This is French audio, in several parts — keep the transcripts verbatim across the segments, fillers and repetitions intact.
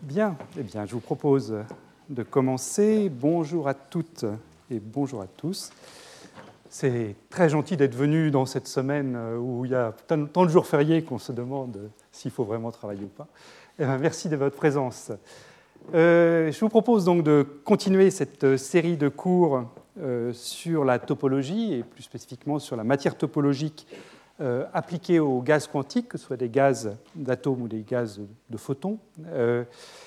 Bien, eh bien, je vous propose de commencer. Bonjour à toutes et bonjour à tous. C'est très gentil d'être venu dans cette semaine où il y a tant de jours fériés qu'on se demande s'il faut vraiment travailler ou pas. Eh bien, merci de votre présence. Euh, je vous propose donc de continuer cette série de cours euh, sur la topologie et plus spécifiquement sur la matière topologique euh, appliquée aux gaz quantiques, que ce soit des gaz d'atomes ou des gaz de photons. Euh,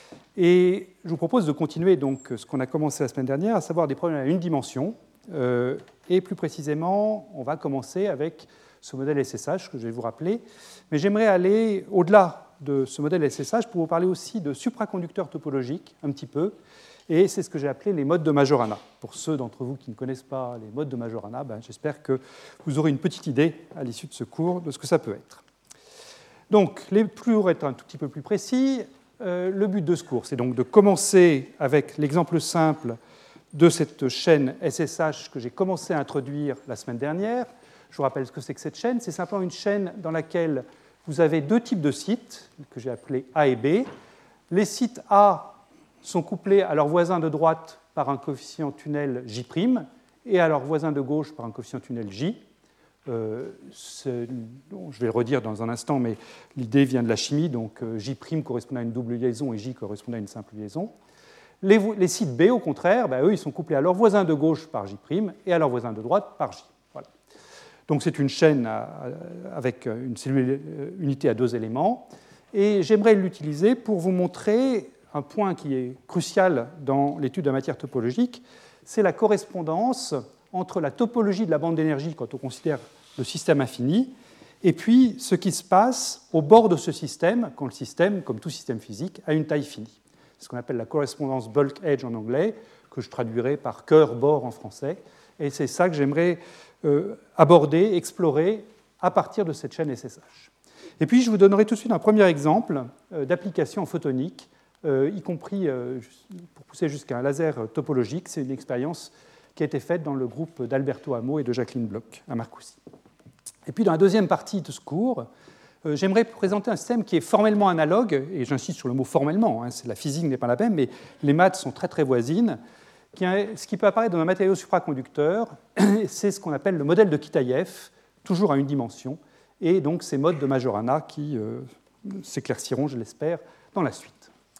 et je vous propose de continuer donc ce qu'on a commencé la semaine dernière, à savoir des problèmes à une dimension. Euh, et plus précisément, on va commencer avec ce modèle S S H que je vais vous rappeler. Mais j'aimerais aller au-delà de ce modèle S S H pour vous parler aussi de supraconducteurs topologiques, un petit peu. Et c'est ce que j'ai appelé les modes de Majorana. Pour ceux d'entre vous qui ne connaissent pas les modes de Majorana, ben, j'espère que vous aurez une petite idée à l'issue de ce cours de ce que ça peut être. Donc, les pour être un tout petit peu plus précis, euh, le but de ce cours, c'est donc de commencer avec l'exemple simple de cette chaîne S S H que j'ai commencé à introduire la semaine dernière. Je vous rappelle ce que c'est que cette chaîne. C'est simplement une chaîne dans laquelle vous avez deux types de sites, que j'ai appelés A et B. Les sites A sont couplés à leurs voisins de droite par un coefficient tunnel J' et à leurs voisins de gauche par un coefficient tunnel J. Euh, bon, je vais le redire dans un instant, mais l'idée vient de la chimie, donc J' correspond à une double liaison et J correspond à une simple liaison. Les, les sites B, au contraire, ben, eux, ils sont couplés à leurs voisins de gauche par J' et à leurs voisins de droite par J. Voilà. Donc c'est une chaîne à, avec une cellule unité à deux éléments, et j'aimerais l'utiliser pour vous montrer un point qui est crucial dans l'étude de la matière topologique, c'est la correspondance entre la topologie de la bande d'énergie quand on considère le système infini, et puis ce qui se passe au bord de ce système, quand le système, comme tout système physique, a une taille finie. C'est ce qu'on appelle la correspondance bulk edge en anglais, que je traduirais par cœur-bord en français, et c'est ça que j'aimerais euh, aborder, explorer à partir de cette chaîne S S H. Et puis je vous donnerai tout de suite un premier exemple euh, d'application photonique, euh, y compris euh, pour pousser jusqu'à un laser topologique. C'est une expérience qui a été faite dans le groupe d'Alberto Amo et de Jacqueline Bloch à Marcoussis. Et puis dans la deuxième partie de ce cours, euh, j'aimerais présenter un système qui est formellement analogue, et j'insiste sur le mot formellement, hein, la physique n'est pas la même, mais les maths sont très très voisines. Qui a, ce qui peut apparaître dans un matériau supraconducteur, c'est ce qu'on appelle le modèle de Kitaïev, toujours à une dimension, et donc ces modes de Majorana qui euh, s'éclairciront, je l'espère, dans la suite.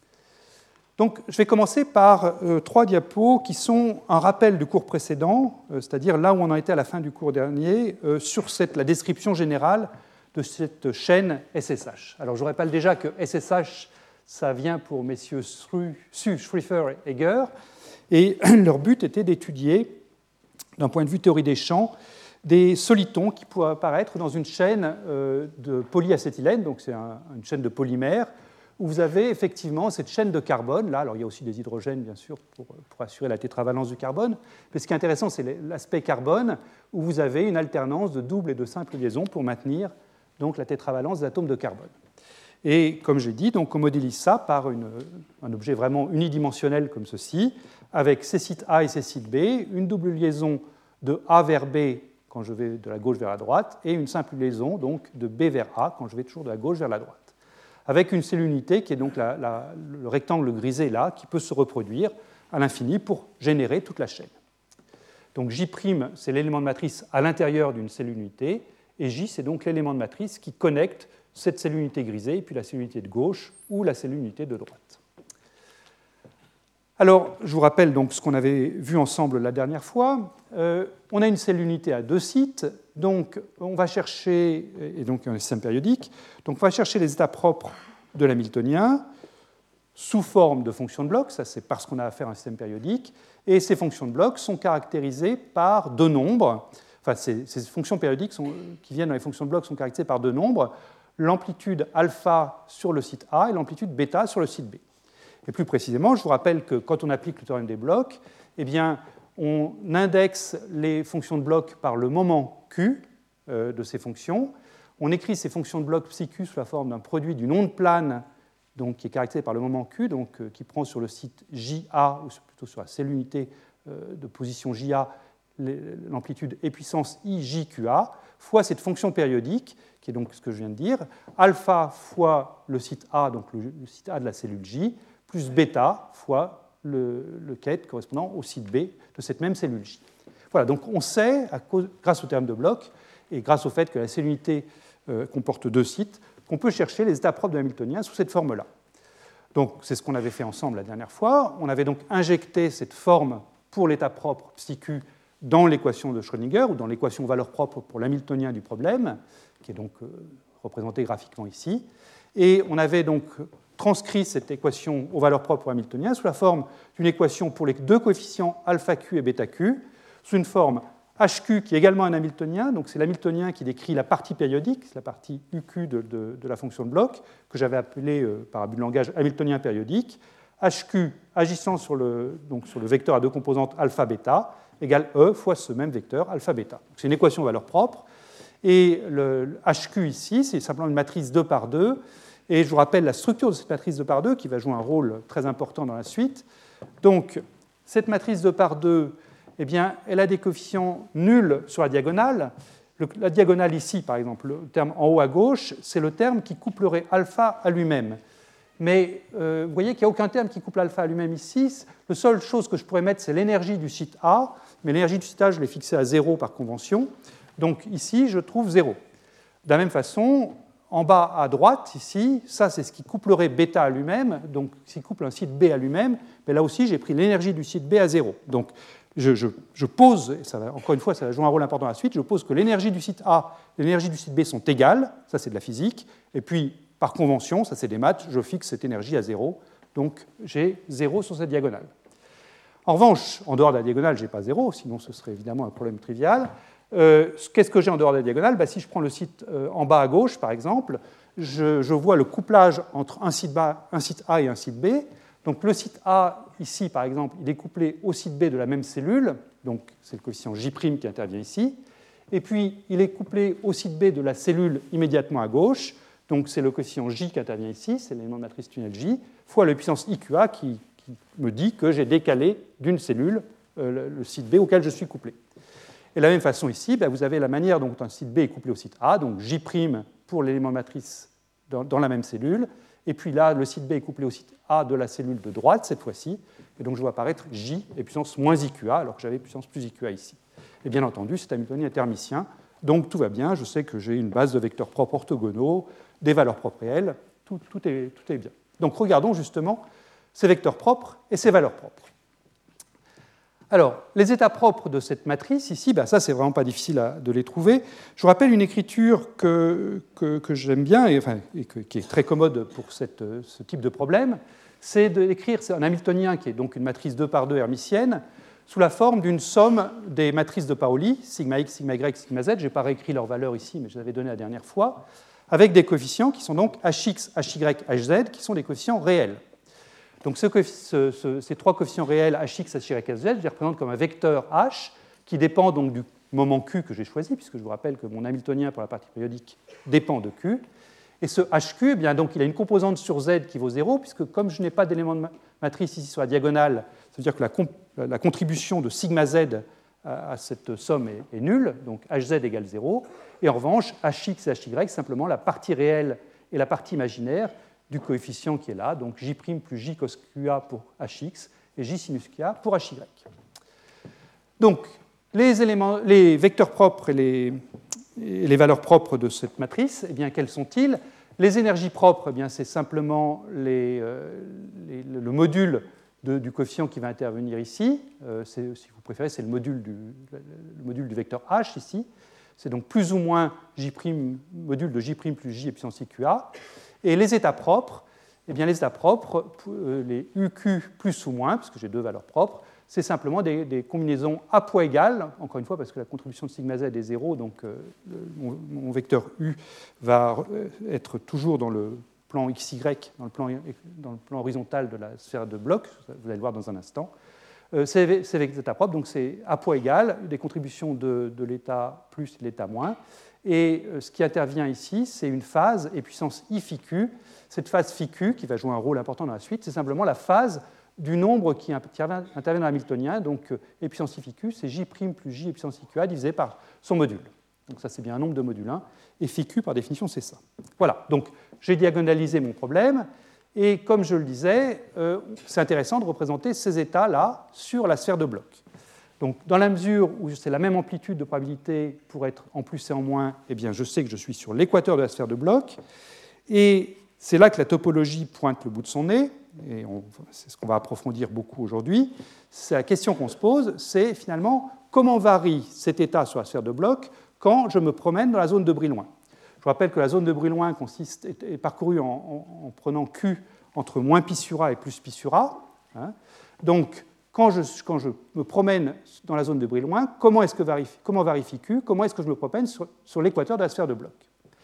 Donc, je vais commencer par euh, trois diapos qui sont un rappel du cours précédent, euh, c'est-à-dire là où on en était à la fin du cours dernier, euh, sur cette, la description générale de cette chaîne S S H. Alors, je vous rappelle déjà que S S H, ça vient pour messieurs Su, Schrieffer et Egger, et leur but était d'étudier, d'un point de vue théorie des champs, des solitons qui pourraient apparaître dans une chaîne euh, de polyacétylène, donc c'est un, une chaîne de polymères, où vous avez effectivement cette chaîne de carbone. Là, alors il y a aussi des hydrogènes, bien sûr, pour, pour assurer la tétravalence du carbone. Mais ce qui est intéressant, c'est l'aspect carbone, où vous avez une alternance de double et de simple liaison pour maintenir donc, la tétravalence des atomes de carbone. Et comme j'ai dit, donc, on modélise ça par une, un objet vraiment unidimensionnel comme ceci, avec ces sites A et ces sites B, une double liaison de A vers B quand je vais de la gauche vers la droite, et une simple liaison donc, de B vers A quand je vais toujours de la gauche vers la droite, avec une cellule unité qui est donc la, la, le rectangle grisé là, qui peut se reproduire à l'infini pour générer toute la chaîne. Donc J', c'est l'élément de matrice à l'intérieur d'une cellule unité, et J, c'est donc l'élément de matrice qui connecte cette cellule unité grisée, et puis la cellule unité de gauche ou la cellule unité de droite. Alors, je vous rappelle donc ce qu'on avait vu ensemble la dernière fois. Euh, on a une cellule unité à deux sites, donc on va chercher, et donc un système périodique, donc on va chercher les états propres de l'hamiltonien sous forme de fonctions de blocs, ça c'est parce qu'on a affaire à un système périodique, et ces fonctions de blocs sont caractérisées par deux nombres, enfin ces, ces fonctions périodiques sont, qui viennent dans les fonctions de blocs sont caractérisées par deux nombres, l'amplitude alpha sur le site A et l'amplitude bêta sur le site B. Et plus précisément, je vous rappelle que quand on applique le théorème des blocs, eh bien, on indexe les fonctions de blocs par le moment Q euh, de ces fonctions. On écrit ces fonctions de blocs psi Q sous la forme d'un produit d'une onde plane donc, qui est caractérisé par le moment Q, donc, euh, qui prend sur le site J A, ou plutôt sur la cellule unité euh, de position J A, l'amplitude et puissance I J Q A, fois cette fonction périodique, qui est donc ce que je viens de dire, alpha fois le site A, donc le, le site A de la cellule J, plus bêta fois le, le ket correspondant au site B de cette même cellule J. Voilà, donc on sait, à cause, grâce au théorème de Bloch, et grâce au fait que la cellule unité euh, comporte deux sites, qu'on peut chercher les états propres de Hamiltonien sous cette forme-là. Donc c'est ce qu'on avait fait ensemble la dernière fois. On avait donc injecté cette forme pour l'état propre psi Q dans l'équation de Schrödinger, ou dans l'équation valeur propre pour l'hamiltonien du problème, qui est donc euh, représenté graphiquement ici. Et on avait donc transcrit cette équation aux valeurs propres hamiltoniennes sous la forme d'une équation pour les deux coefficients alpha Q et bêta Q, sous une forme H Q qui est également un hamiltonien, donc c'est l'hamiltonien qui décrit la partie périodique, la partie U Q de, de, de la fonction de Bloch, que j'avais appelée euh, par abus de langage hamiltonien périodique. H Q agissant sur le, donc sur le vecteur à deux composantes alpha bêta égale E fois ce même vecteur alpha bêta. C'est une équation valeur propre. Et le, le H Q ici, c'est simplement une matrice deux par deux. Et je vous rappelle la structure de cette matrice deux par deux qui va jouer un rôle très important dans la suite. Donc, cette matrice deux par deux, eh bien, elle a des coefficients nuls sur la diagonale. Le, la diagonale ici, par exemple, le terme en haut à gauche, c'est le terme qui couplerait alpha à lui-même. Mais euh, vous voyez qu'il n'y a aucun terme qui couple alpha à lui-même ici. La seule chose que je pourrais mettre, c'est l'énergie du site A. Mais l'énergie du site A, je l'ai fixée à zéro par convention. Donc ici, je trouve zéro. De la même façon, en bas à droite, ici, ça c'est ce qui couplerait bêta à lui-même, donc ce qui couple un site B à lui-même, mais là aussi j'ai pris l'énergie du site B à zéro. Donc je, je, je pose, et ça va, encore une fois ça va jouer un rôle important dans la suite, je pose que l'énergie du site A et l'énergie du site B sont égales, ça c'est de la physique, et puis par convention, ça c'est des maths, je fixe cette énergie à zéro, donc j'ai zéro sur cette diagonale. En revanche, en dehors de la diagonale, je n'ai pas zéro, sinon ce serait évidemment un problème trivial. Euh, Qu'est-ce que j'ai en dehors de la diagonale? Ben, si je prends le site euh, en bas à gauche, par exemple, je, je vois le couplage entre un site, bas, un site A et un site B. Donc le site A, ici, par exemple, il est couplé au site B de la même cellule, donc c'est le coefficient J' qui intervient ici. Et puis, il est couplé au site B de la cellule immédiatement à gauche, donc c'est le coefficient J qui intervient ici, c'est l'élément de matrice tunnel J, fois la puissance I Q A qui, qui me dit que j'ai décalé d'une cellule euh, le, le site B auquel je suis couplé. Et de la même façon ici, ben vous avez la manière dont un site B est couplé au site A, donc J' pour l'élément matrice dans, dans la même cellule, et puis là, le site B est couplé au site A de la cellule de droite, cette fois-ci, et donc je vois apparaître J et puissance moins I Q A, alors que j'avais puissance plus I Q A ici. Et bien entendu, c'est hamiltonien thermicien, donc tout va bien, je sais que j'ai une base de vecteurs propres orthogonaux, des valeurs propres réelles, tout, tout, est, tout est bien. Donc regardons justement ces vecteurs propres et ces valeurs propres. Alors, les états propres de cette matrice, ici, ben ça, c'est vraiment pas difficile à, de les trouver. Je vous rappelle une écriture que, que, que j'aime bien et, enfin, et que, qui est très commode pour cette, ce type de problème. C'est d'écrire un hamiltonien qui est donc une matrice deux par deux hermitienne sous la forme d'une somme des matrices de Pauli, sigma x, sigma y, sigma z. Je n'ai pas réécrit leurs valeurs ici, mais je les avais données la dernière fois, avec des coefficients qui sont donc hx, hy, hz, qui sont des coefficients réels. Donc ce, ce, ce, ces trois coefficients réels hx, hy, hz, je les représente comme un vecteur h qui dépend donc du moment q que j'ai choisi, puisque je vous rappelle que mon hamiltonien pour la partie périodique dépend de q. Et ce hq, eh bien, donc, il a une composante sur z qui vaut zéro, puisque comme je n'ai pas d'élément de matrice ici sur la diagonale, ça veut dire que la, comp la contribution de sigma z à, à cette somme est, est nulle, donc hz égale zéro. Et en revanche, hx et hy, simplement la partie réelle et la partie imaginaire du coefficient qui est là, donc J' plus J cos Qa pour Hx et J sinus Qa pour Hy. Donc, les, éléments, les vecteurs propres et les, et les valeurs propres de cette matrice, eh bien, quels sont-ils? Les énergies propres, eh bien, c'est simplement les, euh, les, le module de, du coefficient qui va intervenir ici. Euh, si vous préférez, c'est le module du, le module du vecteur H ici. C'est donc plus ou moins J', module de J' plus J et puissance I Q A. Et les états propres, eh bien les états propres, les U Q plus ou moins, parce que j'ai deux valeurs propres, c'est simplement des, des combinaisons à poids égal, encore une fois parce que la contribution de sigma z est zéro, donc euh, mon, mon vecteur U va être toujours dans le plan X Y, dans le plan, dans le plan horizontal de la sphère de Bloch, vous allez le voir dans un instant. Euh, c'est, c'est avec des états propres, donc c'est à poids égal, des contributions de, de l'état plus et de l'état moins. Et ce qui intervient ici, c'est une phase et puissance I phi Q. Cette phase phi Q, qui va jouer un rôle important dans la suite, c'est simplement la phase du nombre qui intervient dans l'hamiltonien. Donc, et puissance I phi Q, c'est J' plus J et puissance I Q A divisé par son module. Donc ça, c'est bien un nombre de module un. Et phi Q, par définition, c'est ça. Voilà, donc j'ai diagonalisé mon problème. Et comme je le disais, euh, c'est intéressant de représenter ces états-là sur la sphère de bloc. Donc, dans la mesure où c'est la même amplitude de probabilité pour être en plus et en moins, eh bien, je sais que je suis sur l'équateur de la sphère de bloc. Et c'est là que la topologie pointe le bout de son nez, et on, c'est ce qu'on va approfondir beaucoup aujourd'hui. C'est la question qu'on se pose, c'est finalement comment varie cet état sur la sphère de bloc quand je me promène dans la zone de Brillouin. Je vous rappelle que la zone de Brillouin consiste, est, est parcourue en, en, en prenant Q entre moins pi sur A et plus pi sur A. Hein. Donc, quand je, quand je me promène dans la zone de Brillouin, comment, est-ce que varifie, comment varifie Q? Comment est-ce que je me promène sur, sur l'équateur de la sphère de bloc?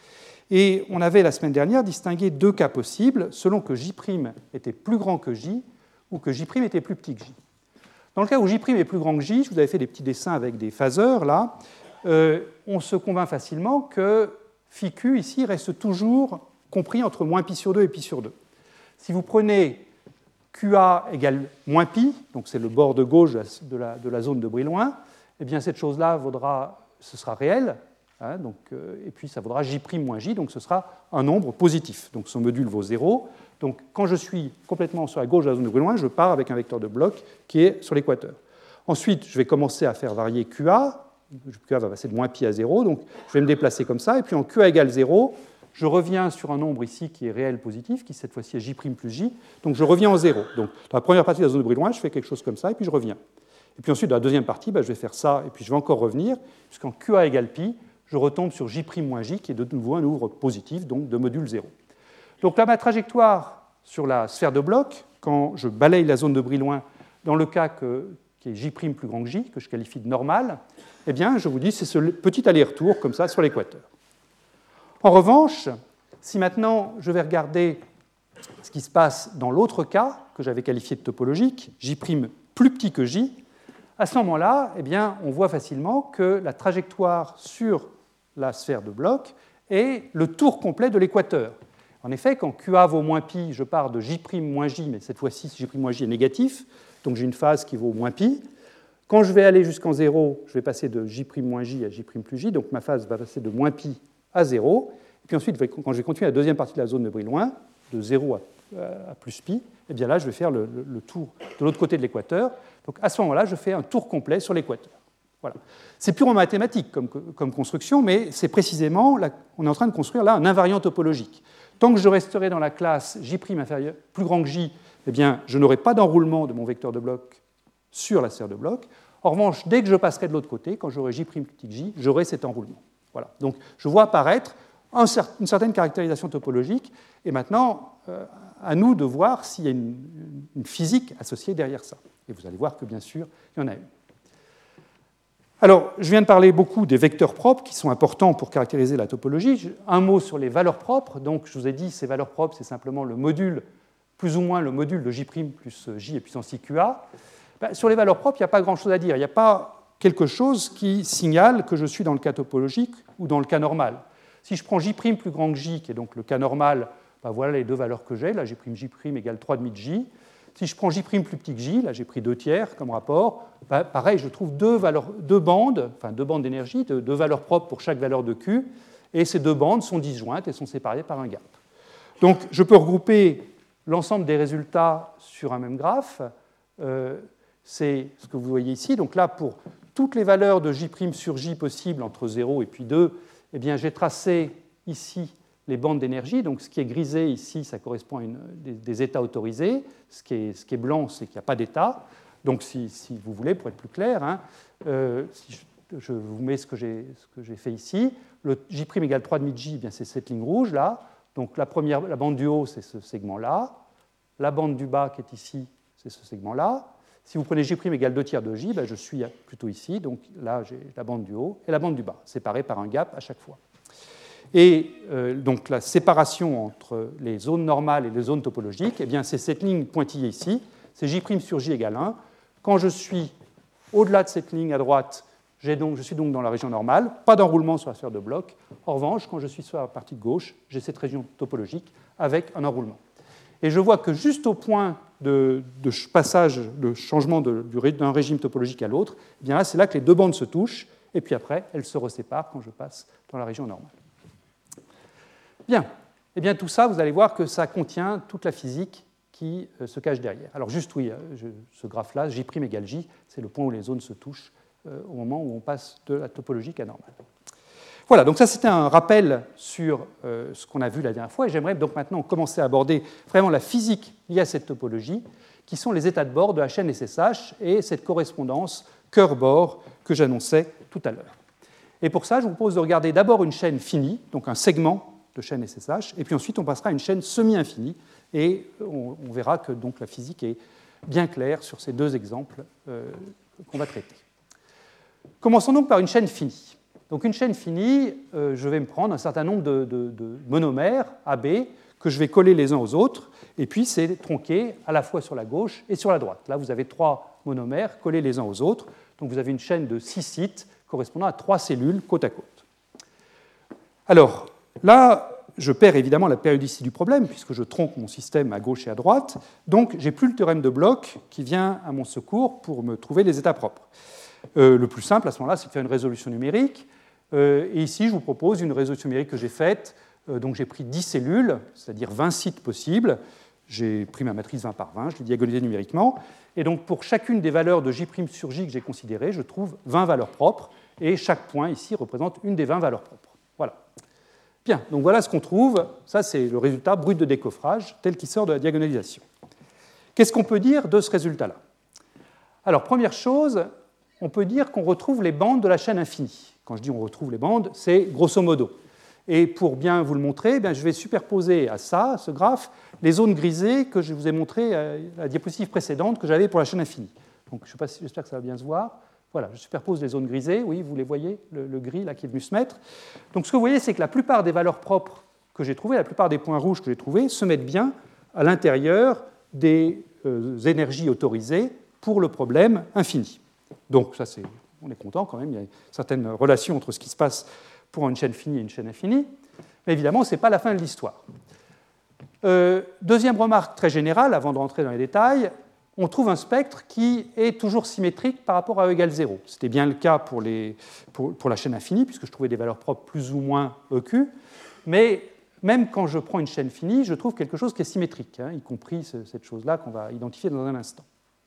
Et on avait la semaine dernière distingué deux cas possibles selon que J' était plus grand que J ou que J' était plus petit que J. Dans le cas où J' est plus grand que J, je vous avais fait des petits dessins avec des phaseurs là, euh, on se convainc facilement que phi Q ici reste toujours compris entre moins pi sur deux et pi sur deux. Si vous prenez Q A égale moins pi, donc c'est le bord de gauche de la, de la zone de Brillouin, eh bien cette chose-là vaudra, ce sera réel. Hein, donc, euh, et puis ça vaudra J' moins J, donc ce sera un nombre positif. Donc son module vaut zéro. Donc quand je suis complètement sur la gauche de la zone de Brillouin, je pars avec un vecteur de bloc qui est sur l'équateur. Ensuite, je vais commencer à faire varier Q A. Q A va passer de moins pi à zéro, donc je vais me déplacer comme ça. Et puis en Q A égale zéro, je reviens sur un nombre ici qui est réel positif, qui cette fois-ci est J' plus J. Donc je reviens en zéro. Donc dans la première partie de la zone de Brillouin, je fais quelque chose comme ça, et puis je reviens. Et puis ensuite, dans la deuxième partie, bah, je vais faire ça, et puis je vais encore revenir, puisqu'en Q A égale pi, je retombe sur J' moins J, qui est de nouveau un nombre positif, donc de module zéro. Donc là, ma trajectoire sur la sphère de bloc, quand je balaye la zone de Brillouin, dans le cas que, qui est J' plus grand que J, que je qualifie de normal, eh bien, je vous dis, c'est ce petit aller-retour, comme ça, sur l'équateur. En revanche, si maintenant je vais regarder ce qui se passe dans l'autre cas, que j'avais qualifié de topologique, J' plus petit que J, à ce moment-là, eh bien, on voit facilement que la trajectoire sur la sphère de bloc est le tour complet de l'équateur. En effet, quand Q A vaut moins pi, je pars de J' moins J, mais cette fois-ci, J' moins J est négatif, donc j'ai une phase qui vaut moins pi. Quand je vais aller jusqu'en zéro, je vais passer de J' moins J à J' plus J, donc ma phase va passer de moins pi à zéro. Et puis ensuite, quand je vais continuer la deuxième partie de la zone de Brillouin, de zéro à, à plus pi, eh bien là, je vais faire le, le, le tour de l'autre côté de l'équateur. Donc à ce moment-là, je fais un tour complet sur l'équateur. Voilà. C'est purement mathématique comme, comme construction, mais c'est précisément, là, on est en train de construire là un invariant topologique. Tant que je resterai dans la classe J' inférieur, plus grand que J, eh bien, je n'aurai pas d'enroulement de mon vecteur de bloc sur la sphère de bloc. En revanche, dès que je passerai de l'autre côté, quand j'aurai J' plus petit que J, j'aurai cet enroulement. Voilà. Donc je vois apparaître un, une certaine caractérisation topologique, et maintenant, euh, à nous de voir s'il y a une, une physique associée derrière ça. Et vous allez voir que, bien sûr, il y en a une. Alors, je viens de parler beaucoup des vecteurs propres qui sont importants pour caractériser la topologie. Un mot sur les valeurs propres. Donc, je vous ai dit, ces valeurs propres, c'est simplement le module, plus ou moins le module de J' plus J et puissance I Q A. Ben, sur les valeurs propres, il n'y a pas grand-chose à dire. Il n'y a pas quelque chose qui signale que je suis dans le cas topologique ou dans le cas normal. Si je prends J' plus grand que J, qui est donc le cas normal, ben voilà les deux valeurs que j'ai. Là, j'ai pris J' égale trois virgule cinq de J. Si je prends J' plus petit que J, là j'ai pris deux tiers comme rapport, bah, pareil, je trouve deux, valeurs, deux bandes, enfin deux bandes d'énergie, deux, deux valeurs propres pour chaque valeur de Q, et ces deux bandes sont disjointes et sont séparées par un gap. Donc je peux regrouper l'ensemble des résultats sur un même graphe, euh, c'est ce que vous voyez ici. Donc là, pour toutes les valeurs de J' sur J possibles entre zéro et puis deux, eh bien, j'ai tracé ici les bandes d'énergie. Donc, ce qui est grisé ici, ça correspond à une, des, des états autorisés. Ce qui est, ce qui est blanc, c'est qu'il n'y a pas d'état. Donc, si, si vous voulez, pour être plus clair, hein, euh, si je, je vous mets ce que j'ai, ce que j'ai fait ici. Le J' égale trois virgule cinq de J, eh bien, c'est cette ligne rouge là. Donc, la, première, la bande du haut, c'est ce segment-là. La bande du bas qui est ici, c'est ce segment-là. Si vous prenez J' égale deux tiers de J, ben, je suis plutôt ici. Donc, là, j'ai la bande du haut et la bande du bas, séparées par un gap à chaque fois. Et euh, donc la séparation entre les zones normales et les zones topologiques, eh bien, c'est cette ligne pointillée ici, c'est J' sur J égale un. Quand je suis au-delà de cette ligne à droite, j'ai donc, je suis donc dans la région normale, pas d'enroulement sur la sphère de bloc. En revanche, quand je suis sur la partie de gauche, j'ai cette région topologique avec un enroulement. Et je vois que juste au point de, de passage, de changement de, d'un régime topologique à l'autre, eh bien là, c'est là que les deux bandes se touchent, et puis après, elles se reséparent quand je passe dans la région normale. Bien. eh bien tout ça, vous allez voir que ça contient toute la physique qui euh, se cache derrière. Alors juste oui, je, ce graphe-là, J' égale J, c'est le point où les zones se touchent euh, au moment où on passe de la topologique à normale. Voilà, donc ça c'était un rappel sur euh, ce qu'on a vu la dernière fois, et j'aimerais donc maintenant commencer à aborder vraiment la physique liée à cette topologie, qui sont les états de bord de la chaîne S S H et cette correspondance cœur-bord que j'annonçais tout à l'heure. Et pour ça, je vous propose de regarder d'abord une chaîne finie, donc un segment de chaîne S S H, et puis ensuite on passera à une chaîne semi-infinie, et on, on verra que donc, la physique est bien claire sur ces deux exemples euh, qu'on va traiter. Commençons donc par une chaîne finie. Donc une chaîne finie, euh, je vais me prendre un certain nombre de, de, de monomères A B que je vais coller les uns aux autres, et puis c'est tronqué à la fois sur la gauche et sur la droite. Là, vous avez trois monomères collés les uns aux autres, donc vous avez une chaîne de six sites correspondant à trois cellules côte à côte. Alors, là, je perds évidemment la périodicité du problème, puisque je tronque mon système à gauche et à droite, donc je n'ai plus le théorème de Bloch qui vient à mon secours pour me trouver les états propres. Euh, le plus simple à ce moment-là, c'est de faire une résolution numérique. Euh, et ici, je vous propose une résolution numérique que j'ai faite. Euh, donc j'ai pris dix cellules, c'est-à-dire vingt sites possibles. J'ai pris ma matrice vingt par vingt, je l'ai diagonalisée numériquement. Et donc pour chacune des valeurs de J' sur J que j'ai considérées, je trouve vingt valeurs propres. Et chaque point ici représente une des vingt valeurs propres. Voilà. Bien, donc voilà ce qu'on trouve. Ça, c'est le résultat brut de décoffrage tel qu'il sort de la diagonalisation. Qu'est-ce qu'on peut dire de ce résultat-là? Alors, première chose, on peut dire qu'on retrouve les bandes de la chaîne infinie. Quand je dis on retrouve les bandes, c'est grosso modo. Et pour bien vous le montrer, bien, je vais superposer à ça, à ce graphe, les zones grisées que je vous ai montrées à la diapositive précédente que j'avais pour la chaîne infinie. Donc, je sais pas si, j'espère que ça va bien se voir. Voilà, je superpose les zones grisées. Oui, vous les voyez, le, le gris là qui est venu se mettre. Donc, ce que vous voyez, c'est que la plupart des valeurs propres que j'ai trouvées, la plupart des points rouges que j'ai trouvés, se mettent bien à l'intérieur des euh, énergies autorisées pour le problème infini. Donc, ça, c'est, on est content quand même. Il y a certaines relations entre ce qui se passe pour une chaîne finie et une chaîne infinie. Mais évidemment, ce n'est pas la fin de l'histoire. Euh, deuxième remarque très générale, avant de rentrer dans les détails, on trouve un spectre qui est toujours symétrique par rapport à E égale zéro. C'était bien le cas pour, les, pour, pour la chaîne infinie, puisque je trouvais des valeurs propres plus ou moins E Q. Mais même quand je prends une chaîne finie, je trouve quelque chose qui est symétrique, hein, y compris ce, cette chose-là qu'on va identifier dans un instant.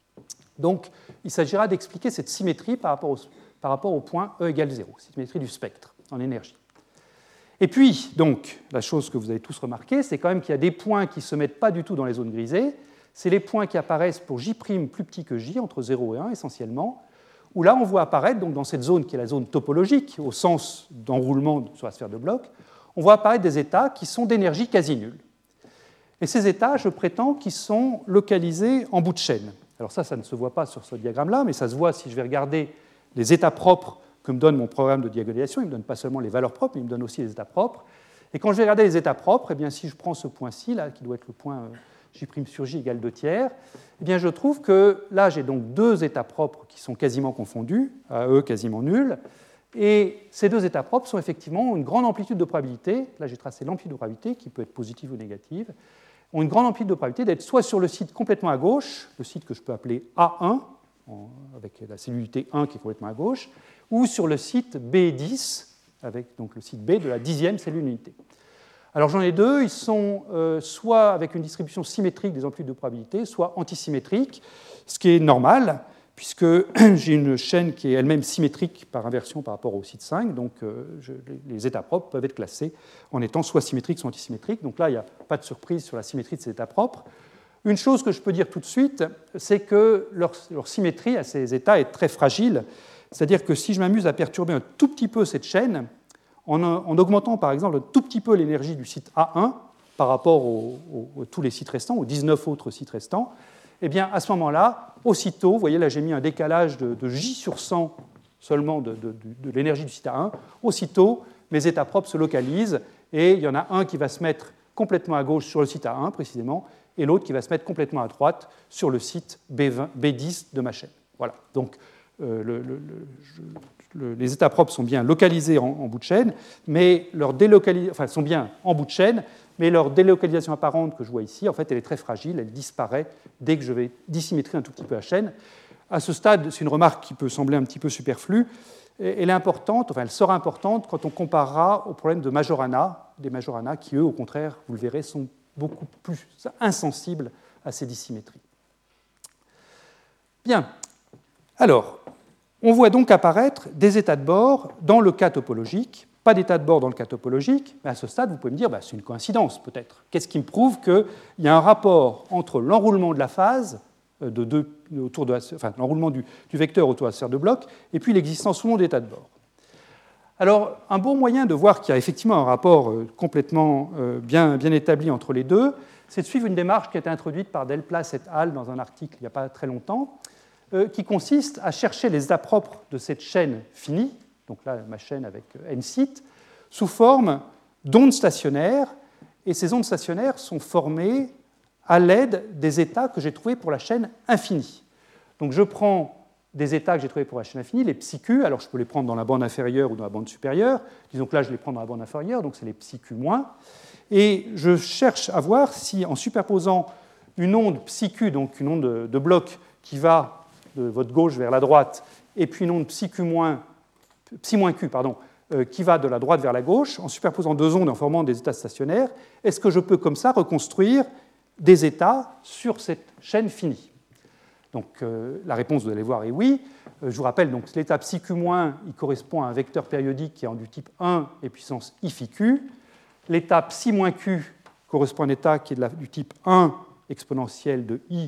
Donc, il s'agira d'expliquer cette symétrie par rapport au, par rapport au point E égale zéro, symétrie du spectre en énergie. Et puis, donc, la chose que vous avez tous remarqué, c'est quand même qu'il y a des points qui ne se mettent pas du tout dans les zones grisées. C'est les points qui apparaissent pour J' plus petit que J, entre zéro et un essentiellement, où là, on voit apparaître, donc, dans cette zone qui est la zone topologique, au sens d'enroulement sur la sphère de Bloch, on voit apparaître des états qui sont d'énergie quasi nulle. Et ces états, je prétends qu'ils sont localisés en bout de chaîne. Alors ça, ça ne se voit pas sur ce diagramme-là, mais ça se voit si je vais regarder les états propres que me donne mon programme de diagonalisation. Il ne me donne pas seulement les valeurs propres, mais il me donne aussi les états propres. Et quand je vais regarder les états propres, eh bien, si je prends ce point-ci, là, qui doit être le point J' sur J égale deux tiers, eh bien, je trouve que là, j'ai donc deux états propres qui sont quasiment confondus, à E quasiment nul. Et ces deux états propres sont effectivement une grande amplitude de probabilité. Là, j'ai tracé l'amplitude de probabilité, qui peut être positive ou négative, ont une grande amplitude de probabilité d'être soit sur le site complètement à gauche, le site que je peux appeler A un, avec la cellulité un qui est complètement à gauche, ou sur le site B dix, avec donc le site B de la dixième cellule unité. Alors j'en ai deux, ils sont euh, soit avec une distribution symétrique des amplitudes de probabilité, soit antisymétriques, ce qui est normal, puisque j'ai une chaîne qui est elle-même symétrique par inversion par rapport au site cinq, donc euh, je, les états propres peuvent être classés en étant soit symétriques, soit antisymétriques. Donc là, il n'y a pas de surprise sur la symétrie de ces états propres. Une chose que je peux dire tout de suite, c'est que leur, leur symétrie à ces états est très fragile. C'est-à-dire que si je m'amuse à perturber un tout petit peu cette chaîne, en, en augmentant par exemple un tout petit peu l'énergie du site A un par rapport aux, aux, aux tous les sites restants, aux dix-neuf autres sites restants, eh bien à ce moment-là, aussitôt, vous voyez là j'ai mis un décalage de, de J sur cent seulement de, de, de l'énergie du site A un, aussitôt mes états propres se localisent et il y en a un qui va se mettre complètement à gauche sur le site A un précisément, et l'autre qui va se mettre complètement à droite sur le site B vingt, B dix de ma chaîne. Voilà. Donc, euh, le, le, le, les états propres sont bien localisés en, en bout de chaîne, mais leur délocalisation, enfin, sont bien en bout de chaîne, mais leur délocalisation apparente que je vois ici, en fait, elle est très fragile, elle disparaît dès que je vais dissymétriser un tout petit peu la chaîne. À ce stade, c'est une remarque qui peut sembler un petit peu superflue. Elle est importante, enfin, elle sera importante quand on comparera au problème de Majorana, des Majorana qui, eux, au contraire, vous le verrez, sont beaucoup plus insensibles à ces dissymétries. Bien. Alors, on voit donc apparaître des états de bord dans le cas topologique. Pas d'état de bord dans le cas topologique, mais à ce stade, vous pouvez me dire, bah, c'est une coïncidence peut-être. Qu'est-ce qui me prouve qu'il y a un rapport entre l'enroulement de la phase, de deux, autour de la, enfin, l'enroulement du, du vecteur autour de la sphère de bloc, et puis l'existence ou non d'état de bord. Alors, un bon moyen de voir qu'il y a effectivement un rapport complètement bien, bien établi entre les deux, c'est de suivre une démarche qui a été introduite par Delplace et al. Dans un article il n'y a pas très longtemps, qui consiste à chercher les états propres de cette chaîne finie, donc là, ma chaîne avec n sites, sous forme d'ondes stationnaires, et ces ondes stationnaires sont formées à l'aide des états que j'ai trouvés pour la chaîne infinie. Donc je prends des états que j'ai trouvés pour la chaîne infinie, les psi-q, alors je peux les prendre dans la bande inférieure ou dans la bande supérieure, disons que là je les prends dans la bande inférieure, donc c'est les psi-q-, et je cherche à voir si, en superposant une onde psi-q, donc une onde de bloc qui va de votre gauche vers la droite, et puis une onde psi-q-, psi-q, pardon, euh, qui va de la droite vers la gauche, en superposant deux ondes et en formant des états stationnaires, est-ce que je peux comme ça reconstruire des états sur cette chaîne finie? Donc euh, la réponse, vous allez voir, est oui. Euh, je vous rappelle, donc l'état psi-q-, il correspond à un vecteur périodique qui est en du type un et puissance i phi q. L'état psi-q correspond à un état qui est de la, du type un exponentielle de i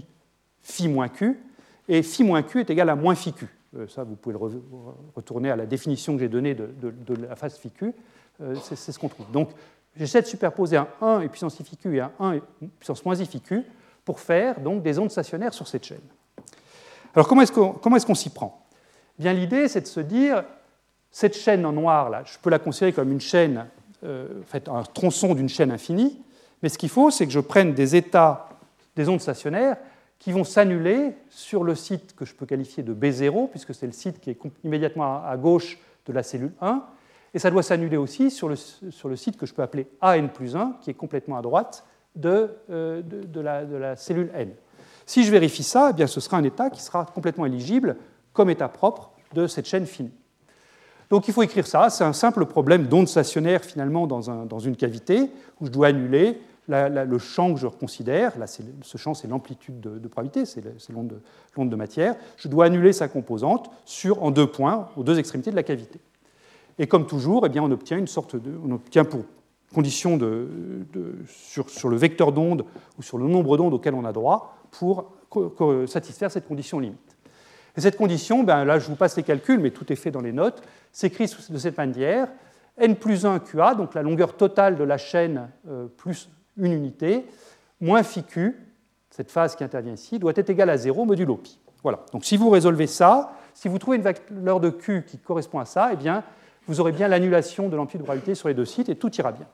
phi-q, et phi-q est égal à moins phi q. Ça, vous pouvez le retourner à la définition que j'ai donnée de, de, de la phase phi-q. C'est, c'est ce qu'on trouve. Donc, j'essaie de superposer un un et puissance i phi q et un un et puissance moins i phi q pour faire donc, des ondes stationnaires sur cette chaîne. Alors, comment est-ce qu'on, comment est-ce qu'on s'y prend? Bien, l'idée, c'est de se dire, cette chaîne en noir, là, je peux la considérer comme une chaîne, euh, en fait, un tronçon d'une chaîne infinie, mais ce qu'il faut, c'est que je prenne des états, des ondes stationnaires, qui vont s'annuler sur le site que je peux qualifier de B zéro, puisque c'est le site qui est immédiatement à gauche de la cellule un, et ça doit s'annuler aussi sur le, sur le site que je peux appeler A n plus un, qui est complètement à droite de, euh, de, de, la, de la cellule n. Si je vérifie ça, eh bien, ce sera un état qui sera complètement éligible comme état propre de cette chaîne finie. Donc il faut écrire ça, c'est un simple problème d'onde stationnaire finalement dans, un, dans une cavité, où je dois annuler La, la, le champ que je considère, là, ce champ c'est l'amplitude de, de probabilité, c'est, c'est l'onde, de, l'onde de matière, je dois annuler sa composante sur, en deux points, aux deux extrémités de la cavité. Et comme toujours, eh bien, on obtient une sorte de, on obtient pour condition de, de, sur, sur le vecteur d'onde ou sur le nombre d'ondes auxquelles on a droit pour co- co- satisfaire cette condition limite. Et cette condition, ben, là je vous passe les calculs, mais tout est fait dans les notes, s'écrit de cette manière, n plus un qa, donc la longueur totale de la chaîne euh, plus une unité, moins phi q, cette phase qui intervient ici, doit être égale à zéro modulo pi. Voilà. Donc si vous résolvez ça, si vous trouvez une valeur de q qui correspond à ça, eh bien, vous aurez bien l'annulation de l'amplitude de gravité sur les deux sites et tout ira bien.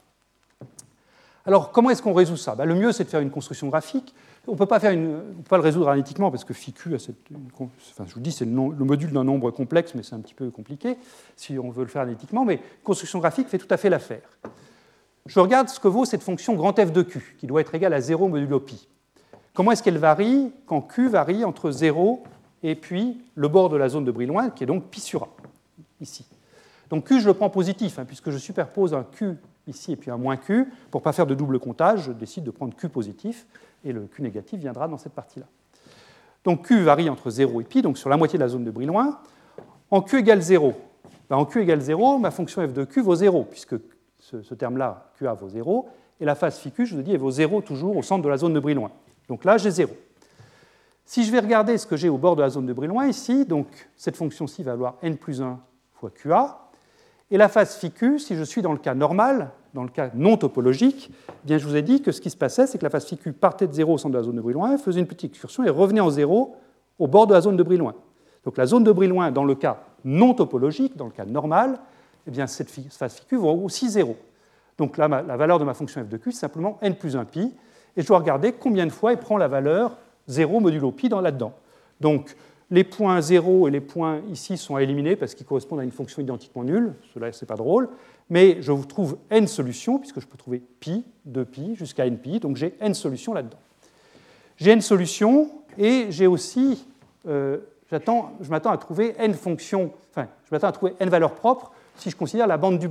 Alors comment est-ce qu'on résout ça? Ben, le mieux, c'est de faire une construction graphique. On ne peut pas, faire une, on peut pas le résoudre analytiquement parce que phi q, a cette, une, enfin, je vous dis, c'est le, nom, le module d'un nombre complexe, mais c'est un petit peu compliqué si on veut le faire analytiquement, mais construction graphique fait tout à fait l'affaire. Je regarde ce que vaut cette fonction grand F de Q, qui doit être égale à zéro modulo pi. Comment est-ce qu'elle varie quand Q varie entre zéro et puis le bord de la zone de Brillouin, qui est donc pi sur A, ici. Donc Q, je le prends positif, hein, puisque je superpose un Q ici et puis un moins Q. Pour ne pas faire de double comptage, je décide de prendre Q positif, et le Q négatif viendra dans cette partie-là. Donc Q varie entre zéro et pi, donc sur la moitié de la zone de Brillouin. En Q égale zéro, ben en Q égale zéro, ma fonction F de Q vaut zéro, puisque ce, ce terme-là, Q A vaut zéro, et la phase phi Q, je vous ai dit, elle vaut zéro toujours au centre de la zone de Brillouin. Donc là, j'ai zéro. Si je vais regarder ce que j'ai au bord de la zone de Brillouin ici, donc cette fonction-ci va valoir n plus un fois Q A, et la phase phi Q, si je suis dans le cas normal, dans le cas non topologique, eh bien je vous ai dit que ce qui se passait, c'est que la phase phi Q partait de zéro au centre de la zone de Brillouin, faisait une petite excursion et revenait en zéro au bord de la zone de Brillouin. Donc la zone de Brillouin, dans le cas non topologique, dans le cas normal, eh bien cette phase phi Q vaut aussi zéro. Donc là, la valeur de ma fonction f de Q, c'est simplement n plus un pi, et je dois regarder combien de fois elle prend la valeur zéro modulo pi dans là-dedans. Donc les points zéro et les points ici sont à éliminer parce qu'ils correspondent à une fonction identiquement nulle, cela c'est pas drôle, mais je vous trouve n solutions, puisque je peux trouver pi, deux pi, jusqu'à n pi, donc j'ai n solutions là-dedans. J'ai n solutions, et j'ai aussi, euh, j'attends, je m'attends à trouver n fonctions, enfin, je m'attends à trouver n valeurs propres si je considère la bande du bas.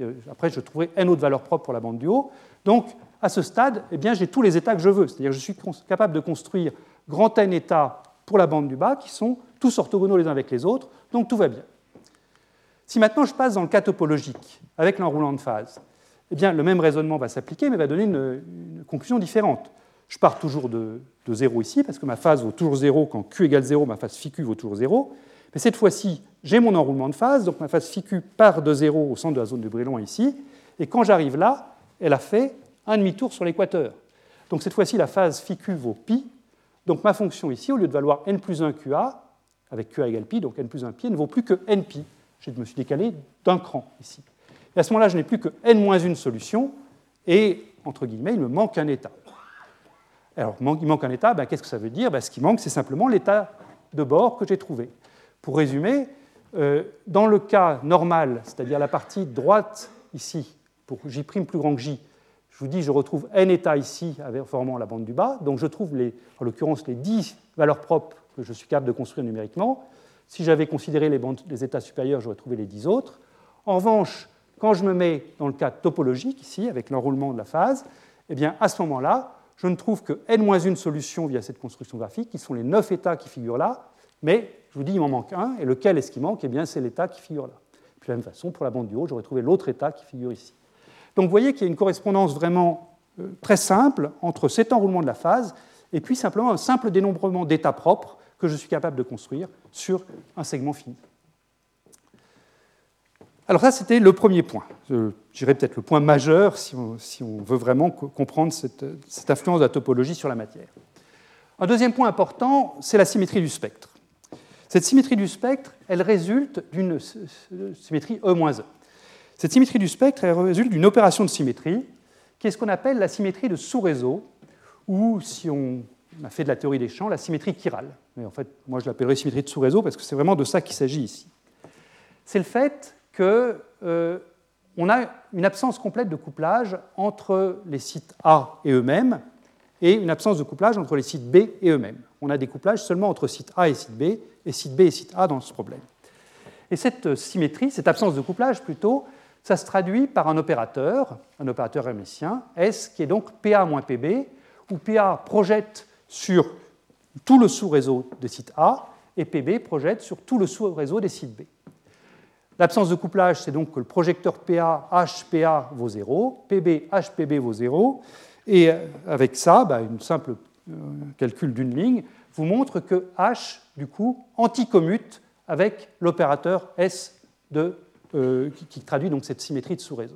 Après, je trouverai n autres valeurs propres pour la bande du haut. Donc, à ce stade, eh bien, j'ai tous les états que je veux. C'est-à-dire que je suis capable de construire grand N états pour la bande du bas qui sont tous orthogonaux les uns avec les autres, donc tout va bien. Si maintenant je passe dans le cas topologique avec l'enroulant de phase, eh bien, le même raisonnement va s'appliquer, mais va donner une, une conclusion différente. Je pars toujours de, de zéro ici, parce que ma phase vaut toujours zéro. Quand Q égale zéro, ma phase φQ vaut toujours zéro. Mais cette fois-ci, j'ai mon enroulement de phase, donc ma phase φQ part de zéro au centre de la zone de Brillouin ici, et quand j'arrive là, elle a fait un demi-tour sur l'équateur. Donc cette fois-ci, la phase φQ vaut pi, donc ma fonction ici, au lieu de valoir n plus un Q A, avec Q A égale pi, donc n plus un pi, elle ne vaut plus que n pi. Je me suis décalé d'un cran ici. Et à ce moment-là, je n'ai plus que n moins une solution, et, entre guillemets, il me manque un état. Alors, il manque un état, ben, qu'est-ce que ça veut dire? Ben, ce qui manque, c'est simplement l'état de bord que j'ai trouvé. Pour résumer, euh, dans le cas normal, c'est-à-dire la partie droite ici, pour J' plus grand que J, je vous dis, je retrouve n états ici, formant la bande du bas, donc je trouve, les, en l'occurrence, les dix valeurs propres que je suis capable de construire numériquement. Si j'avais considéré les, bandes, les états supérieurs, j'aurais trouvé les dix autres. En revanche, quand je me mets dans le cas topologique, ici, avec l'enroulement de la phase, eh bien, à ce moment-là, je ne trouve que n moins une solution via cette construction graphique, qui sont les neuf états qui figurent là, mais je vous dis, il m'en manque un, et lequel est-ce qui manque? Eh bien, c'est l'état qui figure là. Puis de la même façon, pour la bande du haut, j'aurais trouvé l'autre état qui figure ici. Donc vous voyez qu'il y a une correspondance vraiment euh, très simple entre cet enroulement de la phase et puis simplement un simple dénombrement d'états propres que je suis capable de construire sur un segment fini. Alors ça, c'était le premier point. Je dirais peut-être le point majeur si on, si on veut vraiment co- comprendre cette, cette influence de la topologie sur la matière. Un deuxième point important, c'est la symétrie du spectre. Cette symétrie du spectre, elle résulte d'une symétrie E moins E. Cette symétrie du spectre, elle résulte d'une opération de symétrie qui est ce qu'on appelle la symétrie de sous-réseau, ou si on a fait de la théorie des champs, la symétrie chirale. Mais en fait, moi je l'appellerais symétrie de sous-réseau parce que c'est vraiment de ça qu'il s'agit ici. C'est le fait qu'on euh, a une absence complète de couplage entre les sites A et eux-mêmes et une absence de couplage entre les sites B et eux-mêmes. On a des couplages seulement entre site A et site B, et site B et site A dans ce problème. Et cette symétrie, cette absence de couplage plutôt, ça se traduit par un opérateur, un opérateur hermítien, S, qui est donc P A moins P B, où P A projette sur tout le sous-réseau des sites A, et P B projette sur tout le sous-réseau des sites B. L'absence de couplage, c'est donc que le projecteur P A, H P A vaut zéro, P B, H P B vaut zéro, et avec ça, bah, une simple euh, calcul d'une ligne vous montre que H, du coup, anticommute avec l'opérateur S de, euh, qui, qui traduit donc cette symétrie de sous-réseau.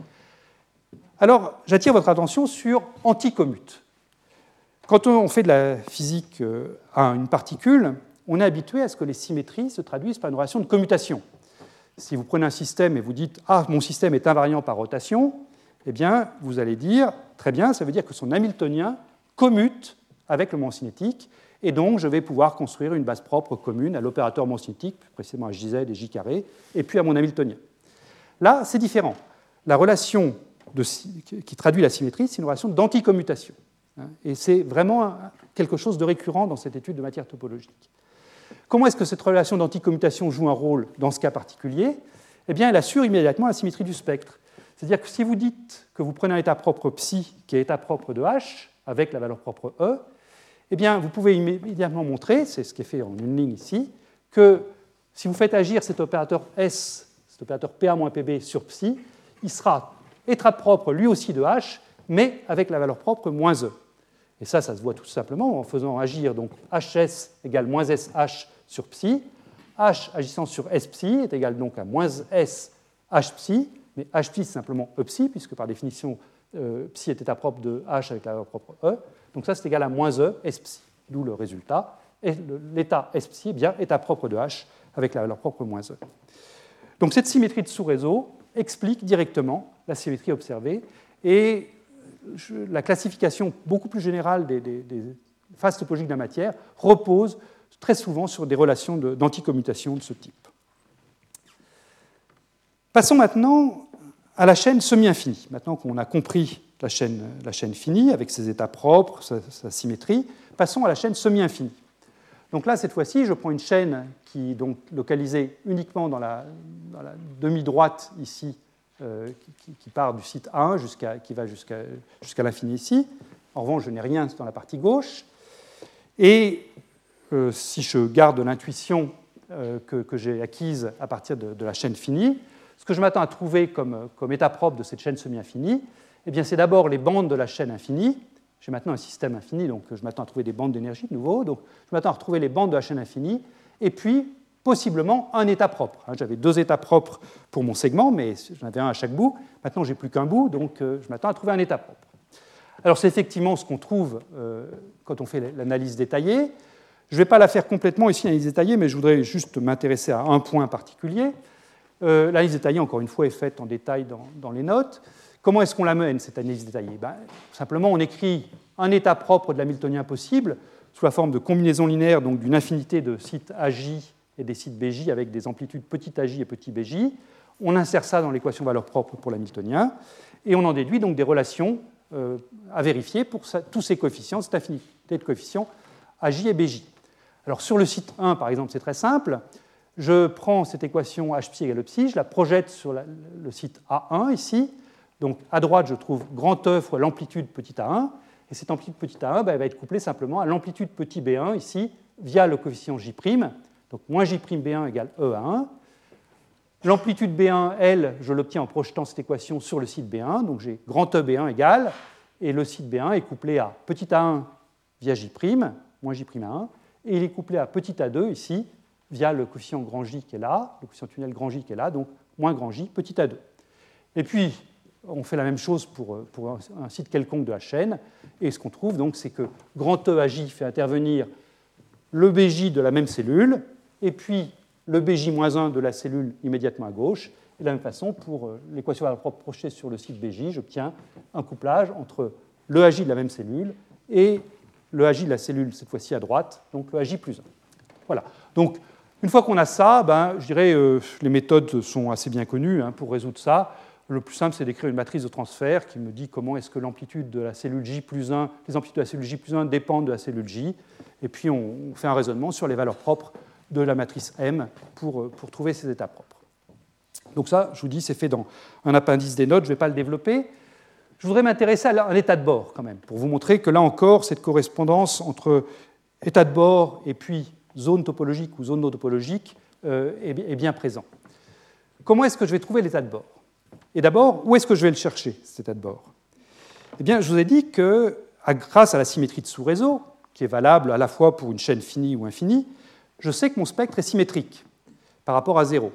Alors, j'attire votre attention sur anticommute. Quand on fait de la physique à une particule, on est habitué à ce que les symétries se traduisent par une relation de commutation. Si vous prenez un système et vous dites « Ah, mon système est invariant par rotation », eh bien, vous allez dire « Très bien, ça veut dire que son hamiltonien commute avec le moment cinétique, et donc je vais pouvoir construire une base propre commune à l'opérateur moment cinétique, plus précisément à J Z et J carré, et puis à mon hamiltonien. » Là, c'est différent. La relation de, qui traduit la symétrie, c'est une relation d'anticommutation. Et c'est vraiment quelque chose de récurrent dans cette étude de matière topologique. Comment est-ce que cette relation d'anticommutation joue un rôle dans ce cas particulier? Eh bien, elle assure immédiatement la symétrie du spectre. C'est-à-dire que si vous dites que vous prenez un état propre psi qui est état propre de H avec la valeur propre E, eh bien, vous pouvez immédiatement montrer, c'est ce qui est fait en une ligne ici, que si vous faites agir cet opérateur S, cet opérateur P A moins P B sur psi, il sera état propre lui aussi de H, mais avec la valeur propre moins E. Et ça, ça se voit tout simplement en faisant agir donc H S égale moins S H sur psi. H agissant sur S psi est égal donc à moins S H psi, mais H psi c'est simplement E psi, puisque par définition, euh, psi est état propre de H avec la valeur propre E. Donc ça, c'est égal à moins E S psi, d'où le résultat. Et l'état S psi est bien état propre de H avec la valeur propre moins E. Donc cette symétrie de sous-réseau explique directement la symétrie observée, et la classification beaucoup plus générale des, des, des phases topologiques de la matière repose très souvent sur des relations de, d'anticommutation de ce type. Passons maintenant à la chaîne semi-infinie. Maintenant qu'on a compris la chaîne, la chaîne finie avec ses états propres, sa, sa symétrie, passons à la chaîne semi-infinie. Donc là, cette fois-ci, je prends une chaîne qui est donc localisée uniquement dans la, dans la demi-droite ici euh, qui, qui part du site un, jusqu'à, qui va jusqu'à, jusqu'à l'infini ici. En revanche, je n'ai rien dans la partie gauche. Et euh, si je garde l'intuition euh, que, que j'ai acquise à partir de, de la chaîne finie, ce que je m'attends à trouver comme, comme état propre de cette chaîne semi-infinie, eh bien, c'est d'abord les bandes de la chaîne infinie. J'ai maintenant un système infini, donc je m'attends à trouver des bandes d'énergie de nouveau. Donc, je m'attends à retrouver les bandes de la chaîne infinie, et puis possiblement un état propre. J'avais deux états propres pour mon segment, mais j'en avais un à chaque bout. Maintenant, je n'ai plus qu'un bout, donc je m'attends à trouver un état propre. Alors, c'est effectivement ce qu'on trouve euh, quand on fait l'analyse détaillée. Je ne vais pas la faire complètement ici, l'analyse détaillée, mais je voudrais juste m'intéresser à un point particulier. Euh, l'analyse détaillée, encore une fois, est faite en détail dans, dans les notes. Comment est-ce qu'on la mène, cette analyse détaillée? Ben, simplement, on écrit un état propre de l'hamiltonien possible sous la forme de combinaison linéaire, donc d'une infinité de sites A J et des sites B J avec des amplitudes petit a j et petit b j. On insère ça dans l'équation valeur propre pour l'hamiltonien et on en déduit donc des relations euh, à vérifier pour ça, tous ces coefficients, cette infinité de coefficients A J et B J. Alors sur le site un, par exemple, c'est très simple. Je prends cette équation H psi égale psi, je la projette sur la, le site A un ici. Donc à droite, je trouve grand E fois l'amplitude petit a un. Et cette amplitude petit a un, ben, elle va être couplée simplement à l'amplitude petit b un ici via le coefficient J'. Donc moins J' B un égale E à un. L'amplitude B un, elle, je l'obtiens en projetant cette équation sur le site B un. Donc j'ai grand E B un égale, et le site B un est couplé à petit a un via J', moins J' à un, et il est couplé à petit a deux ici, via le coefficient grand J qui est là, le coefficient tunnel grand J qui est là, donc moins grand J, petit a deux. Et puis, on fait la même chose pour, pour un, un site quelconque de la chaîne, et ce qu'on trouve, donc, c'est que grand E à J fait intervenir le B J de la même cellule, et puis le B J moins un de la cellule immédiatement à gauche. Et de la même façon, pour l'équation valeur propre projetée sur le site B J, j'obtiens un couplage entre le A J de la même cellule et le A J de la cellule, cette fois-ci à droite, donc le A J plus un. Voilà. Donc, une fois qu'on a ça, ben, je dirais euh, les méthodes sont assez bien connues hein, pour résoudre ça. Le plus simple, c'est d'écrire une matrice de transfert qui me dit comment est-ce que l'amplitude de la cellule J plus un, les amplitudes de la cellule J plus un dépendent de la cellule J. Et puis, on, on fait un raisonnement sur les valeurs propres de la matrice M pour, pour trouver ces états propres. Donc ça, je vous dis, c'est fait dans un appendice des notes, je ne vais pas le développer. Je voudrais m'intéresser à un état de bord quand même, pour vous montrer que là encore, cette correspondance entre état de bord et puis zone topologique ou zone non topologique euh, est, est bien présente. Comment est-ce que je vais trouver l'état de bord? Et d'abord, où est-ce que je vais le chercher, cet état de bord? Eh bien, je vous ai dit que, grâce à la symétrie de sous-réseau, qui est valable à la fois pour une chaîne finie ou infinie, je sais que mon spectre est symétrique par rapport à zéro.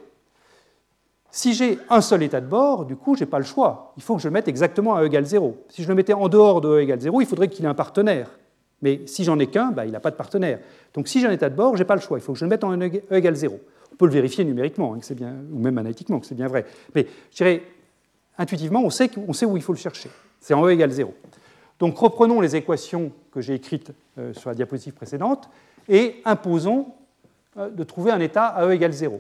Si j'ai un seul état de bord, du coup, je n'ai pas le choix. Il faut que je le mette exactement à E égale zéro. Si je le mettais en dehors de E égale zéro, il faudrait qu'il ait un partenaire. Mais si j'en ai qu'un, bah, il n'a pas de partenaire. Donc si j'ai un état de bord, je n'ai pas le choix. Il faut que je le mette en E égale zéro. On peut le vérifier numériquement, hein, que c'est bien, ou même analytiquement, que c'est bien vrai. Mais je dirais, intuitivement, on sait, on sait où il faut le chercher. C'est en E égale zéro. Donc reprenons les équations que j'ai écrites euh, sur la diapositive précédente et imposons de trouver un état à E égale zéro.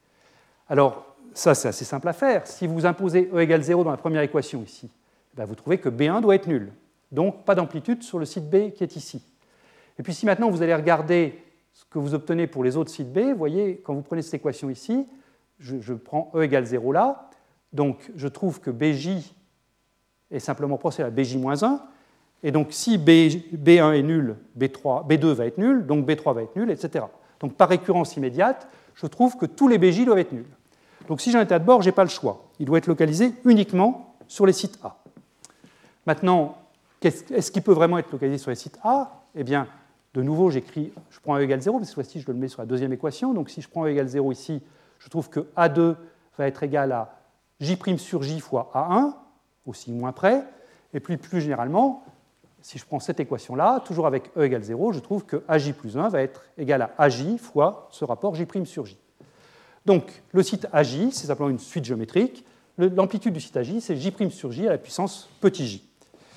Alors, ça, c'est assez simple à faire. Si vous imposez E égale zéro dans la première équation ici, ben vous trouvez que B un doit être nul. Donc, pas d'amplitude sur le site B qui est ici. Et puis, si maintenant vous allez regarder ce que vous obtenez pour les autres sites B, vous voyez, quand vous prenez cette équation ici, je, je prends E égale zéro là, donc je trouve que B J est simplement proportionnel à B J moins un, et donc si B, B un est nul, B trois, B deux va être nul, donc B trois va être nul, et cetera. Donc par récurrence immédiate, je trouve que tous les B J doivent être nuls. Donc si j'ai un état de bord, je n'ai pas le choix. Il doit être localisé uniquement sur les sites A. Maintenant, est-ce qu'il peut vraiment être localisé sur les sites A? Eh bien, de nouveau, j'écris, je prends E égale zéro, mais cette fois-ci, je le mets sur la deuxième équation. Donc si je prends E égale zéro ici, je trouve que A deux va être égal à J' sur J fois A un, aussi moins près. Et puis plus généralement, si je prends cette équation-là, toujours avec E égale zéro, je trouve que A J plus un va être égal à A J fois ce rapport J' sur J. Donc, le site A J, c'est simplement une suite géométrique. L'amplitude du site A J, c'est J' sur J à la puissance petit j.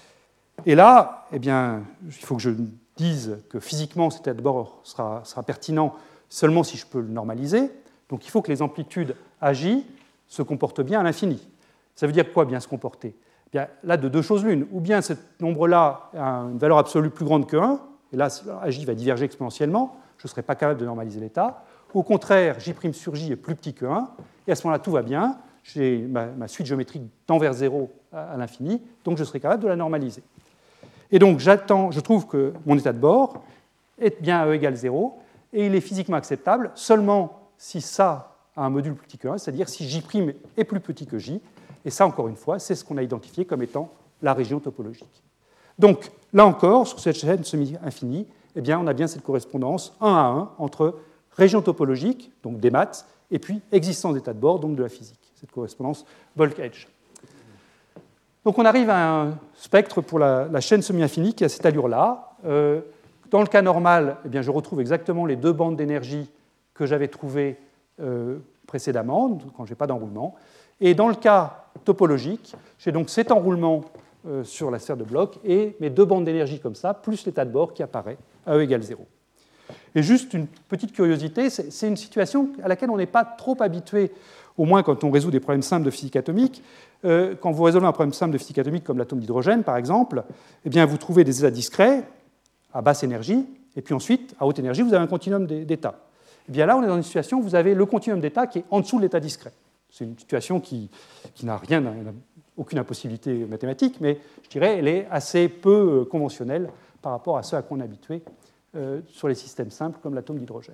Et là, eh bien, il faut que je dise que physiquement, cet état de bord sera, sera pertinent seulement si je peux le normaliser. Donc, il faut que les amplitudes A J se comportent bien à l'infini. Ça veut dire quoi, bien se comporter? Bien, là, de deux choses l'une. Ou bien ce nombre-là a une valeur absolue plus grande que un, et là, A J va diverger exponentiellement, je ne serai pas capable de normaliser l'état. Au contraire, J' sur J est plus petit que un, et à ce moment-là, tout va bien. j'ai ma, ma suite géométrique tend vers zéro à, à l'infini, donc je serai capable de la normaliser. Et donc j'attends, je trouve que mon état de bord est bien à E égale zéro, et il est physiquement acceptable seulement si ça a un module plus petit que un, c'est-à-dire si J' est plus petit que J, et ça, encore une fois, c'est ce qu'on a identifié comme étant la région topologique. Donc, là encore, sur cette chaîne semi-infinie, eh bien, on a bien cette correspondance un à un entre région topologique, donc des maths, et puis existence d'état de bord, donc de la physique, cette correspondance Volk-Edge. Donc on arrive à un spectre pour la, la chaîne semi-infinie qui a cette allure-là. Euh, dans le cas normal, eh bien, je retrouve exactement les deux bandes d'énergie que j'avais trouvées euh, précédemment, quand je n'ai pas d'enroulement. Et dans le cas topologique, j'ai donc cet enroulement euh, sur la sphère de Bloch et mes deux bandes d'énergie comme ça, plus l'état de bord qui apparaît à E égale zéro. Et juste une petite curiosité, c'est une situation à laquelle on n'est pas trop habitué, au moins quand on résout des problèmes simples de physique atomique. Euh, quand vous résolvez un problème simple de physique atomique comme l'atome d'hydrogène, par exemple, eh bien, vous trouvez des états discrets à basse énergie, et puis ensuite, à haute énergie, vous avez un continuum d'états. Eh bien là, on est dans une situation où vous avez le continuum d'états qui est en dessous de l'état discret. C'est une situation qui, qui n'a rien, n'a aucune impossibilité mathématique, mais je dirais elle est assez peu conventionnelle par rapport à ce à quoi on est habitué euh, sur les systèmes simples comme l'atome d'hydrogène.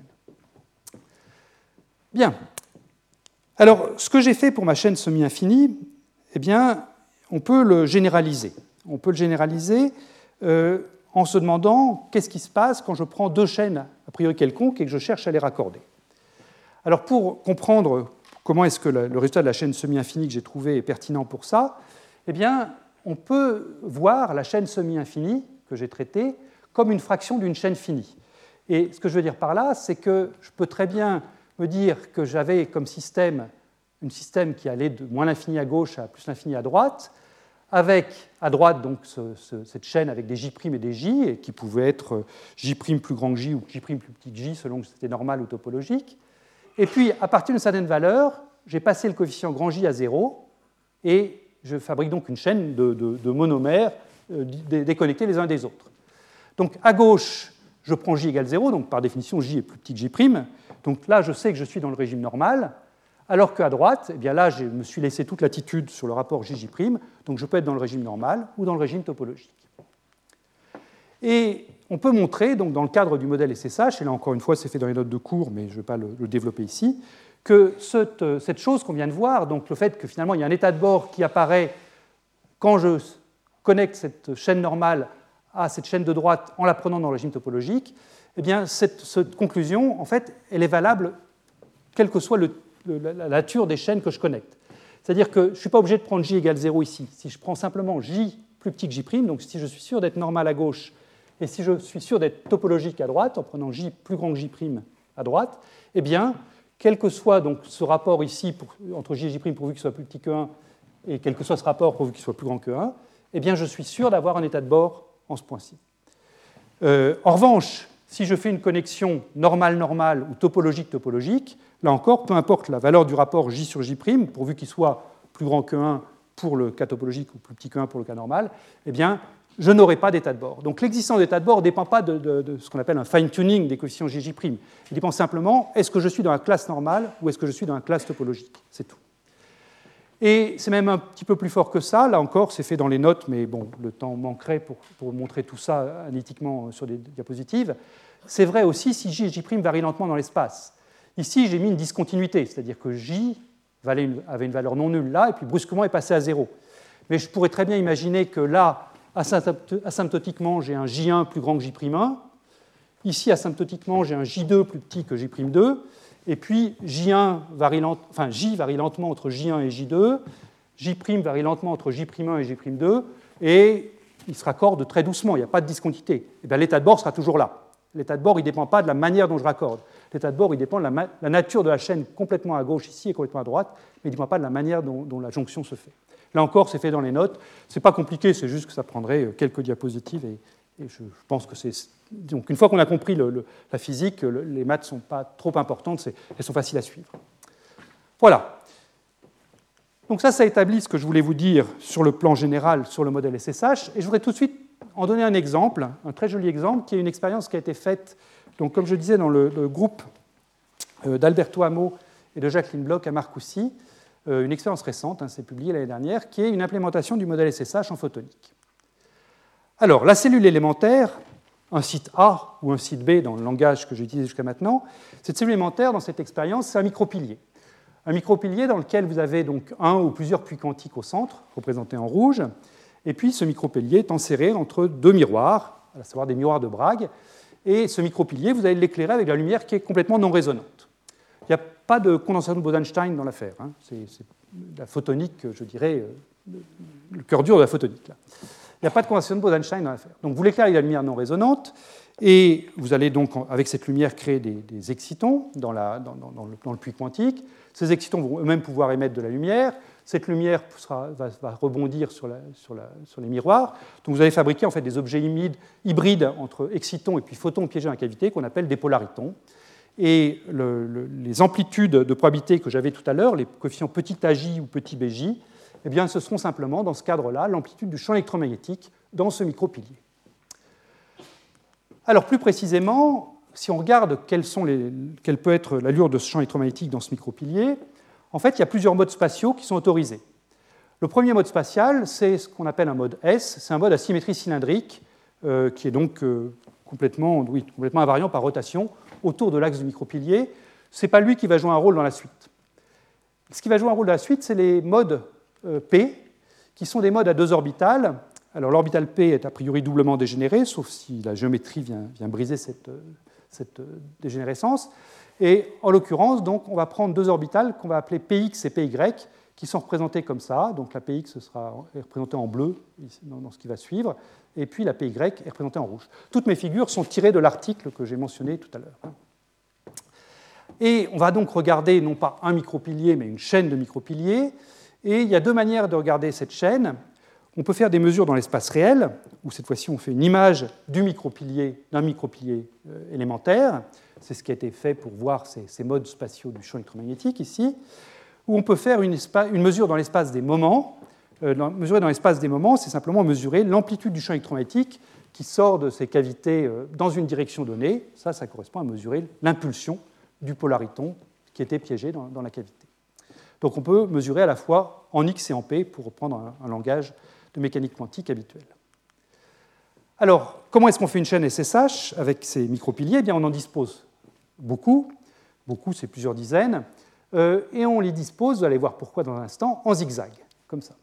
Bien. Alors, ce que j'ai fait pour ma chaîne semi-infinie, eh bien, on peut le généraliser. On peut le généraliser euh, en se demandant qu'est-ce qui se passe quand je prends deux chaînes a priori quelconques et que je cherche à les raccorder. Alors, pour comprendre comment est-ce que le résultat de la chaîne semi-infinie que j'ai trouvé est pertinent pour ça, eh bien, on peut voir la chaîne semi-infinie que j'ai traitée comme une fraction d'une chaîne finie. Et ce que je veux dire par là, c'est que je peux très bien me dire que j'avais comme système un système qui allait de moins l'infini à gauche à plus l'infini à droite, avec à droite donc ce, ce, cette chaîne avec des J' et des J, et qui pouvaient être J' plus grand que J ou J' plus petit que J, selon que c'était normal ou topologique. Et puis, à partir d'une certaine valeur, j'ai passé le coefficient grand J à zéro, et je fabrique donc une chaîne de, de, de monomères euh, déconnectés les uns des autres. Donc, à gauche, je prends J égale zéro, donc par définition, J est plus petit que J'. Donc là, je sais que je suis dans le régime normal, alors qu'à droite, eh bien là, je me suis laissé toute latitude sur le rapport J J', donc je peux être dans le régime normal ou dans le régime topologique. Et on peut montrer, donc, dans le cadre du modèle S S H, et là encore une fois, c'est fait dans les notes de cours, mais je ne vais pas le, le développer ici, que cette, cette chose qu'on vient de voir, donc le fait que finalement il y a un état de bord qui apparaît quand je connecte cette chaîne normale à cette chaîne de droite en la prenant dans le régime topologique, eh bien cette, cette conclusion, en fait, elle est valable quelle que soit le, le, la nature des chaînes que je connecte. C'est-à-dire que je ne suis pas obligé de prendre J égale zéro ici. Si je prends simplement J plus petit que J', donc si je suis sûr d'être normal à gauche, et si je suis sûr d'être topologique à droite, en prenant J plus grand que J' à droite, eh bien, quel que soit donc ce rapport ici pour, entre J et J' pourvu qu'il soit plus petit que un, et quel que soit ce rapport pourvu qu'il soit plus grand que un, eh bien, je suis sûr d'avoir un état de bord en ce point-ci. Euh, en revanche, si je fais une connexion normale-normale ou topologique-topologique, là encore, peu importe la valeur du rapport J sur J', pourvu qu'il soit plus grand que un pour le cas topologique ou plus petit que un pour le cas normal, eh bien, je n'aurai pas d'état de bord. Donc l'existence d'état de bord ne dépend pas de, de, de ce qu'on appelle un fine-tuning des coefficients J J'. Il dépend simplement, est-ce que je suis dans la classe normale ou est-ce que je suis dans la classe topologique. C'est tout. Et c'est même un petit peu plus fort que ça. Là encore, c'est fait dans les notes, mais bon, le temps manquerait pour, pour montrer tout ça analytiquement sur des diapositives. C'est vrai aussi si J et J' varient lentement dans l'espace. Ici, j'ai mis une discontinuité, c'est-à-dire que J avait une valeur non nulle là, et puis brusquement est passé à zéro. Mais je pourrais très bien imaginer que là, asymptotiquement, j'ai un J un plus grand que J'. Ici, asymptotiquement, j'ai un J deux plus petit que J' deux. Et puis, J un varie lent... enfin, J varie lentement entre J un et J deux. J' varie lentement entre J' un et J' deux. Et il se raccorde très doucement, il n'y a pas de discontinuité. Et bien, l'état de bord sera toujours là. L'état de bord, il ne dépend pas de la manière dont je raccorde. L'état de bord, il dépend de la, ma... la nature de la chaîne complètement à gauche ici et complètement à droite, mais il ne dépend pas de la manière dont, dont la jonction se fait. Là encore, c'est fait dans les notes. Ce n'est pas compliqué, c'est juste que ça prendrait quelques diapositives. Et, et je, je pense que c'est... Donc, une fois qu'on a compris le, le, la physique, le, les maths ne sont pas trop importantes, elles sont faciles à suivre. Voilà. Donc ça, ça établit ce que je voulais vous dire sur le plan général, sur le modèle S S H. Et je voudrais tout de suite en donner un exemple, un très joli exemple, qui est une expérience qui a été faite, donc, comme je disais, dans le, le groupe d'Alberto Amo et de Jacqueline Bloch à Marcoussis, euh, une expérience récente, hein, c'est publié l'année dernière, qui est une implémentation du modèle S S H en photonique. Alors, la cellule élémentaire, un site A ou un site B dans le langage que j'ai utilisé jusqu'à maintenant, cette cellule élémentaire, dans cette expérience, c'est un micropilier. Un micropilier dans lequel vous avez donc un ou plusieurs puits quantiques au centre, représentés en rouge, et puis ce micropilier est enserré entre deux miroirs, à savoir des miroirs de Bragg, et ce micropilier, vous allez l'éclairer avec de la lumière qui est complètement non résonante. Il n'y a pas de condensation de Bose-Einstein dans l'affaire, hein. C'est, c'est la photonique, je dirais, le cœur dur de la photonique, là. Il n'y a pas de condensation de Bose-Einstein dans l'affaire. Donc vous l'éclairez avec la lumière non résonante, et vous allez donc, avec cette lumière, créer des, des excitons dans, la, dans, dans, le, dans le puits quantique. Ces excitons vont eux-mêmes pouvoir émettre de la lumière. Cette lumière sera, va, va rebondir sur, la, sur, la, sur les miroirs. Donc vous allez fabriquer en fait, des objets hybrides, hybrides entre excitons et puis photons piégés dans la cavité qu'on appelle des polaritons. Et le, le, les amplitudes de probabilité que j'avais tout à l'heure, les coefficients petit aj ou petit bj, eh bien, ce seront simplement, dans ce cadre-là, l'amplitude du champ électromagnétique dans ce micropilier. Alors, plus précisément, si on regarde quelles sont les, quelle peut être l'allure de ce champ électromagnétique dans ce micropilier, en fait, il y a plusieurs modes spatiaux qui sont autorisés. Le premier mode spatial, c'est ce qu'on appelle un mode S, c'est un mode à symétrie cylindrique, euh, qui est donc euh, complètement, oui, complètement invariant par rotation autour de l'axe du micropilier. Ce n'est pas lui qui va jouer un rôle dans la suite. Ce qui va jouer un rôle dans la suite, c'est les modes P, qui sont des modes à deux orbitales. Alors l'orbital P est a priori doublement dégénéré, sauf si la géométrie vient, vient briser cette, cette dégénérescence. Et en l'occurrence, donc, on va prendre deux orbitales qu'on va appeler P X et P Y, qui sont représentées comme ça. Donc la P X sera représentée en bleu dans ce qui va suivre, et puis la P Y est représentée en rouge. Toutes mes figures sont tirées de l'article que j'ai mentionné tout à l'heure. Et on va donc regarder non pas un micropilier, mais une chaîne de micropiliers. Et il y a deux manières de regarder cette chaîne. On peut faire des mesures dans l'espace réel, où cette fois-ci on fait une image du micropilier, d'un micropilier élémentaire. C'est ce qui a été fait pour voir ces, ces modes spatiaux du champ électromagnétique ici. Ou on peut faire une, une mesure dans l'espace des moments. Euh, dans, mesurer dans l'espace des moments, c'est simplement mesurer l'amplitude du champ électromagnétique qui sort de ces cavités euh, dans une direction donnée. Ça, ça correspond à mesurer l'impulsion du polariton qui était piégé dans, dans la cavité. Donc on peut mesurer à la fois en X et en P pour reprendre un, un langage de mécanique quantique habituel. Alors, comment est-ce qu'on fait une chaîne S S H avec ces micropiliers ? Eh bien, on en dispose beaucoup, beaucoup, c'est plusieurs dizaines, euh, et on les dispose, vous allez voir pourquoi dans un instant, en zigzag, comme ça.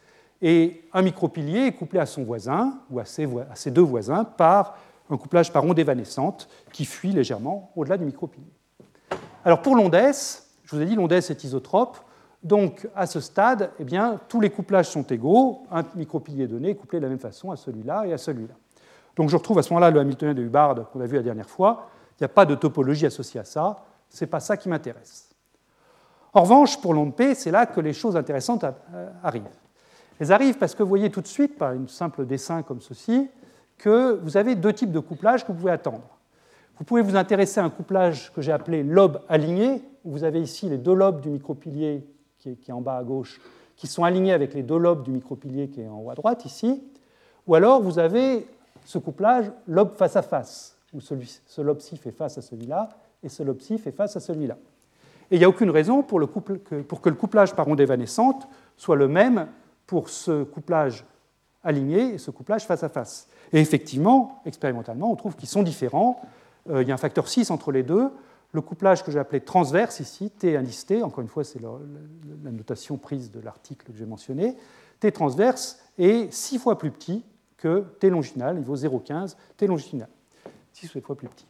Et un micropilier est couplé à son voisin, ou à ses, vo- à ses deux voisins, par un couplage par onde évanescente qui fuit légèrement au-delà du micropilier. Alors, pour l'onde S, je vous ai dit, l'onde S est isotrope. Donc, à ce stade, eh bien, tous les couplages sont égaux. Un micropilier donné est couplé de la même façon à celui-là et à celui-là. Donc, je retrouve à ce moment-là le Hamiltonien de Hubbard qu'on a vu la dernière fois. Il n'y a pas de topologie associée à ça. Ce n'est pas ça qui m'intéresse. En revanche, pour l'onde P, c'est là que les choses intéressantes arrivent. Elles arrivent parce que vous voyez tout de suite, par un simple dessin comme ceci, que vous avez deux types de couplages que vous pouvez attendre. Vous pouvez vous intéresser à un couplage que j'ai appelé lobe aligné, où vous avez ici les deux lobes du micropilier qui est, qui est en bas à gauche, qui sont alignés avec les deux lobes du micropilier qui est en haut à droite, ici. Ou alors vous avez ce couplage lobe face à face, où celui, ce lobe-ci fait face à celui-là, et ce lobe-ci fait face à celui-là. Et il n'y a aucune raison pour, le couple, que, pour que le couplage par onde évanescente soit le même pour ce couplage aligné et ce couplage face à face. Et effectivement, expérimentalement, on trouve qu'ils sont différents. Euh, il y a un facteur six entre les deux. Le couplage que j'ai appelé transverse ici, T indice T, encore une fois, c'est la, la notation prise de l'article que j'ai mentionné, T transverse est six fois plus petit que T longitudinal, il vaut zéro virgule quinze, T longitudinal, six ou sept fois plus petit.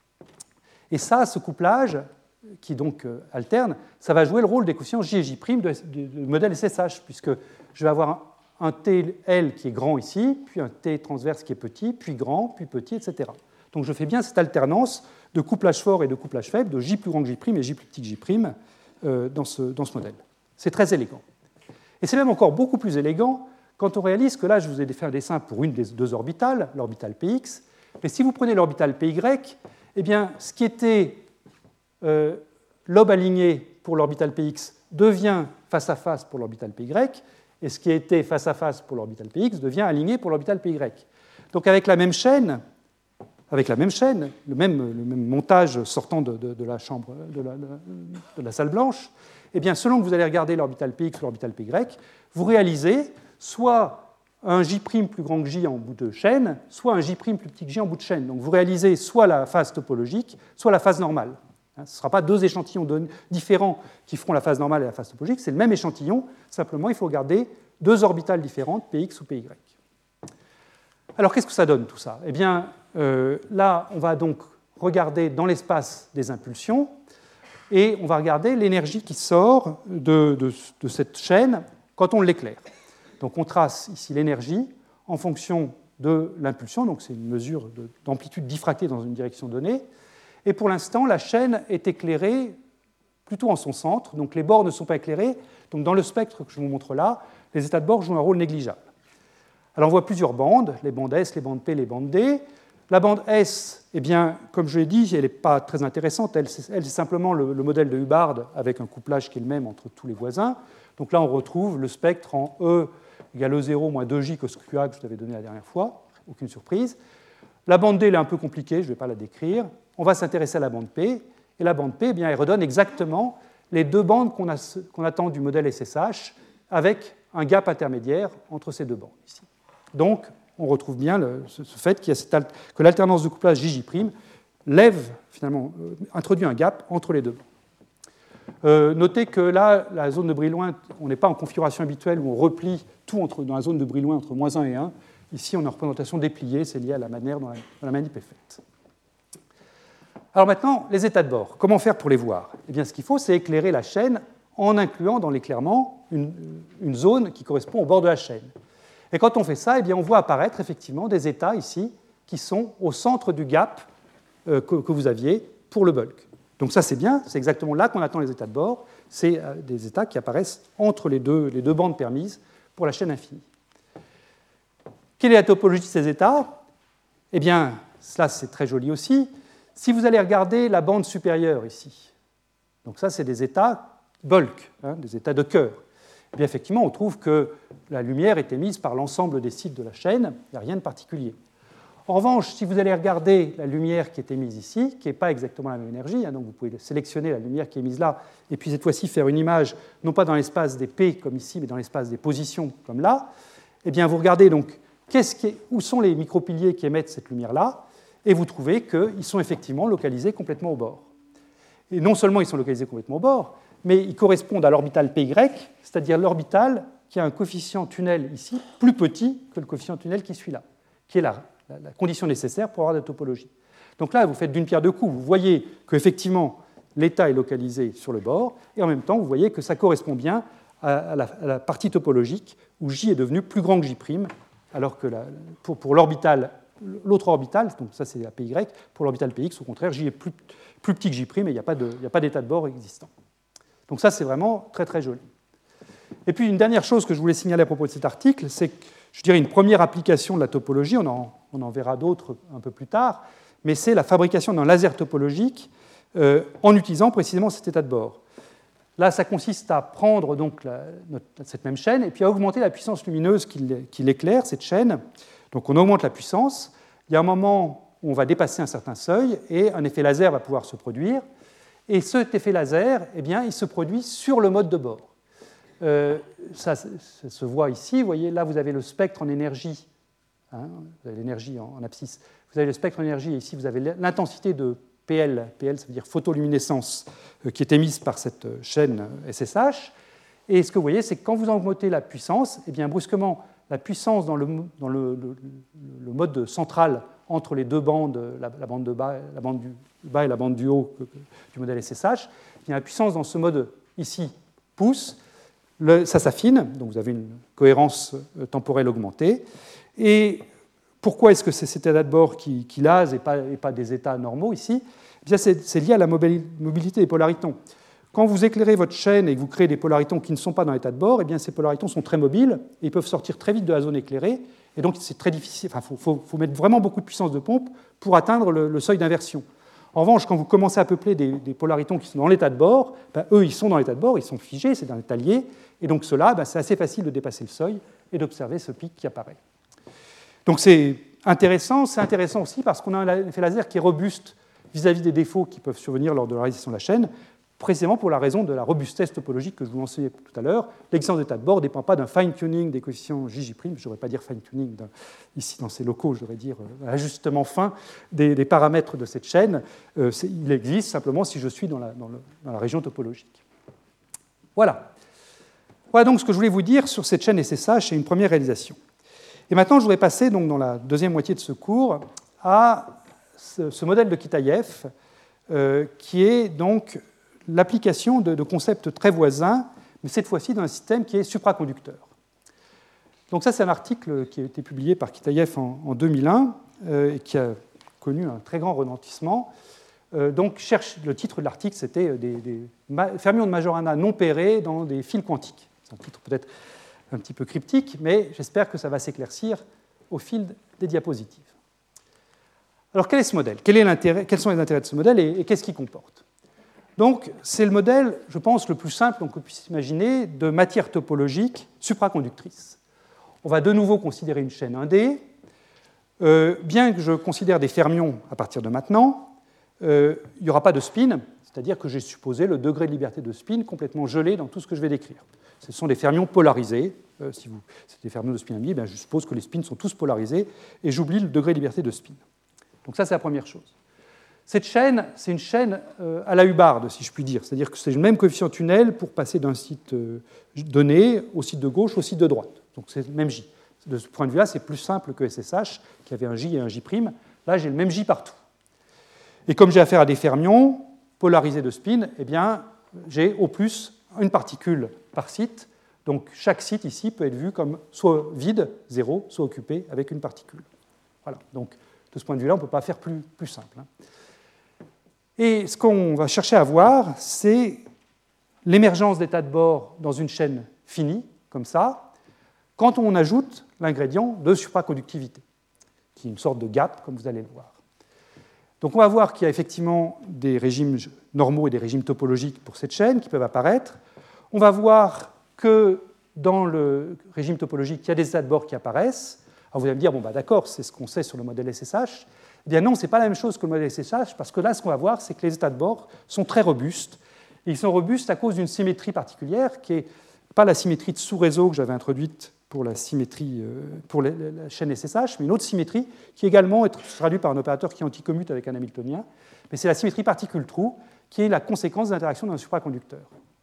Et ça, ce couplage, qui donc euh, alterne, ça va jouer le rôle des coefficients J et J' du modèle S S H, puisque je vais avoir un, un T L qui est grand ici, puis un T transverse qui est petit, puis grand, puis petit, et cetera. Donc je fais bien cette alternance de couplage fort et de couplage faible, de J plus grand que J' et J plus petit que J' euh, dans, ce, dans ce modèle. C'est très élégant. Et c'est même encore beaucoup plus élégant quand on réalise que là, je vous ai fait un dessin pour une des deux orbitales, l'orbitale P X, mais si vous prenez l'orbitale P Y, eh bien, ce qui était euh, lobe aligné pour l'orbitale P X devient face à face pour l'orbitale P Y, et ce qui était face à face pour l'orbitale P X devient aligné pour l'orbitale P Y. Donc avec la même chaîne, avec la même chaîne, le même, le même montage sortant de, de, de la chambre, de la, de, de la salle blanche, eh bien, selon que vous allez regarder l'orbital Px ou l'orbital Py, vous réalisez soit un J' plus grand que J en bout de chaîne, soit un J' plus petit que J en bout de chaîne. Donc vous réalisez soit la phase topologique, soit la phase normale. Ce ne sera pas deux échantillons différents qui feront la phase normale et la phase topologique, c'est le même échantillon, simplement il faut regarder deux orbitales différentes, Px ou Py. Alors qu'est-ce que ça donne tout ça? Eh bien, euh, là, on va donc regarder dans l'espace des impulsions, et on va regarder l'énergie qui sort de, de, de cette chaîne quand on l'éclaire. Donc on trace ici l'énergie en fonction de l'impulsion, donc c'est une mesure d'amplitude diffractée dans une direction donnée, et pour l'instant, la chaîne est éclairée plutôt en son centre, donc les bords ne sont pas éclairés, donc dans le spectre que je vous montre là, les états de bord jouent un rôle négligeable. Alors on voit plusieurs bandes, les bandes S, les bandes P, les bandes D. La bande S, eh bien, comme je l'ai dit, elle n'est pas très intéressante. Elle, c'est, elle, c'est simplement le, le modèle de Hubbard avec un couplage qui est le même entre tous les voisins. Donc là, on retrouve le spectre en E égale E zéro moins deux J cos Q A que je vous avais donné la dernière fois. Aucune surprise. La bande D, elle est un peu compliquée, je ne vais pas la décrire. On va s'intéresser à la bande P. Et la bande P, eh bien, elle redonne exactement les deux bandes qu'on, a, qu'on attend du modèle S S H avec un gap intermédiaire entre ces deux bandes ici. Donc, on retrouve bien le, ce, ce fait qu'il y a cette, que l'alternance de couplage J J' lève, finalement, euh, introduit un gap entre les deux bandes. Euh, notez que là, la zone de Brillouin, on n'est pas en configuration habituelle où on replie tout entre, dans la zone de Brillouin entre moins un et un. Ici, on est en représentation dépliée, c'est lié à la manière dont la, dont la manip est faite. Alors maintenant, les états de bord. Comment faire pour les voir? Eh bien, ce qu'il faut, c'est éclairer la chaîne en incluant dans l'éclairement une, une zone qui correspond au bord de la chaîne. Et quand on fait ça, eh bien, on voit apparaître effectivement des états ici qui sont au centre du gap euh, que, que vous aviez pour le bulk. Donc ça, c'est bien, c'est exactement là qu'on attend les états de bord. C'est euh, des états qui apparaissent entre les deux, les deux bandes permises pour la chaîne infinie. Quelle est la topologie de ces états? Eh bien, ça, c'est très joli aussi. Si vous allez regarder la bande supérieure ici, donc ça, c'est des états bulk, hein, des états de cœur. Eh bien, effectivement, on trouve que la lumière est émise par l'ensemble des sites de la chaîne, il n'y a rien de particulier. En revanche, si vous allez regarder la lumière qui est émise ici, qui n'est pas exactement la même énergie, hein, donc vous pouvez sélectionner la lumière qui est émise là, et puis cette fois-ci faire une image, non pas dans l'espace des P comme ici, mais dans l'espace des positions comme là, eh bien, vous regardez donc qu'est-ce qui est, où sont les micropiliers qui émettent cette lumière-là, et vous trouvez qu'ils sont effectivement localisés complètement au bord. Et non seulement ils sont localisés complètement au bord, mais ils correspondent à l'orbital Py, c'est-à-dire l'orbital qui a un coefficient tunnel ici plus petit que le coefficient tunnel qui suit là, qui est la, la, la condition nécessaire pour avoir de la topologie. Donc là, vous faites d'une pierre deux coups. Vous voyez qu'effectivement, l'état est localisé sur le bord, et en même temps, vous voyez que ça correspond bien à, à, la, à la partie topologique où J est devenu plus grand que J', alors que la, pour, pour l'orbital, l'autre orbital, donc ça c'est la Py, pour l'orbital Px, au contraire, J est plus, plus petit que J', et il n'y a pas d'état de bord existant. Donc ça, c'est vraiment très très joli. Et puis une dernière chose que je voulais signaler à propos de cet article, c'est, je dirais, une première application de la topologie, on en, on en verra d'autres un peu plus tard, mais c'est la fabrication d'un laser topologique euh, en utilisant précisément cet état de bord. Là, ça consiste à prendre donc la, notre, cette même chaîne et puis à augmenter la puissance lumineuse qui, qui l'éclaire, cette chaîne. Donc on augmente la puissance. Il y a un moment où on va dépasser un certain seuil et un effet laser va pouvoir se produire. Et cet effet laser, eh bien, il se produit sur le mode de bord. Euh, ça, ça se voit ici. Vous voyez, là, vous avez le spectre en énergie. Hein, vous avez l'énergie en, en abscisse. Vous avez le spectre en énergie et ici, vous avez l'intensité de P L. P L, ça veut dire photoluminescence, euh, qui est émise par cette chaîne S S H. Et ce que vous voyez, c'est que quand vous augmentez la puissance, eh bien, brusquement, la puissance dans le, dans le, le, le mode central entre les deux bandes, la, la bande de bas, la bande du bas et la bande du haut du modèle S S H, eh bien, la puissance dans ce mode ici pousse, le, ça s'affine, donc vous avez une cohérence temporelle augmentée. Et pourquoi est-ce que c'est cet état de bord qui, qui lase et pas, et pas des états normaux ici? Eh bien, c'est, c'est lié à la mobilité des polaritons. Quand vous éclairez votre chaîne et que vous créez des polaritons qui ne sont pas dans l'état de bord, eh bien, ces polaritons sont très mobiles et ils peuvent sortir très vite de la zone éclairée. Et donc, c'est très difficile. Enfin, il faut, faut mettre vraiment beaucoup de puissance de pompe pour atteindre le, le seuil d'inversion. En revanche, quand vous commencez à peupler des, des polaritons qui sont dans l'état de bord, ben, eux, ils sont dans l'état de bord, ils sont figés, c'est dans l'état lié. Et donc, ceux-là, ben, c'est assez facile de dépasser le seuil et d'observer ce pic qui apparaît. Donc, c'est intéressant. C'est intéressant aussi parce qu'on a un effet laser qui est robuste vis-à-vis des défauts qui peuvent survenir lors de la réalisation de la chaîne, précisément pour la raison de la robustesse topologique que je vous mentionnais tout à l'heure. L'existence d'état de bord ne dépend pas d'un fine-tuning des coefficients J J', je ne devrais pas dire fine-tuning ici dans ces locaux, je devrais dire euh, ajustement fin des, des paramètres de cette chaîne. Euh, il existe simplement si je suis dans la, dans, le, dans la région topologique. Voilà. Voilà donc ce que je voulais vous dire sur cette chaîne S S H et une première réalisation. Et maintenant, je voudrais passer donc, dans la deuxième moitié de ce cours à ce, ce modèle de Kitaïev, euh, qui est donc l'application de, de concepts très voisins, mais cette fois-ci dans un système qui est supraconducteur. Donc ça, c'est un article qui a été publié par Kitaïev en, en deux mille un euh, et qui a connu un très grand retentissement. Euh, donc, cherche, le titre de l'article, c'était des, des fermions de Majorana non pairés dans des fils quantiques. C'est un titre peut-être un petit peu cryptique, mais j'espère que ça va s'éclaircir au fil des diapositives. Alors, quel est ce modèle ? Quel est l'intérêt ? Quels sont les intérêts de ce modèle et, et qu'est-ce qu'il comporte ? Donc, c'est le modèle, je pense, le plus simple qu'on puisse imaginer de matière topologique supraconductrice. On va de nouveau considérer une chaîne un D. Euh, bien que je considère des fermions à partir de maintenant, euh, il n'y aura pas de spin, c'est-à-dire que j'ai supposé le degré de liberté de spin complètement gelé dans tout ce que je vais décrire. Ce sont des fermions polarisés. Euh, si vous, c'est des fermions de spin ami, ben je suppose que les spins sont tous polarisés et j'oublie le degré de liberté de spin. Donc ça, c'est la première chose. Cette chaîne, c'est une chaîne à la Hubbard, si je puis dire. C'est-à-dire que c'est le même coefficient tunnel pour passer d'un site donné au site de gauche au site de droite. Donc c'est le même J. De ce point de vue-là, c'est plus simple que S S H, qui avait un J et un J'. Là, j'ai le même J partout. Et comme j'ai affaire à des fermions polarisés de spin, eh bien, j'ai au plus une particule par site. Donc chaque site ici peut être vu comme soit vide, zéro, soit occupé avec une particule. Voilà. Donc de ce point de vue-là, on ne peut pas faire plus, plus simple. Et ce qu'on va chercher à voir, c'est l'émergence d'états de bord dans une chaîne finie, comme ça, quand on ajoute l'ingrédient de supraconductivité, qui est une sorte de gap, comme vous allez le voir. Donc on va voir qu'il y a effectivement des régimes normaux et des régimes topologiques pour cette chaîne qui peuvent apparaître. On va voir que dans le régime topologique, il y a des états de bord qui apparaissent. Alors vous allez me dire, bon, bah, d'accord, c'est ce qu'on sait sur le modèle S S H. Eh bien non, ce n'est pas la même chose que le modèle S S H, parce que là, ce qu'on va voir, c'est que les états de bord sont très robustes. Et ils sont robustes à cause d'une symétrie particulière, qui n'est pas la symétrie de sous-réseau que j'avais introduite pour la, symétrie, pour la chaîne S S H, mais une autre symétrie qui également est traduite par un opérateur qui anticommute avec un Hamiltonien. Mais c'est la symétrie particule-trou, qui est la conséquence de l'interaction d'un supraconducteur.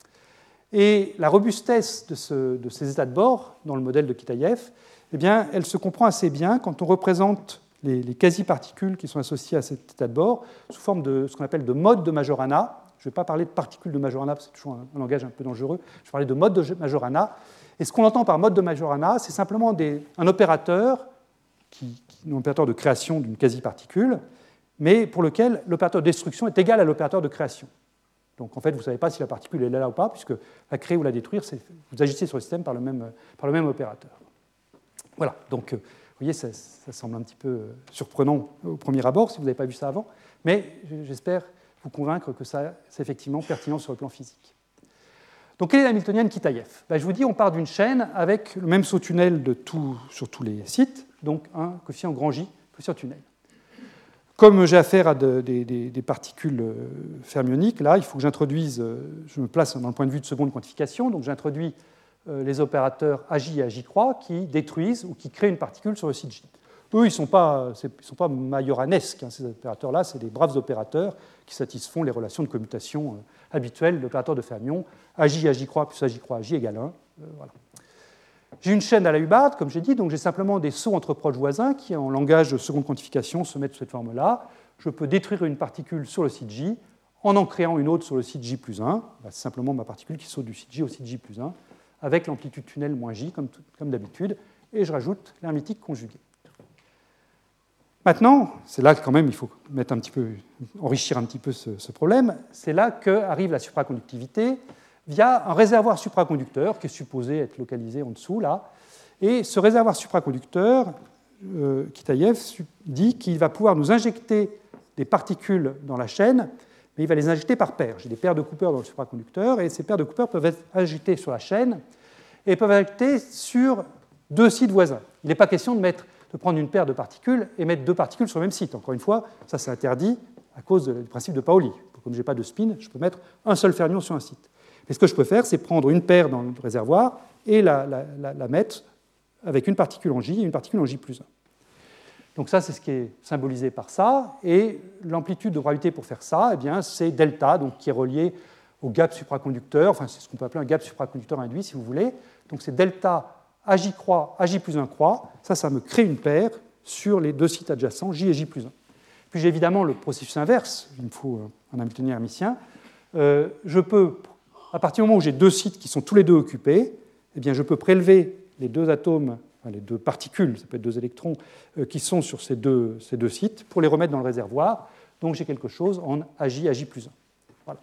Et la robustesse de, ce, de ces états de bord, dans le modèle de Kitaïev, eh bien, elle se comprend assez bien quand on représente les, les quasi-particules qui sont associées à cet état de bord sous forme de ce qu'on appelle de mode de Majorana. Je ne vais pas parler de particules de Majorana, parce que c'est toujours un, un langage un peu dangereux. Je vais parler de mode de Majorana. Et ce qu'on entend par mode de Majorana, c'est simplement des, un opérateur, qui, qui, un opérateur de création d'une quasi-particule, mais pour lequel l'opérateur de destruction est égal à l'opérateur de création. Donc en fait, vous ne savez pas si la particule est là ou pas, puisque la créer ou la détruire, c'est, vous agissez sur le système par le même, par le même opérateur. Voilà, donc vous voyez, ça, ça semble un petit peu surprenant au premier abord, si vous n'avez pas vu ça avant, mais j'espère vous convaincre que ça, c'est effectivement pertinent sur le plan physique. Donc quelle est la Hamiltonienne Kitaïev ? Ben, je vous dis, on part d'une chaîne avec le même saut tunnel de tout, sur tous les sites, donc un coefficient grand J, coefficient tunnel. Comme j'ai affaire à de, de, de, des particules fermioniques, là, il faut que j'introduise, je me place dans le point de vue de seconde quantification, donc j'introduis les opérateurs A J et A J trois qui détruisent ou qui créent une particule sur le site J. Eux, ils ne sont pas, sont pas majoranesques, hein, ces opérateurs-là, c'est des braves opérateurs qui satisfont les relations de commutation euh, habituelles de l'opérateur de fermion, A J, A J trois plus A J trois, A J égale un. Euh, voilà. J'ai une chaîne à la Hubbard, comme j'ai dit, donc j'ai simplement des sauts entre proches voisins qui, en langage de seconde quantification, se mettent sous cette forme-là. Je peux détruire une particule sur le site J en en créant une autre sur le site J plus un. Ben, c'est simplement ma particule qui saute du site J au site J plus un, avec l'amplitude tunnel moins J, comme, comme d'habitude, et je rajoute l'hermétique conjuguée. Maintenant, c'est là que quand même il faut mettre un petit peu, enrichir un petit peu ce, ce problème, c'est là qu'arrive la supraconductivité via un réservoir supraconducteur qui est supposé être localisé en dessous, là. Et ce réservoir supraconducteur, euh, Kitaïev dit qu'il va pouvoir nous injecter des particules dans la chaîne, mais il va les injecter par paires. J'ai des paires de Cooper dans le supraconducteur, et ces paires de Cooper peuvent être injectées sur la chaîne, et peuvent être injectées sur deux sites voisins. Il n'est pas question de mettre de prendre une paire de particules et mettre deux particules sur le même site. Encore une fois, ça c'est interdit à cause du principe de Pauli. Comme je n'ai pas de spin, je peux mettre un seul fermion sur un site. Mais ce que je peux faire, c'est prendre une paire dans le réservoir et la, la, la, la mettre avec une particule en J et une particule en J plus un. Donc ça, c'est ce qui est symbolisé par ça. Et l'amplitude de gravité pour faire ça, eh bien, c'est delta, donc, qui est relié au gap supraconducteur. Enfin, c'est ce qu'on peut appeler un gap supraconducteur induit, si vous voulez. Donc c'est delta Aj croix, Aj plus un croix. Ça, ça me crée une paire sur les deux sites adjacents, J et J plus un. Puis j'ai évidemment le processus inverse. Il me faut un Hamiltonien hermitien. Euh, je peux, à partir du moment où j'ai deux sites qui sont tous les deux occupés, eh bien, je peux prélever les deux atomes, enfin les deux particules, ça peut être deux électrons, euh, qui sont sur ces deux, ces deux sites, pour les remettre dans le réservoir. Donc j'ai quelque chose en Aj, Aj plus un. Voilà.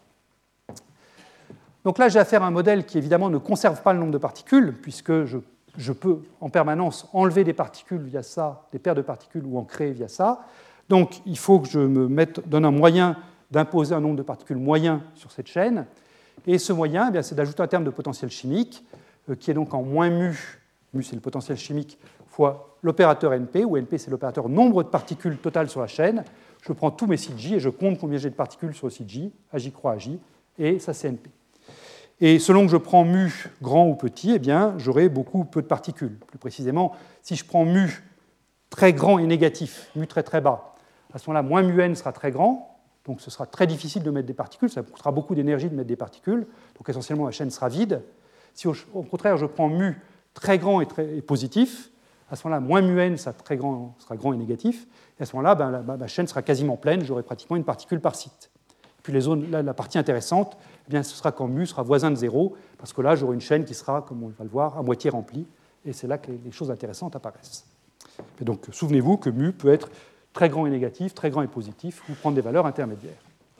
Donc là, j'ai affaire à un modèle qui, évidemment, ne conserve pas le nombre de particules, puisque je, je peux en permanence enlever des particules via ça, des paires de particules, ou en créer via ça. Donc il faut que je me mette, donne un moyen d'imposer un nombre de particules moyen sur cette chaîne. Et ce moyen, eh bien, c'est d'ajouter un terme de potentiel chimique, euh, qui est donc en moins mu. Mu, c'est le potentiel chimique fois l'opérateur N P, où N P, c'est l'opérateur nombre de particules totales sur la chaîne. Je prends tous mes sites J et je compte combien j'ai de particules sur le site J, Aj croix Aj, et ça, c'est N P. Et selon que je prends mu grand ou petit, eh bien, j'aurai beaucoup ou peu de particules. Plus précisément, si je prends mu très grand et négatif, mu très très bas, à ce moment-là, moins mu n sera très grand, donc ce sera très difficile de mettre des particules, ça coûtera beaucoup d'énergie de mettre des particules, donc essentiellement la chaîne sera vide. Si au, au contraire je prends mu très grand et, très, et positif, à ce moment-là, moins mu n sera, très grand, sera grand et négatif, et à ce moment-là, ben, la, la chaîne sera quasiment pleine, j'aurai pratiquement une particule par site. Et puis les zones, là, la partie intéressante, eh bien, ce sera quand mu sera voisin de zéro, parce que là, j'aurai une chaîne qui sera, comme on va le voir, à moitié remplie, et c'est là que les, les choses intéressantes apparaissent. Et donc, souvenez-vous que mu peut être très grand et négatif, très grand et positif, ou prendre des valeurs intermédiaires.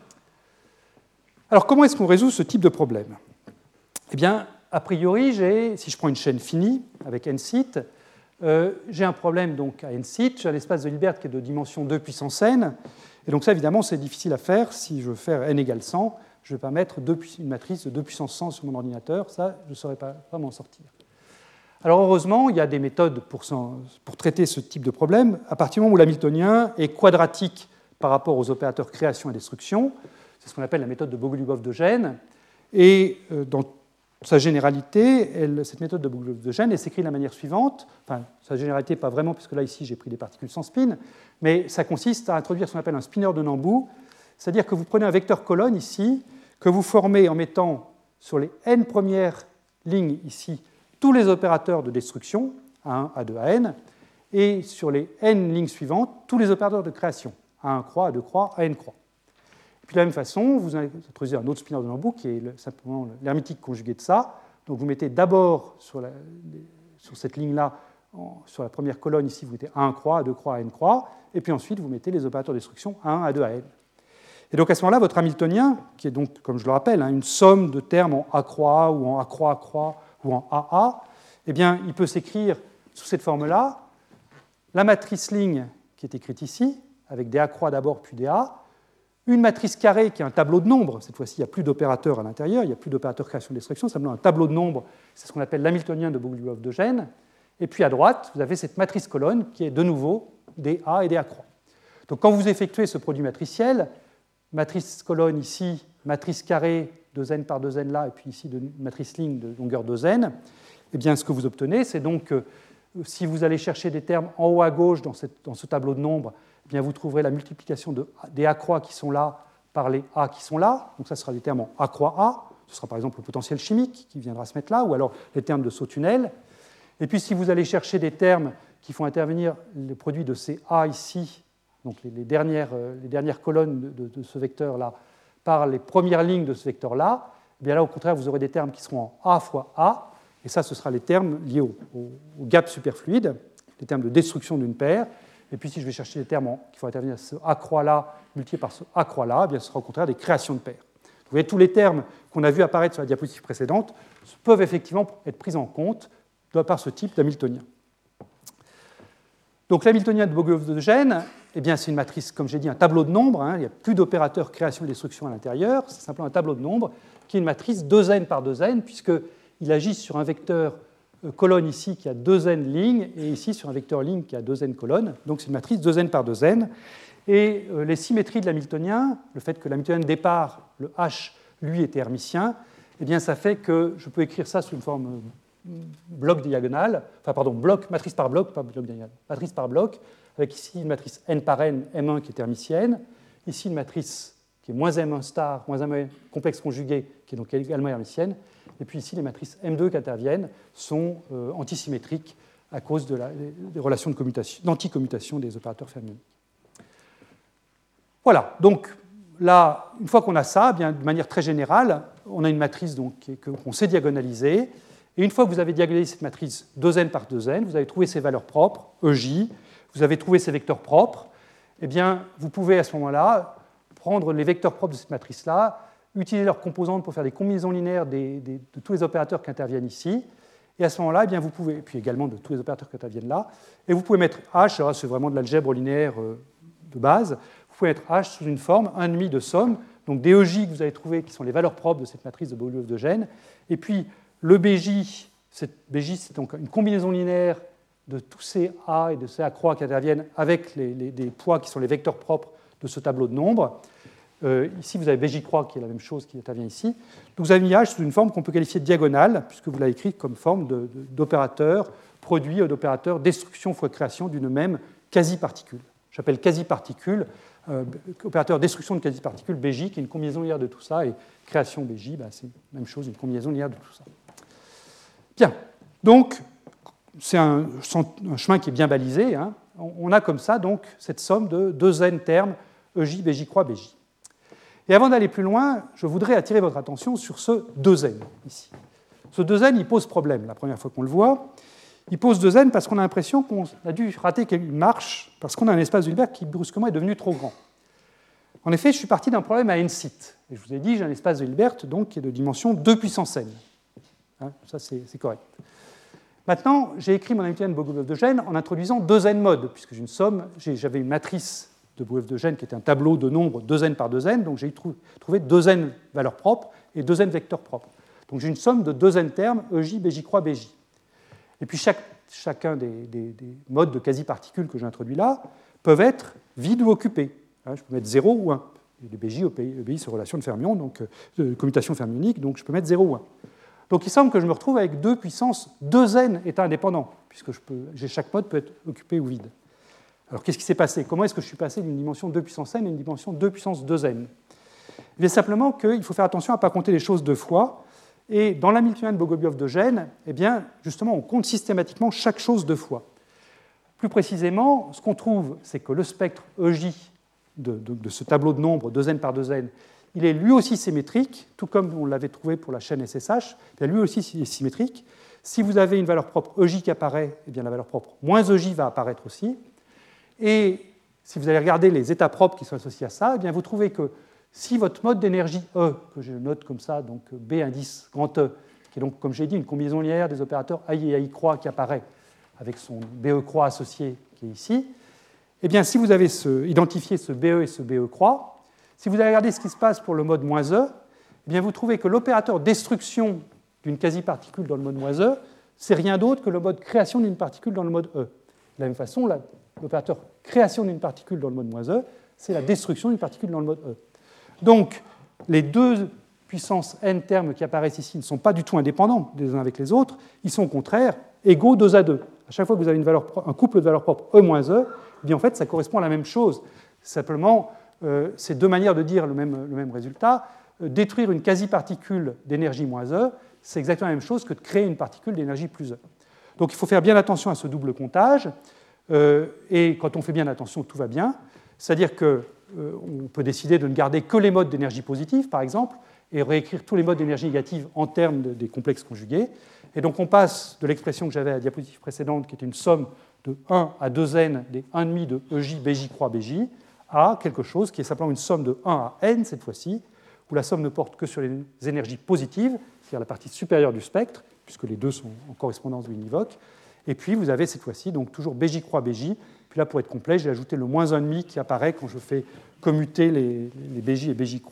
Alors, comment est-ce qu'on résout ce type de problème? Eh bien, a priori, j'ai, si je prends une chaîne finie, avec n sites, euh, j'ai un problème donc, à n sites, j'ai un espace de Hilbert qui est de dimension deux puissance n, et donc ça, évidemment, c'est difficile à faire. Si je veux faire n égale cent, je ne vais pas mettre deux, une matrice de deux puissance cent sur mon ordinateur, ça, je ne saurais pas, pas m'en sortir. Alors heureusement, il y a des méthodes pour, pour traiter ce type de problème. À partir du moment où l'hamiltonien est quadratique par rapport aux opérateurs création et destruction, c'est ce qu'on appelle la méthode de Bogoliubov-de-Gene. Et dans sa généralité, elle, cette méthode de Bogoliubov-de-Gene, elle s'écrit de la manière suivante. Enfin, sa généralité, pas vraiment, puisque là, ici, j'ai pris des particules sans spin, mais ça consiste à introduire ce qu'on appelle un spinner de Nambu, c'est-à-dire que vous prenez un vecteur colonne ici, que vous formez en mettant sur les n premières lignes ici, tous les opérateurs de destruction, A un, A deux, A n, et sur les n lignes suivantes, tous les opérateurs de création, A un croix, A deux croix, A n croix. Et puis de la même façon, vous introduisez un autre spinner de Nambu qui est le, simplement l'hermétique conjugué de ça. Donc vous mettez d'abord sur, la, sur cette ligne-là, sur la première colonne ici, vous mettez A un croix, A deux croix, A n croix, et puis ensuite vous mettez les opérateurs de destruction A un, A deux, A n. Et donc à ce moment-là, votre hamiltonien, qui est donc, comme je le rappelle, hein, une somme de termes en A croix ou en A croix, A croix, ou en A A, eh bien, il peut s'écrire sous cette forme-là, la matrice ligne qui est écrite ici, avec des A croix d'abord puis des A, une matrice carrée qui est un tableau de nombres, cette fois-ci il n'y a plus d'opérateurs à l'intérieur, il n'y a plus d'opérateurs création-destruction, simplement un tableau de nombres, c'est ce qu'on appelle l'hamiltonien de Bogoliubov-de-Gene, et puis à droite, vous avez cette matrice colonne qui est de nouveau des A et des A croix. Donc quand vous effectuez ce produit matriciel, matrice colonne ici, matrice carrée, deux n par deux n là, et puis ici de matrice ligne de longueur deux n, eh bien, ce que vous obtenez, c'est donc, euh, si vous allez chercher des termes en haut à gauche dans, cette, dans ce tableau de nombres, eh bien, vous trouverez la multiplication de, des A croix qui sont là par les A qui sont là, donc ça sera des termes en A croix A, ce sera par exemple le potentiel chimique qui viendra se mettre là, ou alors les termes de saut-tunnel. Et puis si vous allez chercher des termes qui font intervenir les produits de ces A ici, donc les, les, dernières, les dernières colonnes de, de, de ce vecteur-là, par les premières lignes de ce vecteur-là, eh bien là, au contraire, vous aurez des termes qui seront en A fois A, et ça, ce sera les termes liés au, au, au gap superfluide, les termes de destruction d'une paire. Et puis, si je vais chercher des termes en, qui vont intervenir ce A croix-là, multiplié par ce A croix-là, eh bien, ce sera au contraire des créations de paires. Vous voyez, tous les termes qu'on a vus apparaître sur la diapositive précédente peuvent effectivement être pris en compte par ce type d'hamiltonien. Donc, l'hamiltonien de Bogoliubov-de-Gene, eh bien, c'est une matrice, comme j'ai dit, un tableau de nombres. Hein, il n'y a plus d'opérateurs création et destruction à l'intérieur. C'est simplement un tableau de nombres qui est une matrice deux n par deux n, puisqu'il agit sur un vecteur colonne ici qui a deux n lignes, et ici sur un vecteur ligne qui a deux n colonnes. Donc c'est une matrice deux n par deux n. Et euh, les symétries de l'hamiltonien, le fait que l'hamiltonien de départ, le H, lui, était hermitien, eh bien ça fait que je peux écrire ça sous une forme bloc diagonale, enfin pardon, bloc, matrice par bloc, pas bloc diagonal, matrice par bloc, avec ici une matrice n par n, M un qui est hermitienne, ici une matrice qui est moins M un star, moins M un complexe conjugué, qui est donc également hermitienne, et puis ici les matrices M deux qui interviennent sont euh, antisymétriques à cause de la, des relations de commutation, d'anticommutation des opérateurs fermioniques. Voilà, donc là, une fois qu'on a ça, bien, de manière très générale, on a une matrice donc, qu'on sait diagonaliser. Et une fois que vous avez diagonalisé cette matrice deux n par deux n, vous avez trouvé ses valeurs propres, E J, vous avez trouvé ses vecteurs propres, eh bien, vous pouvez à ce moment-là prendre les vecteurs propres de cette matrice-là, utiliser leurs composantes pour faire des combinaisons linéaires des, des, de tous les opérateurs qui interviennent ici. Et à ce moment-là, eh bien, vous pouvez, et puis également de tous les opérateurs qui interviennent là, et vous pouvez mettre H, alors c'est vraiment de l'algèbre linéaire de base, vous pouvez mettre H sous une forme un demi de somme, donc des E J que vous avez trouvés qui sont les valeurs propres de cette matrice de Bogoliubov-de-Gène, et puis le B J, cette B J, c'est donc une combinaison linéaire de tous ces A et de ces A croix qui interviennent avec les, les, des poids qui sont les vecteurs propres de ce tableau de nombres. Euh, ici, vous avez B J croix qui est la même chose qui intervient ici. Donc vous avez mis H sous une forme qu'on peut qualifier de diagonale, puisque vous l'avez écrit comme forme de, de, d'opérateur produit d'opérateur destruction fois création d'une même quasi-particule. J'appelle quasi-particule, euh, opérateur destruction de quasi-particule B J, qui est une combinaison linéaire de tout ça, et création B J, bah, c'est la même chose, une combinaison linéaire de tout ça. Bien, donc c'est un, un chemin qui est bien balisé. Hein. On a comme ça donc cette somme de deux n termes E J, B J croix, B J. Et avant d'aller plus loin, je voudrais attirer votre attention sur ce deux n ici. Ce deux n, il pose problème la première fois qu'on le voit. Il pose deux n parce qu'on a l'impression qu'on a dû rater une marche, parce qu'on a un espace de Hilbert qui brusquement est devenu trop grand. En effet, je suis parti d'un problème à n sites. Et je vous ai dit, j'ai un espace de Hilbert donc, qui est de dimension deux puissance n. Hein, ça, c'est, c'est correct. Maintenant, j'ai écrit mon hamiltonien de Bogoliubov-de-Gène en introduisant deux n modes, puisque j'ai une somme, j'ai, j'avais une matrice de Bogoliubov-de-Gène qui était un tableau de nombres deux n par deux n, donc j'ai trouvé deux n valeurs propres et deux n vecteurs propres. Donc j'ai une somme de deux n termes, E J, B J croix, B J. Et puis chaque, chacun des, des, des modes de quasi-particules que j'ai introduits là peuvent être vides ou occupés. Hein, je peux mettre zéro ou un. Les B J obéissent aux relations de fermions, donc de commutation fermionique, donc je peux mettre zéro ou un. Donc il semble que je me retrouve avec deux puissance deux n états indépendants, puisque je peux, j'ai, chaque mode peut être occupé ou vide. Alors qu'est-ce qui s'est passé? Comment est-ce que je suis passé d'une dimension deux puissance n à une dimension deux puissance deux n? Il est simplement qu'il faut faire attention à ne pas compter les choses deux fois. Et dans l'hamiltonien de Bogoliubov-de-Gène, eh bien, justement, on compte systématiquement chaque chose deux fois. Plus précisément, ce qu'on trouve, c'est que le spectre E J de, de, de ce tableau de nombres deux n par deux n, il est lui aussi symétrique, tout comme on l'avait trouvé pour la chaîne S S H, il est lui aussi symétrique. Si vous avez une valeur propre E J qui apparaît, eh bien, la valeur propre moins E J va apparaître aussi. Et si vous allez regarder les états propres qui sont associés à ça, eh bien, vous trouvez que si votre mode d'énergie E, que je note comme ça, donc B indice grand E, qui est donc, comme j'ai dit, une combinaison linéaire des opérateurs A I et A I croix qui apparaît avec son B E croix associé qui est ici, eh bien, si vous avez ce, identifié ce B E et ce B E croix, si vous allez regarder ce qui se passe pour le mode moins E, eh bien, vous trouvez que l'opérateur destruction d'une quasi-particule dans le mode moins E, c'est rien d'autre que le mode création d'une particule dans le mode E. De la même façon, la, l'opérateur création d'une particule dans le mode moins E, c'est la destruction d'une particule dans le mode E. Donc, les deux puissance n termes qui apparaissent ici ne sont pas du tout indépendants les uns avec les autres, ils sont au contraire égaux deux à deux. À chaque fois que vous avez une valeur, un couple de valeurs propres E moins E, eh bien en fait, ça correspond à la même chose. Simplement, euh, c'est deux manières de dire le même, le même résultat. Euh, détruire une quasi-particule d'énergie moins E, c'est exactement la même chose que de créer une particule d'énergie plus E. Donc il faut faire bien attention à ce double comptage, euh, et quand on fait bien attention, tout va bien. C'est-à-dire qu'on euh, peut décider de ne garder que les modes d'énergie positive, par exemple, et réécrire tous les modes d'énergie négative en termes de, des complexes conjugués. Et donc on passe de l'expression que j'avais à la diapositive précédente, qui était une somme de un à deux n des un demi de E J, B J croix, B J, à quelque chose qui est simplement une somme de un à n, cette fois-ci, où la somme ne porte que sur les énergies positives, c'est-à-dire la partie supérieure du spectre, puisque les deux sont en correspondance univoque. Et puis vous avez cette fois-ci donc toujours B J croix, B J. Puis là, pour être complet, j'ai ajouté le moins un demi qui apparaît quand je fais commuter les, les B J et B J croix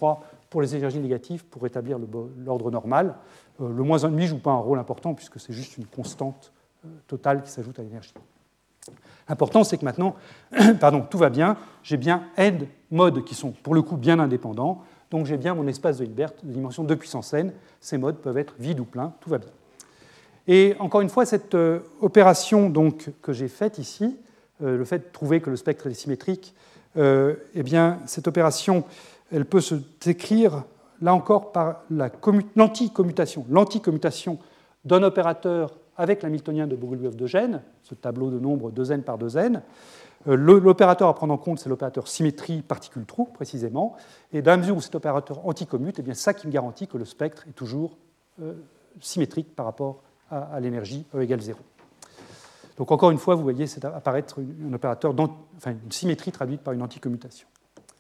pour les énergies négatives pour rétablir l'ordre normal. Euh, le moins un virgule cinq ne joue pas un rôle important puisque c'est juste une constante euh, totale qui s'ajoute à l'énergie. L'important, c'est que maintenant, pardon, tout va bien, j'ai bien n modes qui sont pour le coup bien indépendants, donc j'ai bien mon espace de Hilbert de dimension deux puissance n, ces modes peuvent être vides ou pleins, tout va bien. Et encore une fois, cette euh, opération donc, que j'ai faite ici, euh, le fait de trouver que le spectre est symétrique, euh, eh bien, cette opération, elle peut se décrire, là encore, par l'anticommutation, l'anticommutation d'un opérateur avec l'hamiltonien de Bogoliubov de Gene, ce tableau de nombres deux n par deux n. Euh, l'opérateur à prendre en compte, c'est l'opérateur symétrie particule-trou, précisément, et dans la mesure où cet opérateur anticommute, eh bien, ça qui me garantit que le spectre est toujours euh, symétrique par rapport à, à l'énergie E égale zéro. Donc encore une fois, vous voyez c'est apparaître un opérateur, enfin, une symétrie traduite par une anticommutation.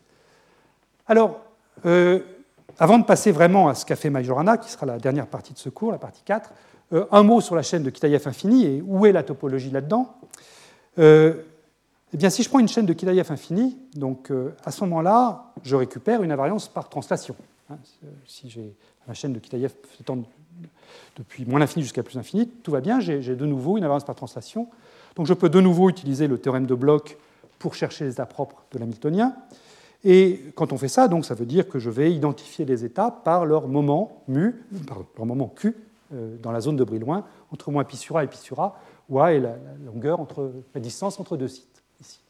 Alors, euh, avant de passer vraiment à ce qu'a fait Majorana, qui sera la dernière partie de ce cours, la partie quatre, euh, un mot sur la chaîne de Kitaïev infini et où est la topologie là-dedans. Euh, eh bien, si je prends une chaîne de Kitaïev infini, donc euh, à ce moment-là, je récupère une invariance par translation. Hein, si j'ai la chaîne de Kitaïev s'étend depuis moins l'infini jusqu'à plus l'infini, tout va bien, j'ai de nouveau une invariance par translation. Donc je peux de nouveau utiliser le théorème de Bloch pour chercher les états propres de l'hamiltonien. Et quand on fait ça, donc, ça veut dire que je vais identifier les états par leur moment mu, pardon, leur moment Q euh, dans la zone de Brillouin, entre moins pi sur A et pi sur A, où A est la, la longueur, entre, la distance entre deux sites. Ici.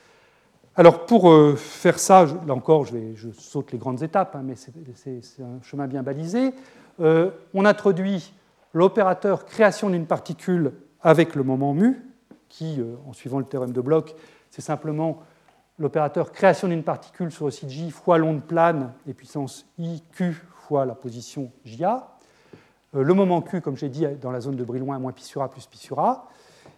Alors pour euh, faire ça, je, là encore, je, vais, je saute les grandes étapes, hein, mais c'est un chemin bien balisé. Euh, on introduit l'opérateur création d'une particule avec le moment mu, qui, euh, en suivant le théorème de Bloch, c'est simplement l'opérateur création d'une particule sur le site J fois l'onde plane et puissance I Q fois la position J A. Euh, le moment Q, comme j'ai dit, dans la zone de Brillouin, moins pi sur A plus pi sur A.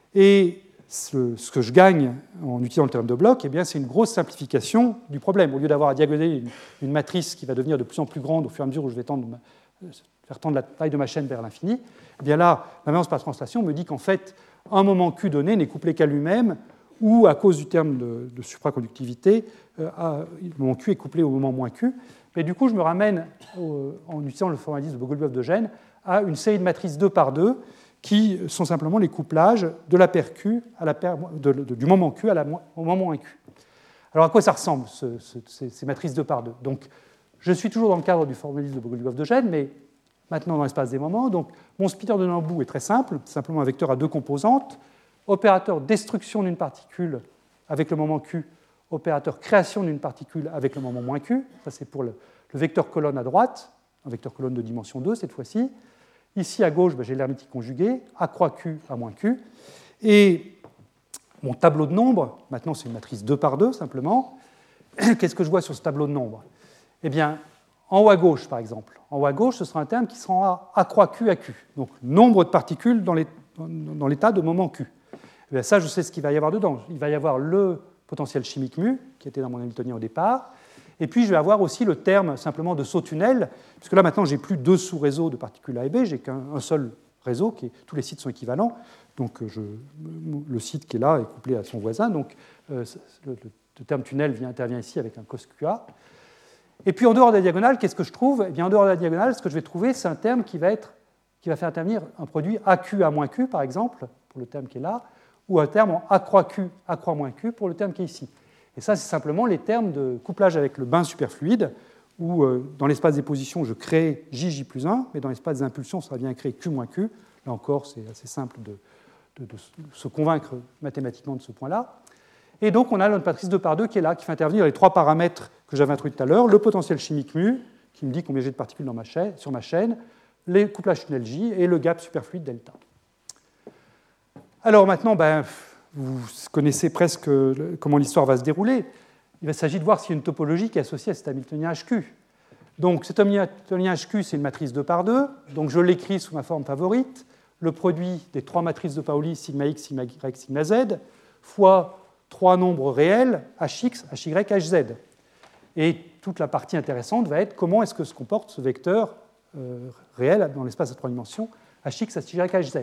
Et ce, ce que je gagne en utilisant le théorème de Bloch, eh bien, c'est une grosse simplification du problème. Au lieu d'avoir à diagonaler une, une matrice qui va devenir de plus en plus grande au fur et à mesure où je vais tendre, faire tendre la taille de ma chaîne vers l'infini, eh bien là, l'invariance par translation me dit qu'en fait, un moment Q donné n'est couplé qu'à lui-même, ou à cause du terme de, de supraconductivité, euh, à, le moment Q est couplé au moment moins Q. Mais du coup, je me ramène, au, en utilisant le formalisme de Bogoliubov de Gene, à une série de matrices deux par deux qui sont simplement les couplages de la paire Q à la paire, de, de, du moment Q à la, au moment moins Q. Alors à quoi ça ressemble, ce, ce, ces, ces matrices deux par deux? Donc, je suis toujours dans le cadre du formalisme de Bogoliubov de Gene, mais maintenant dans l'espace des moments. Donc, mon spinner de Nambu est très simple, simplement un vecteur à deux composantes. Opérateur destruction d'une particule avec le moment Q, opérateur création d'une particule avec le moment moins Q. Ça, c'est pour le, le vecteur colonne à droite, un vecteur colonne de dimension deux cette fois-ci. Ici, à gauche, ben, j'ai l'hermétique conjugué, A croix Q, A moins Q. Et mon tableau de nombres, maintenant, c'est une matrice deux par deux, simplement. Qu'est-ce que je vois sur ce tableau de nombres? Eh bien, en haut à gauche, par exemple. En haut à gauche, ce sera un terme qui sera en A croix Q à Q. Donc, nombre de particules dans l'état de moment Q. Et bien ça, je sais ce qu'il va y avoir dedans. Il va y avoir le potentiel chimique mu, qui était dans mon hamiltonien au départ, et puis je vais avoir aussi le terme simplement de saut tunnel, puisque là maintenant, j'ai plus deux sous-réseaux de particules A et B, j'ai qu'un seul réseau, qui est, tous les sites sont équivalents, donc je, le site qui est là est couplé à son voisin, donc euh, le, le terme tunnel vient, intervient ici avec un cos Q A. Et puis en dehors de la diagonale, qu'est-ce que je trouve? Eh bien, en dehors de la diagonale, ce que je vais trouver, c'est un terme qui va, être, qui va faire intervenir un produit A Q A moins Q, par exemple, pour le terme qui est là, ou un terme en A croix Q, A croix moins Q pour le terme qui est ici. Et ça, c'est simplement les termes de couplage avec le bain superfluide, où euh, dans l'espace des positions, je crée J, J plus un, mais dans l'espace des impulsions, ça vient créer Q moins Q. Là encore, c'est assez simple de, de, de se convaincre mathématiquement de ce point-là. Et donc, on a notre matrice deux par deux qui est là, qui fait intervenir les trois paramètres que j'avais introduits tout à l'heure, le potentiel chimique mu, qui me dit combien j'ai de particules dans ma chaîne, sur ma chaîne, les couplages tunnel J et le gap superfluide delta. Alors maintenant, ben, vous connaissez presque comment l'histoire va se dérouler. Il s'agit de voir s'il y a une topologie qui est associée à cet hamiltonien H Q. Donc cet hamiltonien H Q, c'est une matrice deux par deux. Donc je l'écris sous ma forme favorite. Le produit des trois matrices de Pauli, sigma x, sigma y, sigma z, fois trois nombres réels, hx, hy, hz. Et toute la partie intéressante va être comment est-ce que se comporte ce vecteur euh, réel dans l'espace à trois dimensions, hx, hy, hz.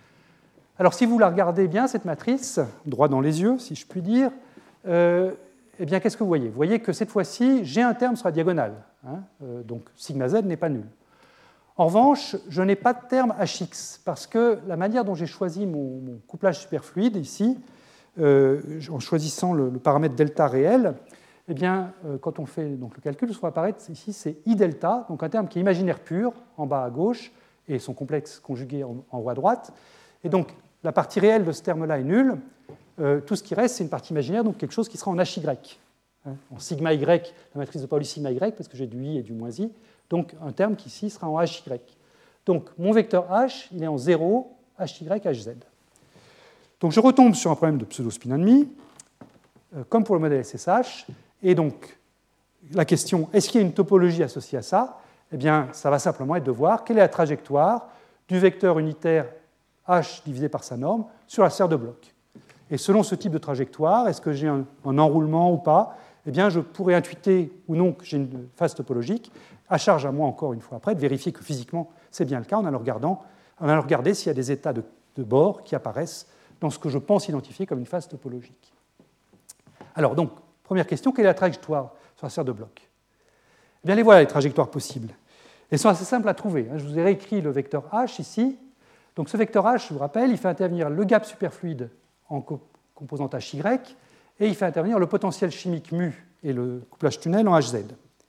Alors si vous la regardez bien, cette matrice, droit dans les yeux, si je puis dire, euh, eh bien, qu'est-ce que vous voyez? Vous voyez que cette fois-ci, j'ai un terme sur la diagonale, hein, euh, donc sigma z n'est pas nul. En revanche, je n'ai pas de terme hx, parce que la manière dont j'ai choisi mon, mon couplage superfluide ici, euh, en choisissant le, le paramètre delta réel, eh bien, euh, quand on fait donc, le calcul, ce qui va apparaître ici, c'est I delta, donc un terme qui est imaginaire pur, en bas à gauche, et son complexe conjugué en, en haut à droite. Et donc, la partie réelle de ce terme-là est nulle. Euh, tout ce qui reste, c'est une partie imaginaire, donc quelque chose qui sera en hy, hein, en sigma y, la matrice de Pauli sigma y, parce que j'ai du i et du moins i, donc un terme qui ici sera en hy. Donc mon vecteur h, il est en zéro, hy, hz. Donc je retombe sur un problème de pseudo-spin et demi, euh, comme pour le modèle S S H, et donc la question, est-ce qu'il y a une topologie associée à ça? Eh bien, ça va simplement être de voir quelle est la trajectoire du vecteur unitaire h divisé par sa norme sur la sphère de bloc. Et selon ce type de trajectoire, est-ce que j'ai un, un enroulement ou pas? Eh bien, je pourrais intuiter ou non que j'ai une phase topologique, à charge à moi, encore une fois après, de vérifier que physiquement c'est bien le cas en allant, regardant, en allant regarder s'il y a des états de, de bord qui apparaissent dans ce que je pense identifier comme une phase topologique. Alors, donc, première question, quelle est la trajectoire sur la sphère de bloc? Eh bien, les voilà les trajectoires possibles. Elles sont assez simples à trouver. Je vous ai réécrit le vecteur h ici. Donc, ce vecteur h, je vous rappelle, il fait intervenir le gap superfluide en composante hy, et il fait intervenir le potentiel chimique mu et le couplage tunnel en hz.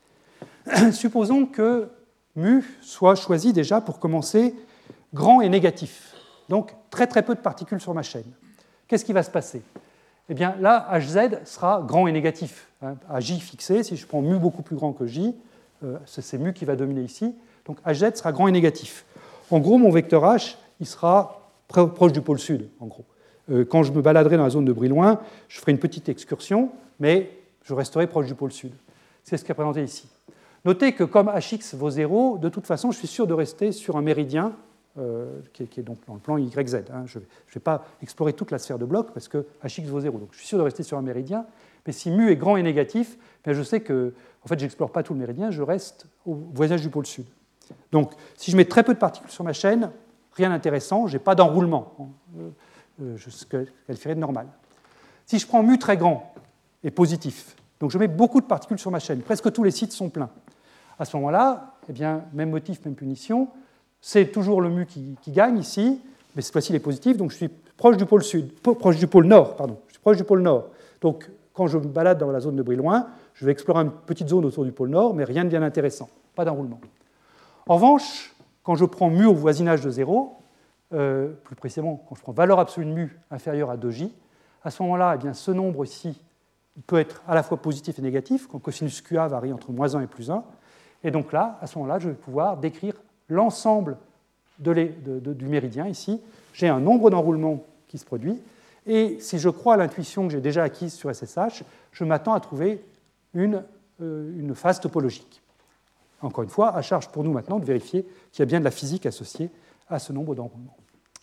Supposons que mu soit choisi déjà pour commencer grand et négatif, donc très très peu de particules sur ma chaîne. Qu'est-ce qui va se passer? Eh bien là, hz sera grand et négatif, hein, à j fixé. Si je prends mu beaucoup plus grand que j, euh, c'est mu qui va dominer ici, donc hz sera grand et négatif. En gros, mon vecteur h, il sera proche du pôle sud, en gros. Quand je me baladerai dans la zone de Brillouin, je ferai une petite excursion, mais je resterai proche du pôle sud. C'est ce qui est présenté ici. Notez que comme hx vaut zéro, de toute façon, je suis sûr de rester sur un méridien, euh, qui, est, qui est donc dans le plan yz. Hein. Je ne vais pas explorer toute la sphère de bloc, parce que hx vaut zéro. Donc je suis sûr de rester sur un méridien, mais si mu est grand et négatif, bien je sais que en fait, je n'explore pas tout le méridien, je reste au voisinage du pôle sud. Donc si je mets très peu de particules sur ma chaîne, rien d'intéressant, je n'ai pas d'enroulement. Euh, ce qu'elle ferait de normal. Si je prends mu très grand et positif, donc je mets beaucoup de particules sur ma chaîne, presque tous les sites sont pleins, à ce moment-là, eh bien, même motif, même punition, c'est toujours le mu qui, qui gagne ici, mais cette fois-ci il est positif, donc je suis proche du pôle sud, proche du pôle nord, pardon, je suis proche du pôle nord. Donc quand je me balade dans la zone de Brillouin, je vais explorer une petite zone autour du pôle nord, mais rien de bien intéressant, pas d'enroulement. En revanche, quand je prends mu au voisinage de zéro, Euh, plus précisément, quand je prends valeur absolue de mu inférieure à deux j, à ce moment-là, eh bien, ce nombre ici peut être à la fois positif et négatif, quand cosinus qa varie entre moins un et plus un. Et donc là, à ce moment-là, je vais pouvoir décrire l'ensemble de les, de, de, du méridien ici. J'ai un nombre d'enroulements qui se produit. Et si je crois à l'intuition que j'ai déjà acquise sur S S H, je m'attends à trouver une, euh, une phase topologique. Encore une fois, à charge pour nous maintenant de vérifier qu'il y a bien de la physique associée à ce nombre d'enroulements.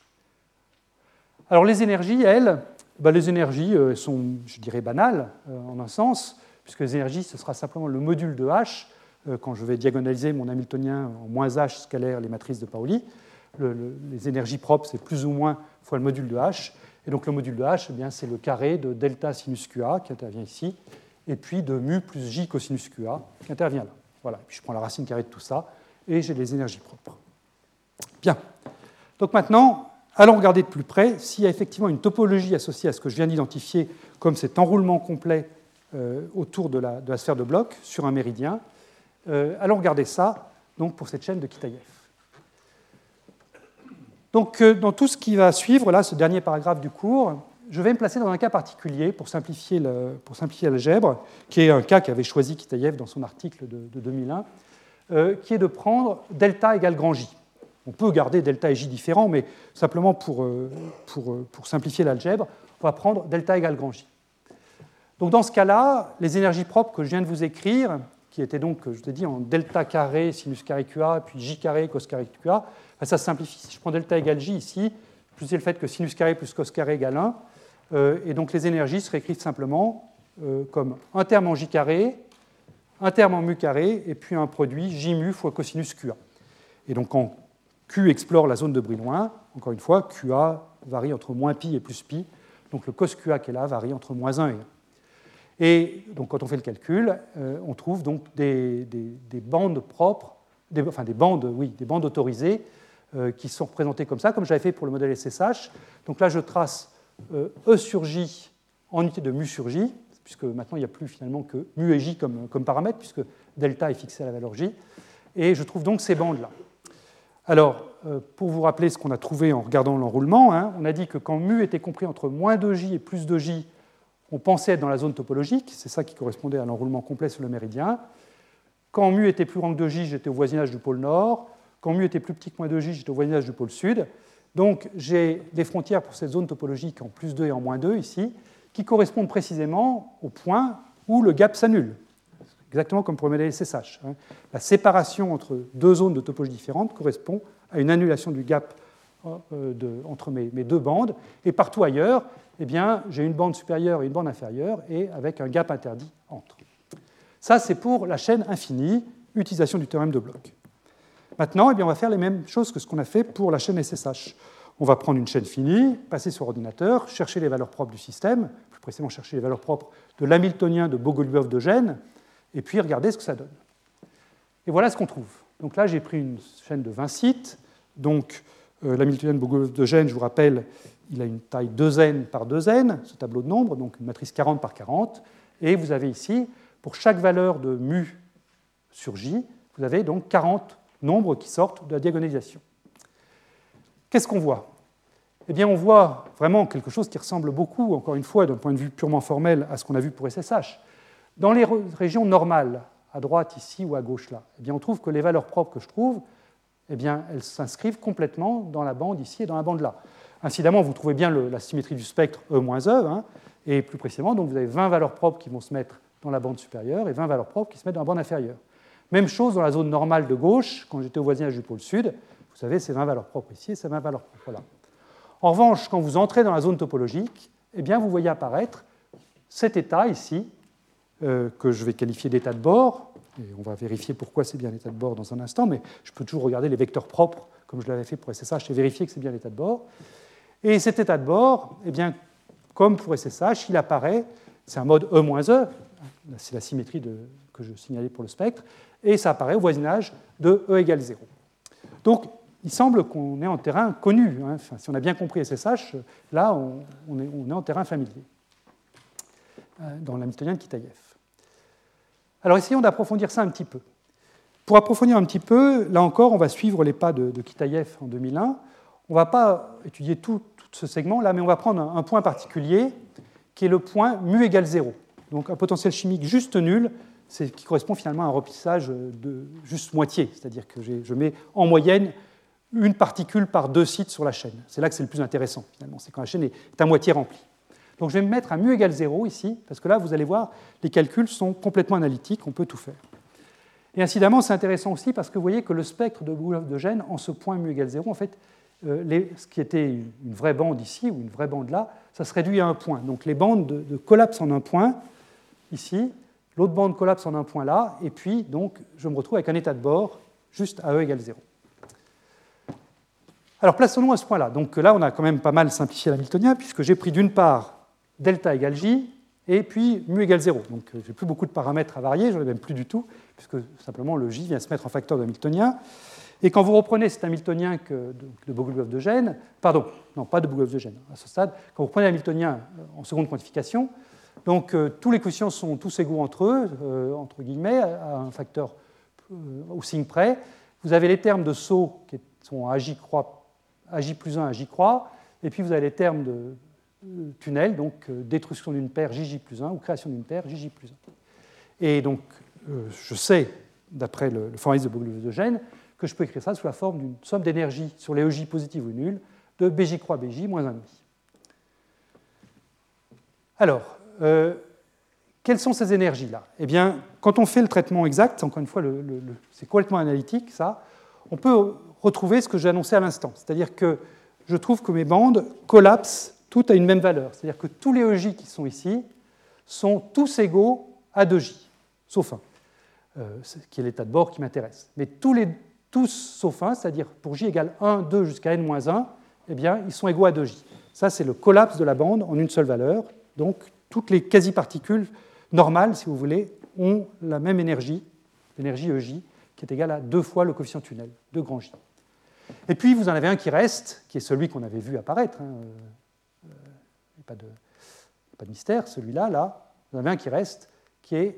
Alors les énergies, elles, ben les énergies euh, sont, je dirais, banales euh, en un sens, puisque les énergies, ce sera simplement le module de H, euh, quand je vais diagonaliser mon Hamiltonien en moins H scalaire les matrices de Pauli. Le, le, les énergies propres, c'est plus ou moins fois le module de H. Et donc le module de H, eh bien, c'est le carré de delta sinus qa qui intervient ici, et puis de mu plus j cosinus qa qui intervient là. Voilà. Puis je prends la racine carrée de tout ça, et j'ai les énergies propres. Bien. Donc maintenant, allons regarder de plus près s'il y a effectivement une topologie associée à ce que je viens d'identifier comme cet enroulement complet euh, autour de la, de la sphère de bloc sur un méridien. Euh, allons regarder ça donc, pour cette chaîne de Kitaïev. Donc, euh, dans tout ce qui va suivre, là, ce dernier paragraphe du cours, je vais me placer dans un cas particulier pour simplifier, le, pour simplifier l'algèbre, qui est un cas qu'avait choisi Kitaïev dans son article de, de deux mille un, euh, qui est de prendre delta égale grand J. On peut garder delta et j différents, mais simplement pour, pour, pour simplifier l'algèbre, on va prendre delta égale grand J. Donc dans ce cas-là, les énergies propres que je viens de vous écrire, qui étaient donc, je vous ai dit, en delta carré sinus carré qa, puis j carré cos carré qa, ça se simplifie. Si je prends delta égale j ici, plus le fait que sinus carré plus cos carré égale un, euh, et donc les énergies se réécrivent simplement euh, comme un terme en j carré, un terme en mu carré, et puis un produit j mu fois cosinus qa. Et donc en Q explore la zone de Brillouin. Encore une fois, Qa varie entre moins pi et plus pi. Donc le cos Qa qui est là varie entre moins un et un. Et donc, quand on fait le calcul, euh, on trouve donc des, des, des bandes propres, des, enfin des bandes, oui, des bandes autorisées euh, qui sont représentées comme ça, comme j'avais fait pour le modèle S S H. Donc là, je trace euh, E sur J en unité de mu sur J, puisque maintenant, il n'y a plus finalement que mu et J comme, comme paramètre, puisque delta est fixé à la valeur J. Et je trouve donc ces bandes-là. Alors, euh, pour vous rappeler ce qu'on a trouvé en regardant l'enroulement, hein, on a dit que quand mu était compris entre moins deux J et plus deux J, on pensait être dans la zone topologique, c'est ça qui correspondait à l'enroulement complet sur le méridien. Quand mu était plus grand que deux J, j'étais au voisinage du pôle nord. Quand mu était plus petit que moins deux J, j'étais au voisinage du pôle sud. Donc j'ai des frontières pour cette zone topologique en plus deux et en moins deux ici, qui correspondent précisément au point où le gap s'annule, exactement comme pour le modèle S S H. La séparation entre deux zones de topologie différentes correspond à une annulation du gap de, entre mes, mes deux bandes, et partout ailleurs, eh bien, j'ai une bande supérieure et une bande inférieure, et avec un gap interdit entre. Ça, c'est pour la chaîne infinie, utilisation du théorème de Bloch. Maintenant, eh bien, on va faire les mêmes choses que ce qu'on a fait pour la chaîne S S H. On va prendre une chaîne finie, passer sur ordinateur, chercher les valeurs propres du système, plus précisément chercher les valeurs propres de l'hamiltonien de Bogoliubov d'Eugène, et puis regarder ce que ça donne. Et voilà ce qu'on trouve. Donc là, j'ai pris une chaîne de vingt sites. Donc, euh, l'hamiltonien de Bogoliubov d'Eugène, je vous rappelle, il a une taille deux n par deux n, ce tableau de nombres, donc une matrice quarante par quarante. Et vous avez ici, pour chaque valeur de mu sur J, vous avez donc quarante nombres qui sortent de la diagonalisation. Qu'est-ce qu'on voit? Eh bien, on voit vraiment quelque chose qui ressemble beaucoup, encore une fois, d'un point de vue purement formel, à ce qu'on a vu pour S S H. Dans les régions normales, à droite ici ou à gauche là, eh bien, on trouve que les valeurs propres que je trouve, eh bien, elles s'inscrivent complètement dans la bande ici et dans la bande là. Incidemment, vous trouvez bien le, la symétrie du spectre E-E, hein, et plus précisément, donc vous avez vingt valeurs propres qui vont se mettre dans la bande supérieure et vingt valeurs propres qui se mettent dans la bande inférieure. Même chose dans la zone normale de gauche, quand j'étais au voisinage du pôle sud, vous savez, c'est vingt valeurs propres ici et c'est vingt valeurs propres là. En revanche, quand vous entrez dans la zone topologique, eh bien, vous voyez apparaître cet état ici, euh, que je vais qualifier d'état de bord, et on va vérifier pourquoi c'est bien l'état de bord dans un instant, mais je peux toujours regarder les vecteurs propres, comme je l'avais fait pour S S H, et vérifier que c'est bien l'état de bord. Et cet état de bord, eh bien, comme pour S S H, il apparaît, c'est un mode E-E, c'est la symétrie de, que je signalais pour le spectre, et ça apparaît au voisinage de E égale zéro. Donc, il semble qu'on est en terrain connu. Hein. Enfin, si on a bien compris S S H, là, on, on, est, on est en terrain familier, dans l'hamiltonien de Kitaïev. Alors, essayons d'approfondir ça un petit peu. Pour approfondir un petit peu, là encore, on va suivre les pas de, de Kitaïev en deux mille un. On ne va pas étudier tout, tout ce segment-là, mais on va prendre un, un point particulier, qui est le point mu égale zéro. Donc, un potentiel chimique juste nul, c'est qui correspond finalement à un remplissage de juste moitié, c'est-à-dire que je mets en moyenne une particule par deux sites sur la chaîne. C'est là que c'est le plus intéressant, finalement, c'est quand la chaîne est à moitié remplie. Donc je vais me mettre à mu égale zéro ici, parce que là, vous allez voir, les calculs sont complètement analytiques, on peut tout faire. Et incidemment, c'est intéressant aussi parce que vous voyez que le spectre de Bogoliubov d'Eugène, en ce point mu égale zéro, en fait, euh, les, ce qui était une vraie bande ici ou une vraie bande là, ça se réduit à un point. Donc les bandes de, de collapsent en un point, ici, l'autre bande collapse en un point là, et puis donc je me retrouve avec un état de bord juste à E égale zéro. Alors plaçons-nous à ce point-là. Donc là, on a quand même pas mal simplifié l'hamiltonien, puisque j'ai pris d'une part delta égale J, et puis mu égale zéro. Donc je n'ai plus beaucoup de paramètres à varier, je n'en ai même plus du tout, puisque simplement le J vient se mettre en facteur de hamiltonien. Et quand vous reprenez cet hamiltonien que de Bogoliubov d'Eugène, pardon, non, pas de Bogoliubov d'Eugène à ce stade, quand vous prenez l'hamiltonien en seconde quantification, donc euh, tous les quotients sont tous égaux entre eux, euh, entre guillemets, à un facteur euh, au signe près. Vous avez les termes de saut qui sont à J croix, à J plus un, à J croix, et puis vous avez les termes de euh, tunnel, donc euh, destruction d'une paire J J plus un ou création d'une paire J J plus un. Et donc, euh, je sais, d'après le, le formalisme de Bogoliubov d'Eugène, que je peux écrire ça sous la forme d'une somme d'énergie sur les E J positives ou nulles de B J croix B J moins un demi. Alors, euh, quelles sont ces énergies-là? Eh bien, quand on fait le traitement exact, encore une fois, le, le, le, c'est complètement analytique, ça, on peut retrouver ce que j'ai annoncé à l'instant. C'est-à-dire que je trouve que mes bandes collapsent toutes à une même valeur. C'est-à-dire que tous les E J qui sont ici sont tous égaux à deux J, sauf un, euh, qui est l'état de bord qui m'intéresse. Mais tous, les, tous sauf un, c'est-à-dire pour J égale un, deux jusqu'à n moins un, eh bien, ils sont égaux à deux J. Ça, c'est le collapse de la bande en une seule valeur. Donc, toutes les quasi-particules normales, si vous voulez, ont la même énergie, l'énergie E J, qui est égale à deux fois le coefficient tunnel, deux grand J. Et puis, vous en avez un qui reste, qui est celui qu'on avait vu apparaître. Hein, euh, euh, pas, de, pas de mystère, celui-là, là, vous en avez un qui reste, qui est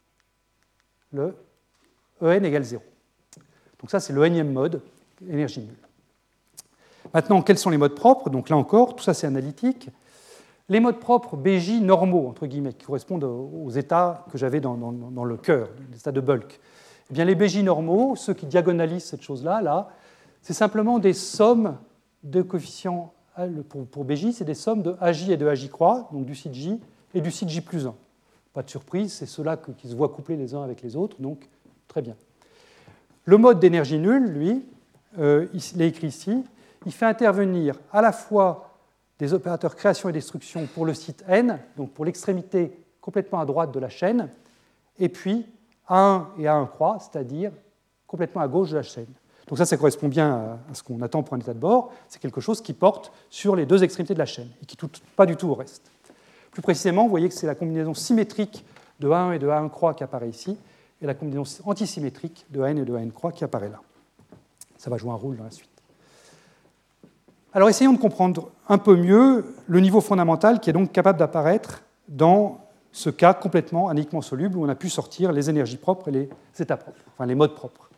le E N égale zéro. Donc ça, c'est le énième mode, énergie nulle. Maintenant, quels sont les modes propres? Donc là encore, tout ça, c'est analytique. Les modes propres B J normaux, entre guillemets, qui correspondent aux états que j'avais dans, dans, dans le cœur, les états de bulk. Eh bien, les B J normaux, ceux qui diagonalisent cette chose-là, là, c'est simplement des sommes de coefficients, pour, pour B J, c'est des sommes de A J et de A J croix, donc du site J et du site J plus un. Pas de surprise, c'est ceux-là qui se voient couplés les uns avec les autres, donc très bien. Le mode d'énergie nulle, lui, euh, il est écrit ici, il fait intervenir à la fois des opérateurs création et destruction pour le site N, donc pour l'extrémité complètement à droite de la chaîne, et puis A un et A un croix, c'est-à-dire complètement à gauche de la chaîne. Donc ça, ça correspond bien à ce qu'on attend pour un état de bord. C'est quelque chose qui porte sur les deux extrémités de la chaîne et qui ne touche pas du tout au reste. Plus précisément, vous voyez que c'est la combinaison symétrique de A un et de A un croix qui apparaît ici, et la combinaison antisymétrique de A N et de A N croix qui apparaît là. Ça va jouer un rôle dans la suite. Alors essayons de comprendre un peu mieux le niveau fondamental qui est donc capable d'apparaître dans ce cas complètement aniquement soluble où on a pu sortir les énergies propres et les états propres, enfin les modes propres.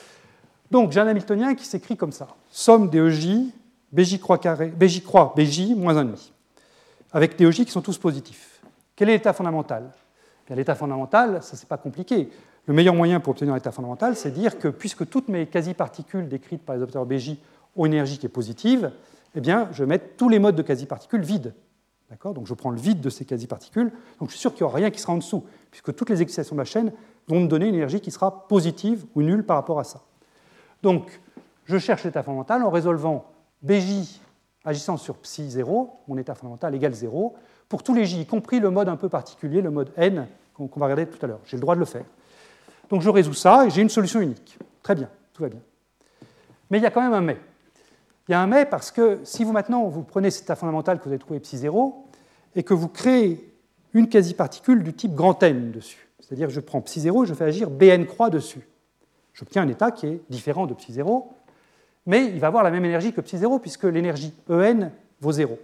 Donc j'ai un Hamiltonien qui s'écrit comme ça. Somme des E J, B J croix carré, B J croix, B J moins un demi, avec des E J qui sont tous positifs. Quel est l'état fondamental? Bien, l'état fondamental, ça c'est pas compliqué. Le meilleur moyen pour obtenir l'état fondamental, c'est de dire que puisque toutes mes quasi-particules décrites par les opérateurs B J ont une énergie qui est positive, eh bien, je vais mettre tous les modes de quasi-particules vides. D'accord? Donc je prends le vide de ces quasi-particules, donc je suis sûr qu'il n'y aura rien qui sera en dessous, puisque toutes les excitations de ma chaîne vont me donner une énergie qui sera positive ou nulle par rapport à ça. Donc, je cherche l'état fondamental en résolvant B J agissant sur psi zéro, mon état fondamental égale zéro, pour tous les J, y compris le mode un peu particulier, le mode N, qu'on va regarder tout à l'heure. J'ai le droit de le faire. Donc je résous ça et j'ai une solution unique. Très bien, tout va bien. Mais il y a quand même un mais. Il y a un mais parce que si vous maintenant vous prenez cet état fondamental que vous avez trouvé psi zéro et que vous créez une quasi-particule du type grand N dessus, c'est-à-dire que je prends psi zéro et je fais agir B N croix dessus, j'obtiens un état qui est différent de psi zéro, mais il va avoir la même énergie que psi zéro puisque l'énergie E N vaut zéro.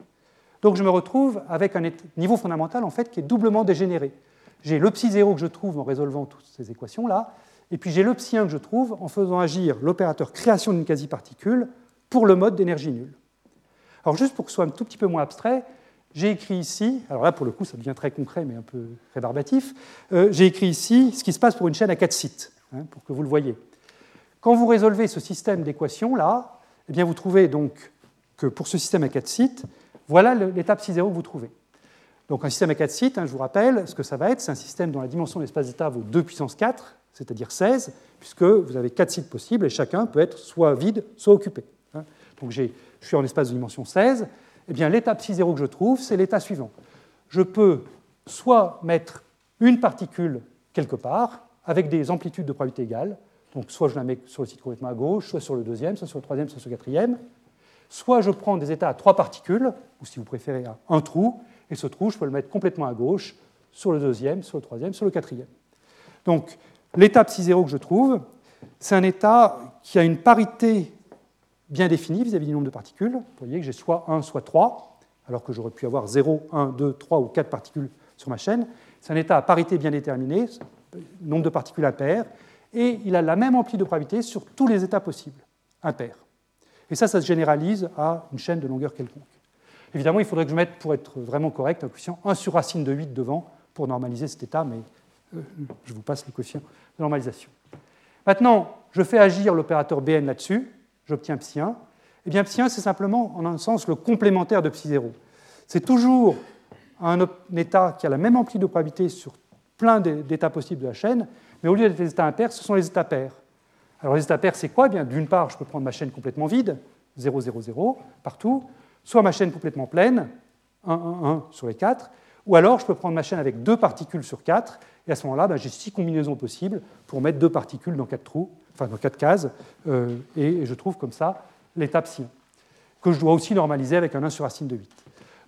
Donc je me retrouve avec un niveau fondamental en fait qui est doublement dégénéré. J'ai le psi zéro que je trouve en résolvant toutes ces équations-là, et puis j'ai le psi un que je trouve en faisant agir l'opérateur création d'une quasi-particule pour le mode d'énergie nulle. Alors juste pour que ce soit un tout petit peu moins abstrait, j'ai écrit ici, alors là pour le coup ça devient très concret mais un peu rébarbatif, euh, j'ai écrit ici ce qui se passe pour une chaîne à quatre sites, hein, pour que vous le voyez. Quand vous résolvez ce système d'équations-là, eh bien vous trouvez donc que pour ce système à quatre sites, voilà l'état psi zéro que vous trouvez. Donc un système à quatre sites, hein, je vous rappelle, ce que ça va être, c'est un système dont la dimension de l'espace d'état vaut deux puissance quatre, c'est-à-dire seize, puisque vous avez quatre sites possibles et chacun peut être soit vide, soit occupé. Hein. Donc je suis en espace de dimension seize, eh bien l'état psi zéro que je trouve, c'est l'état suivant. Je peux soit mettre une particule quelque part, avec des amplitudes de probabilité égales, donc soit je la mets sur le site complètement à gauche, soit sur le deuxième, soit sur le troisième, soit sur le quatrième, soit je prends des états à trois particules, ou si vous préférez à un trou, et ce trou, je peux le mettre complètement à gauche, sur le deuxième, sur le troisième, sur le quatrième. Donc, l'état psi zéro que je trouve, c'est un état qui a une parité bien définie vis-à-vis du nombre de particules. Vous voyez que j'ai soit un, soit trois, alors que j'aurais pu avoir zéro, un, deux, trois ou quatre particules sur ma chaîne. C'est un état à parité bien déterminée, nombre de particules impair, et il a la même amplitude de probabilité sur tous les états possibles, impair. Et ça, ça se généralise à une chaîne de longueur quelconque. Évidemment, il faudrait que je mette, pour être vraiment correct, un coefficient un sur racine de huit devant pour normaliser cet état, mais euh, je vous passe le coefficient de normalisation. Maintenant, je fais agir l'opérateur B N là-dessus, j'obtiens psi un. Eh bien, psi un, c'est simplement, en un sens, le complémentaire de psi zéro. C'est toujours un état qui a la même amplitude de probabilité sur plein d'états possibles de la chaîne, mais au lieu d'être des états impairs, ce sont les états pairs. Alors, les états pairs, c'est quoi? Eh bien, d'une part, je peux prendre ma chaîne complètement vide, zéro, zéro, zéro, partout, soit ma chaîne complètement pleine, un, un, un sur les quatre, ou alors je peux prendre ma chaîne avec deux particules sur quatre, et à ce moment-là, ben, j'ai six combinaisons possibles pour mettre deux particules dans quatre trous, enfin dans quatre cases, euh, et je trouve comme ça l'état psi un, que je dois aussi normaliser avec un un sur racine de huit.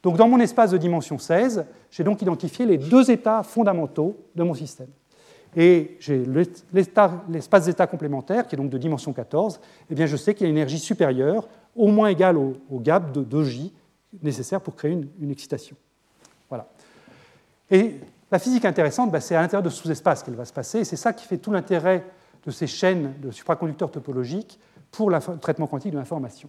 Donc dans mon espace de dimension seize, j'ai donc identifié les deux états fondamentaux de mon système. Et j'ai l'espace d'état complémentaire, qui est donc de dimension quatorze, eh bien je sais qu'il y a une énergie supérieure, au moins égale au, au gap de deux J nécessaire pour créer une, une excitation. Voilà. Et la physique intéressante, bah, c'est à l'intérieur de ce sous-espace qu'elle va se passer, et c'est ça qui fait tout l'intérêt de ces chaînes de supraconducteurs topologiques pour le traitement quantique de l'information.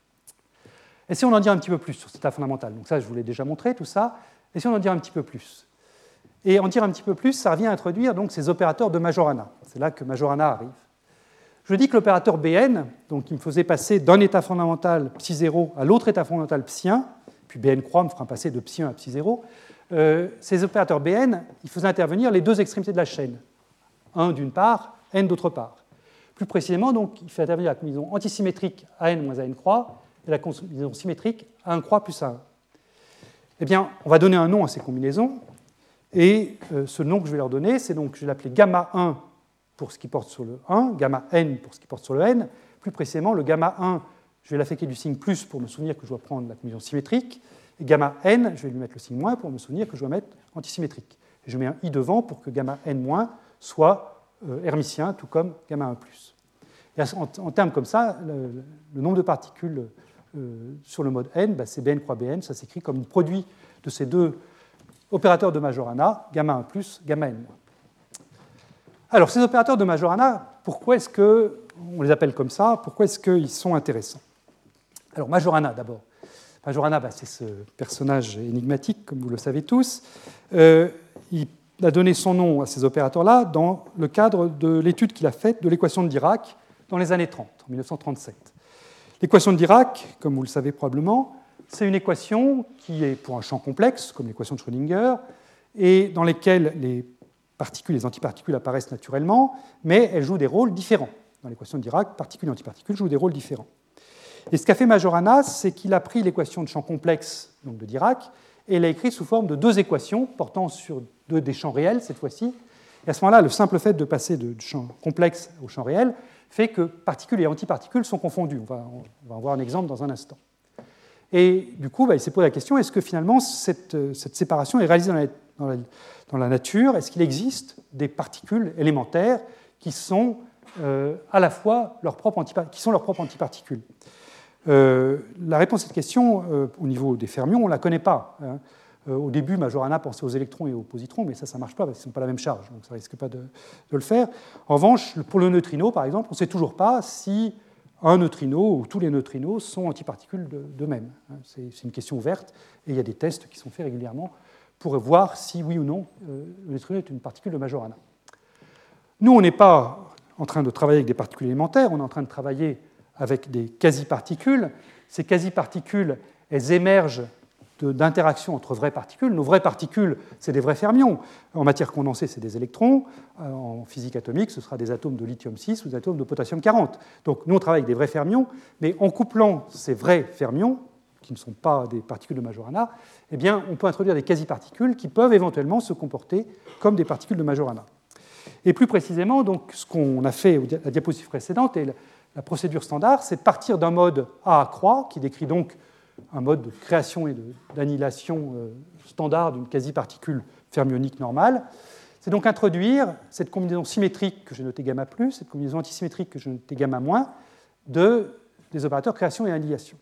Et si on en dit un petit peu plus sur cet état fondamental, donc ça je vous l'ai déjà montré, tout ça, et si on en dit un petit peu plus? Et en dire un petit peu plus, ça revient à introduire donc ces opérateurs de Majorana. C'est là que Majorana arrive. Je dis que l'opérateur B N, donc, qui me faisait passer d'un état fondamental psi zéro à l'autre état fondamental psi un, puis B N croix me fera passer de psi un à psi zéro, euh, ces opérateurs B N, ils faisaient intervenir les deux extrémités de la chaîne. un d'une part, n d'autre part. Plus précisément, donc, il fait intervenir la combinaison antisymétrique A n moins A n croix et la combinaison symétrique A un croix plus A un. Eh bien, on va donner un nom à ces combinaisons. Et euh, ce nom que je vais leur donner, c'est donc, je vais l'appeler gamma un pour ce qui porte sur le un, gamma n pour ce qui porte sur le n. Plus précisément, le gamma un, je vais l'affecter du signe plus pour me souvenir que je dois prendre la combinaison symétrique. Et gamma n, je vais lui mettre le signe moins pour me souvenir que je dois mettre antisymétrique. Et je mets un i devant pour que gamma n moins soit euh, hermitien, tout comme gamma un plus. Et en, en termes comme ça, le, le nombre de particules euh, sur le mode n, bah, c'est Bn croix Bn, ça s'écrit comme le produit de ces deux opérateurs de Majorana, gamma un plus, gamma n moins. Alors, ces opérateurs de Majorana, pourquoi est-ce qu'on les appelle comme ça? Pourquoi est-ce qu'ils sont intéressants? Alors, Majorana, d'abord. Majorana, bah, c'est ce personnage énigmatique, comme vous le savez tous. Euh, il a donné son nom à ces opérateurs-là dans le cadre de l'étude qu'il a faite de l'équation de Dirac dans les années trente, en mille neuf cent trente-sept. L'équation de Dirac, comme vous le savez probablement, c'est une équation qui est pour un champ complexe, comme l'équation de Schrödinger, et dans lesquelles les particules et les antiparticules apparaissent naturellement, mais elles jouent des rôles différents. Dans l'équation de Dirac, particules et antiparticules jouent des rôles différents. Et ce qu'a fait Majorana, c'est qu'il a pris l'équation de champ complexe donc de Dirac et l'a écrite sous forme de deux équations portant sur deux des champs réels cette fois-ci. Et à ce moment-là, le simple fait de passer de champ complexe au champ réel fait que particules et antiparticules sont confondus. On va, on va en voir un exemple dans un instant. Et du coup, bah, il s'est posé la question, est-ce que finalement cette, cette séparation est réalisée dans la, dans la, dans la nature? Est-ce qu'il existe des particules élémentaires qui sont euh, à la fois leurs propres antipa- qui sont leurs propres antiparticules? euh, La réponse à cette question, euh, au niveau des fermions, on ne la connaît pas. Hein. Euh, au début, Majorana pensait aux électrons et aux positrons, mais ça, ça ne marche pas parce qu'ils ne sont pas la même charge, donc ça ne risque pas de, de le faire. En revanche, pour le neutrino, par exemple, on ne sait toujours pas si un neutrino ou tous les neutrinos sont antiparticules d'eux-mêmes. C'est une question ouverte et il y a des tests qui sont faits régulièrement pour voir si, oui ou non, le neutrino est une particule de Majorana. Nous, on n'est pas en train de travailler avec des particules élémentaires, on est en train de travailler avec des quasi-particules. Ces quasi-particules, elles émergent d'interactions entre vraies particules. Nos vraies particules, c'est des vrais fermions. En matière condensée, c'est des électrons. En physique atomique, ce sera des atomes de lithium six ou des atomes de potassium quarante. Donc nous, on travaille avec des vrais fermions, mais en couplant ces vrais fermions, qui ne sont pas des particules de Majorana, eh bien, on peut introduire des quasi-particules qui peuvent éventuellement se comporter comme des particules de Majorana. Et plus précisément, donc, ce qu'on a fait à la diapositive précédente, et la procédure standard, c'est de partir d'un mode A à croix, qui décrit donc un mode de création et d'annihilation standard d'une quasi-particule fermionique normale. C'est donc introduire cette combinaison symétrique que j'ai notée gamma plus, cette combinaison antisymétrique que j'ai notée gamma moins, de, des opérateurs création et annihilation.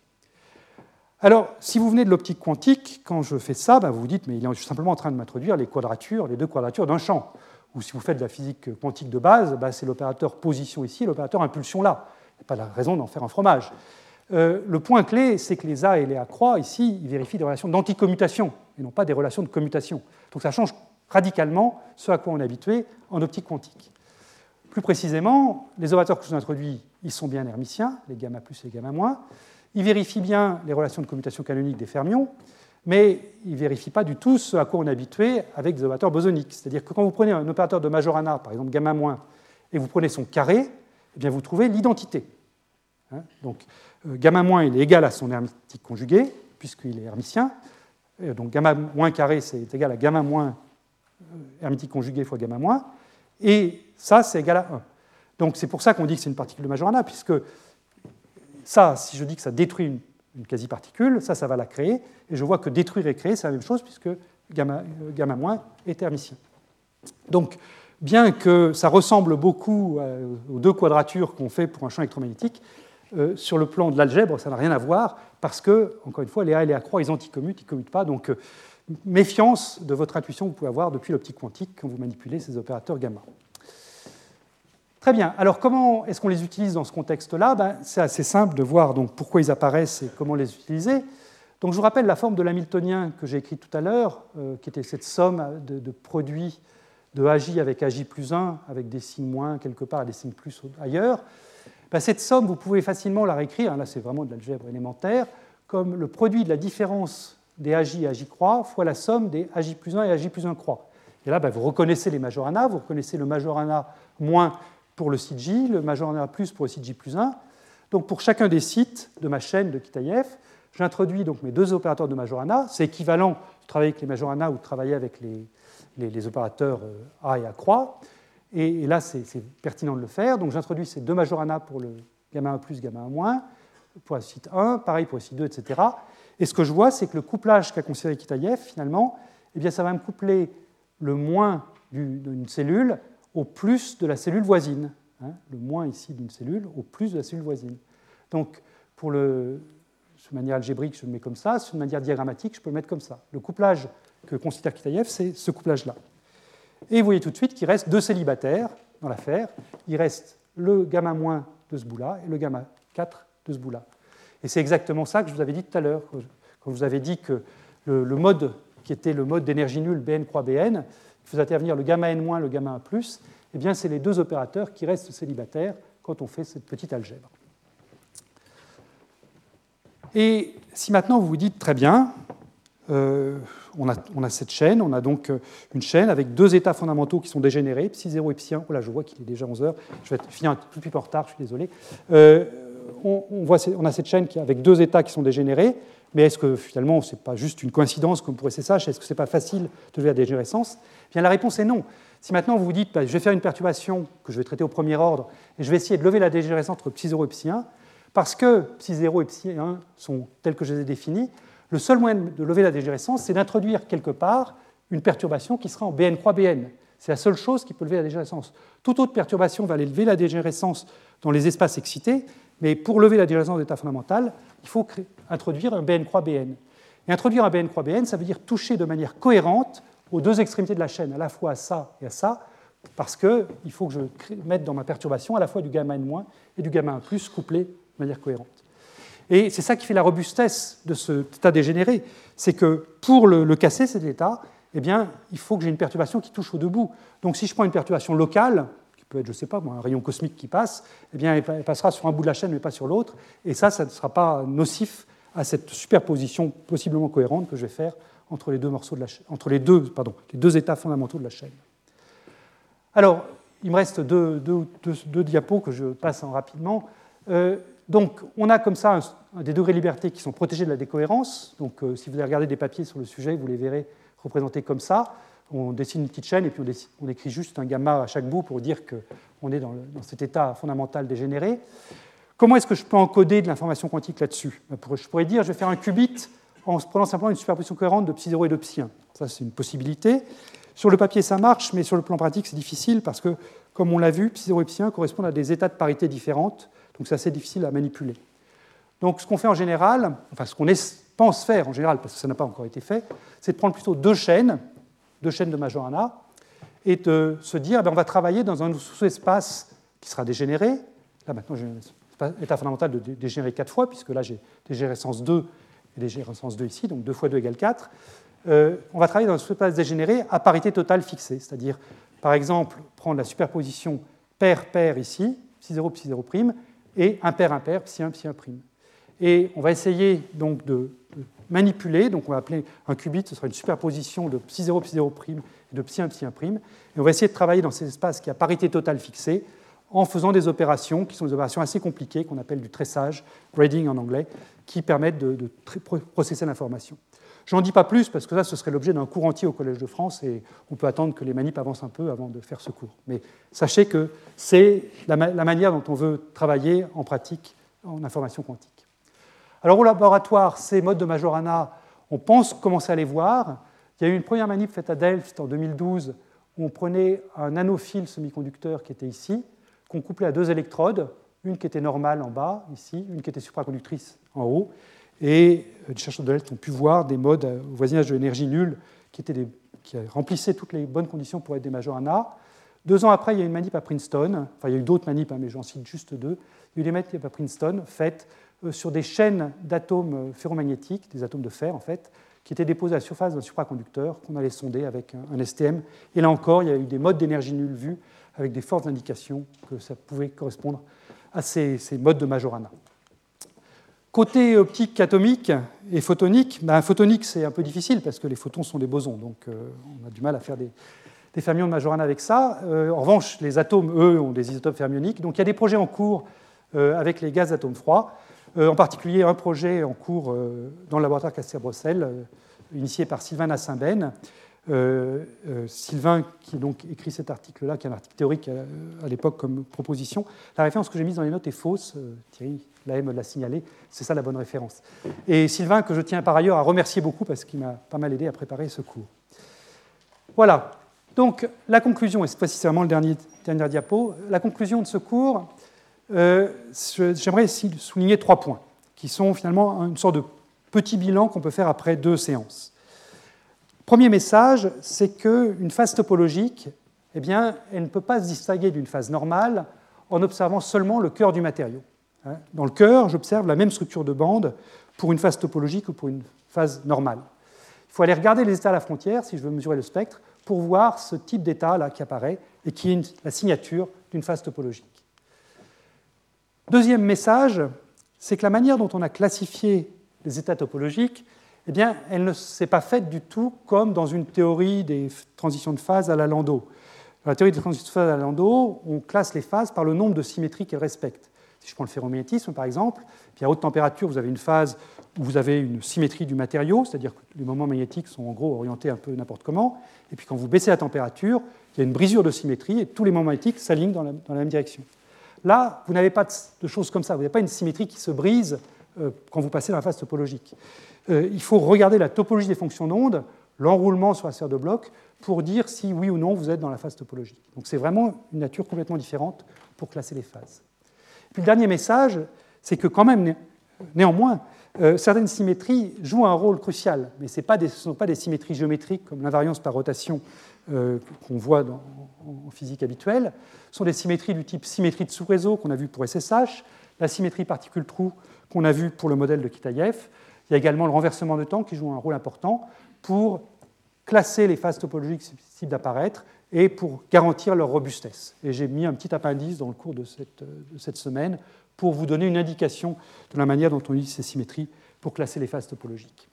Alors, si vous venez de l'optique quantique, quand je fais ça, ben vous vous dites, mais il est simplement en train de m'introduire les quadratures, les deux quadratures d'un champ. Ou si vous faites de la physique quantique de base, ben c'est l'opérateur position ici et l'opérateur impulsion là. Il n'y a pas de raison d'en faire un fromage. Euh, le point clé, c'est que les A et les A croix, ici, ils vérifient des relations d'anticommutation et non pas des relations de commutation. Donc ça change radicalement ce à quoi on est habitué en optique quantique. Plus précisément, les opérateurs que je vous ai introduits, ils sont bien hermitiens, les gamma plus et les gamma moins. Ils vérifient bien les relations de commutation canonique des fermions, mais ils ne vérifient pas du tout ce à quoi on est habitué avec des opérateurs bosoniques. C'est-à-dire que quand vous prenez un opérateur de Majorana, par exemple gamma moins, et vous prenez son carré, eh bien vous trouvez l'identité. Hein, donc, euh, gamma moins, il est égal à son hermitique conjugué, puisqu'il est hermitien. Et donc, gamma moins carré, c'est égal à gamma moins euh, hermitique conjugué fois gamma moins. Et ça, c'est égal à un. Donc, c'est pour ça qu'on dit que c'est une particule de Majorana, puisque ça, si je dis que ça détruit une une quasi-particule, ça, ça va la créer, et je vois que détruire et créer, c'est la même chose, puisque gamma, euh, gamma moins est hermitien. Donc, bien que ça ressemble beaucoup euh, aux deux quadratures qu'on fait pour un champ électromagnétique, euh, sur le plan de l'algèbre, ça n'a rien à voir, parce que, encore une fois, les A et les A croix, ils anticommutent, ils ne commutent pas, donc euh, méfiance de votre intuition que vous pouvez avoir depuis l'optique quantique quand vous manipulez ces opérateurs gamma. Très bien. Alors, comment est-ce qu'on les utilise dans ce contexte-là? Ben, c'est assez simple de voir donc, pourquoi ils apparaissent et comment les utiliser. Donc, je vous rappelle la forme de l'hamiltonien que j'ai écrite tout à l'heure, euh, qui était cette somme de, de produits de A J avec A J plus un, avec des signes moins quelque part et des signes plus ailleurs. Ben, cette somme, vous pouvez facilement la réécrire, hein, là c'est vraiment de l'algèbre élémentaire, comme le produit de la différence des A J et A J croix fois la somme des A J plus un et A J plus un croix. Et là, ben, vous reconnaissez les majorana, vous reconnaissez le majorana moins pour le site J, le majorana plus pour le site J plus un. Donc pour chacun des sites de ma chaîne de Kitaïev, j'introduis donc mes deux opérateurs de majorana. C'est équivalent de travailler avec les majorana ou de travailler avec les, les, les opérateurs A et A croix. Et, et là, c'est, c'est pertinent de le faire. Donc j'introduis ces deux majorana pour le gamma un plus, gamma un moins, pour le site un, pareil pour le site deux, et cetera. Et ce que je vois, c'est que le couplage qu'a considéré Kitaïev, finalement, eh bien, ça va me coupler le moins du, d'une cellule au plus de la cellule voisine. Hein, le moins ici d'une cellule au plus de la cellule voisine. Donc, pour le, de manière algébrique, je le mets comme ça. De manière diagrammatique, je peux le mettre comme ça. Le couplage que considère Kitaïev, c'est ce couplage-là. Et vous voyez tout de suite qu'il reste deux célibataires dans l'affaire. Il reste le gamma moins de ce bout-là et le gamma quatre de ce bout-là. Et c'est exactement ça que je vous avais dit tout à l'heure, quand je vous avais dit que le, le mode qui était le mode d'énergie nulle B N croix B N, qui faisait intervenir le gamma n moins, le gamma un plus, eh bien, c'est les deux opérateurs qui restent célibataires quand on fait cette petite algèbre. Et si maintenant vous vous dites, très bien, euh, on, a, on a cette chaîne, on a donc une chaîne avec deux états fondamentaux qui sont dégénérés, psi zéro et psi un. Oh là, je vois qu'il est déjà onze heures, je vais finir un tout petit peu en retard, je suis désolé. Euh, on, on, voit, on a cette chaîne qui, avec deux états qui sont dégénérés, mais est-ce que finalement, ce n'est pas juste une coïncidence comme pour S S H? Est-ce que ce n'est pas facile de lever la dégénérescence? Eh bien, la réponse est non. Si maintenant vous vous dites, bah, je vais faire une perturbation que je vais traiter au premier ordre, et je vais essayer de lever la dégénérescence entre psi zéro et psi un, parce que psi zéro et psi un sont tels que je les ai définis, le seul moyen de lever la dégénérescence, c'est d'introduire quelque part une perturbation qui sera en B N croix B N. C'est la seule chose qui peut lever la dégénérescence. Toute autre perturbation va aller lever la dégénérescence dans les espaces excités, mais pour lever la dégénérescence d'état fondamental, il faut créer, introduire un B N croix B N. Et introduire un B N croix B N, ça veut dire toucher de manière cohérente aux deux extrémités de la chaîne, à la fois à ça et à ça, parce qu'il faut que je mette dans ma perturbation à la fois du gamma n- et du gamma un plus couplés de manière cohérente. Et c'est ça qui fait la robustesse de cet état dégénéré, c'est que pour le, le casser, cet état, eh bien, il faut que j'ai une perturbation qui touche aux deux bouts. Donc si je prends une perturbation locale, qui peut être, je ne sais pas, un rayon cosmique qui passe, eh bien, elle passera sur un bout de la chaîne, mais pas sur l'autre, et ça, ça ne sera pas nocif à cette superposition possiblement cohérente que je vais faire entre les deux morceaux de la chaîne, entre les deux, pardon, les deux états fondamentaux de la chaîne. Alors, il me reste deux, deux, deux, deux diapos que je passe en rapidement. Euh, donc, on a comme ça un, un des degrés de liberté qui sont protégés de la décohérence. Donc, euh, si vous allez regarder des papiers sur le sujet, vous les verrez représentés comme ça. On dessine une petite chaîne et puis on, dessine, on écrit juste un gamma à chaque bout pour dire qu'on est dans, le, dans cet état fondamental dégénéré. Comment est-ce que je peux encoder de l'information quantique là-dessus? Je pourrais dire, je vais faire un qubit en prenant simplement une superposition cohérente de psi zéro et de psi un. Ça, c'est une possibilité. Sur le papier, ça marche, mais sur le plan pratique, c'est difficile parce que, comme on l'a vu, psi zéro et psi un correspondent à des états de parité différentes, donc c'est assez difficile à manipuler. Donc, ce qu'on fait en général, enfin, ce qu'on pense faire en général, parce que ça n'a pas encore été fait, c'est de prendre plutôt deux chaînes, deux chaînes de Majorana, et de se dire, eh bien, on va travailler dans un sous-espace qui sera dégénéré. Là, maintenant, j'ai un état fondamental de dégénérer quatre fois, puisque là, j'ai dégénérescence deux et dégénérescence deux ici, donc deux fois deux égale quatre. Euh, on va travailler dans un sous-espace dégénéré à parité totale fixée, c'est-à-dire, par exemple, prendre la superposition pair-pair ici, psi zéro, psi zéro', et impair-impair, psi un, psi un'. Et on va essayer donc de manipuler, donc on va appeler un qubit, ce sera une superposition de psi zéro, psi zéro' et de psi un, psi un', et on va essayer de travailler dans ces espaces qui a parité totale fixée en faisant des opérations qui sont des opérations assez compliquées, qu'on appelle du tressage, braiding en anglais, qui permettent de, de processer l'information. Je n'en dis pas plus, parce que ça, ce serait l'objet d'un cours entier au Collège de France, et on peut attendre que les manips avancent un peu avant de faire ce cours. Mais sachez que c'est la, la manière dont on veut travailler en pratique en information quantique. Alors au laboratoire, ces modes de Majorana, on pense commencer à les voir. Il y a eu une première manip faite à Delft en deux mille douze où on prenait un nanophile semi-conducteur qui était ici, qu'on couplait à deux électrodes, une qui était normale en bas, ici, une qui était supraconductrice en haut. Et les chercheurs de Delft ont pu voir des modes au voisinage de l'énergie nulle qui, étaient des, qui remplissaient toutes les bonnes conditions pour être des Majorana. Deux ans après, il y a eu une manip à Princeton, enfin il y a eu d'autres manips, hein, mais j'en cite juste deux. Il y a eu des manips à Princeton faites euh, sur des chaînes d'atomes ferromagnétiques, des atomes de fer en fait, qui étaient déposés à la surface d'un supraconducteur qu'on allait sonder avec un, un S T M. Et là encore, il y a eu des modes d'énergie nulle vus avec des fortes indications que ça pouvait correspondre à ces, ces modes de Majorana. Côté optique atomique et photonique, ben, photonique c'est un peu difficile parce que les photons sont des bosons, donc euh, on a du mal à faire des, des fermions de Majorana avec ça. Euh, en revanche, les atomes, eux, ont des isotopes fermioniques. Donc il y a des projets en cours euh, avec les gaz d'atomes froids, euh, en particulier un projet en cours euh, dans le laboratoire Caster-Bruxelles, euh, initié par Sylvain Nassimben. Euh, euh, Sylvain, qui a donc écrit cet article-là, qui est un article théorique à, à l'époque comme proposition. La référence que j'ai mise dans les notes est fausse. Euh, Thierry Lahaye me l'a signalé. C'est ça la bonne référence. Et Sylvain, que je tiens par ailleurs à remercier beaucoup parce qu'il m'a pas mal aidé à préparer ce cours. Voilà. Donc, la conclusion, et cette fois-ci c'est vraiment le dernier, dernier diapo, la conclusion de ce cours, euh, j'aimerais souligner trois points, qui sont finalement une sorte de petit bilan qu'on peut faire après deux séances. Premier message, c'est qu'une phase topologique, eh bien, elle ne peut pas se distinguer d'une phase normale en observant seulement le cœur du matériau. Dans le cœur, j'observe la même structure de bande pour une phase topologique ou pour une phase normale. Il faut aller regarder les états à la frontière, si je veux mesurer le spectre, pour voir ce type d'état-là qui apparaît et qui est une, la signature d'une phase topologique. Deuxième message, c'est que la manière dont on a classifié les états topologiques, eh bien, elle ne s'est pas faite du tout comme dans une théorie des transitions de phase à la Landau. Dans la théorie des transitions de phase à la Landau, on classe les phases par le nombre de symétries qu'elles respectent. Si je prends le ferromagnétisme, par exemple, puis à haute température, vous avez une phase où vous avez une symétrie du matériau, c'est-à-dire que les moments magnétiques sont en gros orientés un peu n'importe comment, et puis quand vous baissez la température, il y a une brisure de symétrie, et tous les moments magnétiques s'alignent dans la, dans la même direction. Là, vous n'avez pas de choses comme ça, vous n'avez pas une symétrie qui se brise euh, quand vous passez dans la phase topologique. Euh, il faut regarder la topologie des fonctions d'onde, l'enroulement sur la sphère de bloc, pour dire si oui ou non vous êtes dans la phase topologique. Donc c'est vraiment une nature complètement différente pour classer les phases. Puis le dernier message, c'est que quand même, néanmoins, euh, certaines symétries jouent un rôle crucial, mais ce ne sont pas des symétries géométriques comme l'invariance par rotation euh, qu'on voit dans, en physique habituelle. Ce sont des symétries du type symétrie de sous-réseau qu'on a vu pour S S H, la symétrie particule-trou qu'on a vu pour le modèle de Kitaïev. Il y a également le renversement de temps qui joue un rôle important pour classer les phases topologiques susceptibles d'apparaître et pour garantir leur robustesse. Et j'ai mis un petit appendice dans le cours de cette, de cette semaine pour vous donner une indication de la manière dont on utilise ces symétries pour classer les phases topologiques.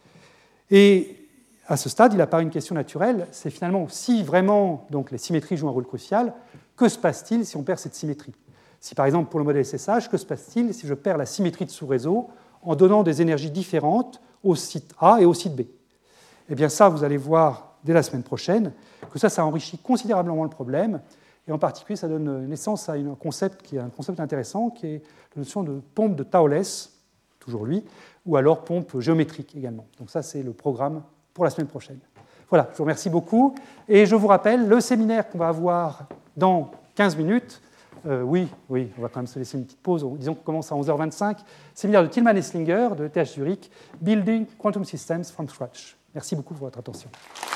Et à ce stade, il apparaît une question naturelle, c'est finalement si vraiment donc, les symétries jouent un rôle crucial, que se passe-t-il si on perd cette symétrie? Si par exemple pour le modèle S S H, que se passe-t-il si je perds la symétrie de sous-réseau en donnant des énergies différentes au site A et au site B? Eh bien ça, vous allez voir dès la semaine prochaine, que ça, ça enrichit considérablement le problème, et en particulier, ça donne naissance à un concept qui est un concept intéressant, qui est la notion de pompe de Thouless, toujours lui, ou alors pompe géométrique également. Donc ça, c'est le programme pour la semaine prochaine. Voilà, je vous remercie beaucoup, et je vous rappelle, le séminaire qu'on va avoir dans quinze minutes, euh, oui, oui, on va quand même se laisser une petite pause, disons qu'on commence à onze heures vingt-cinq, séminaire de Tillman et Slinger, de E T H Zurich, Building Quantum Systems from Scratch. Merci beaucoup pour votre attention.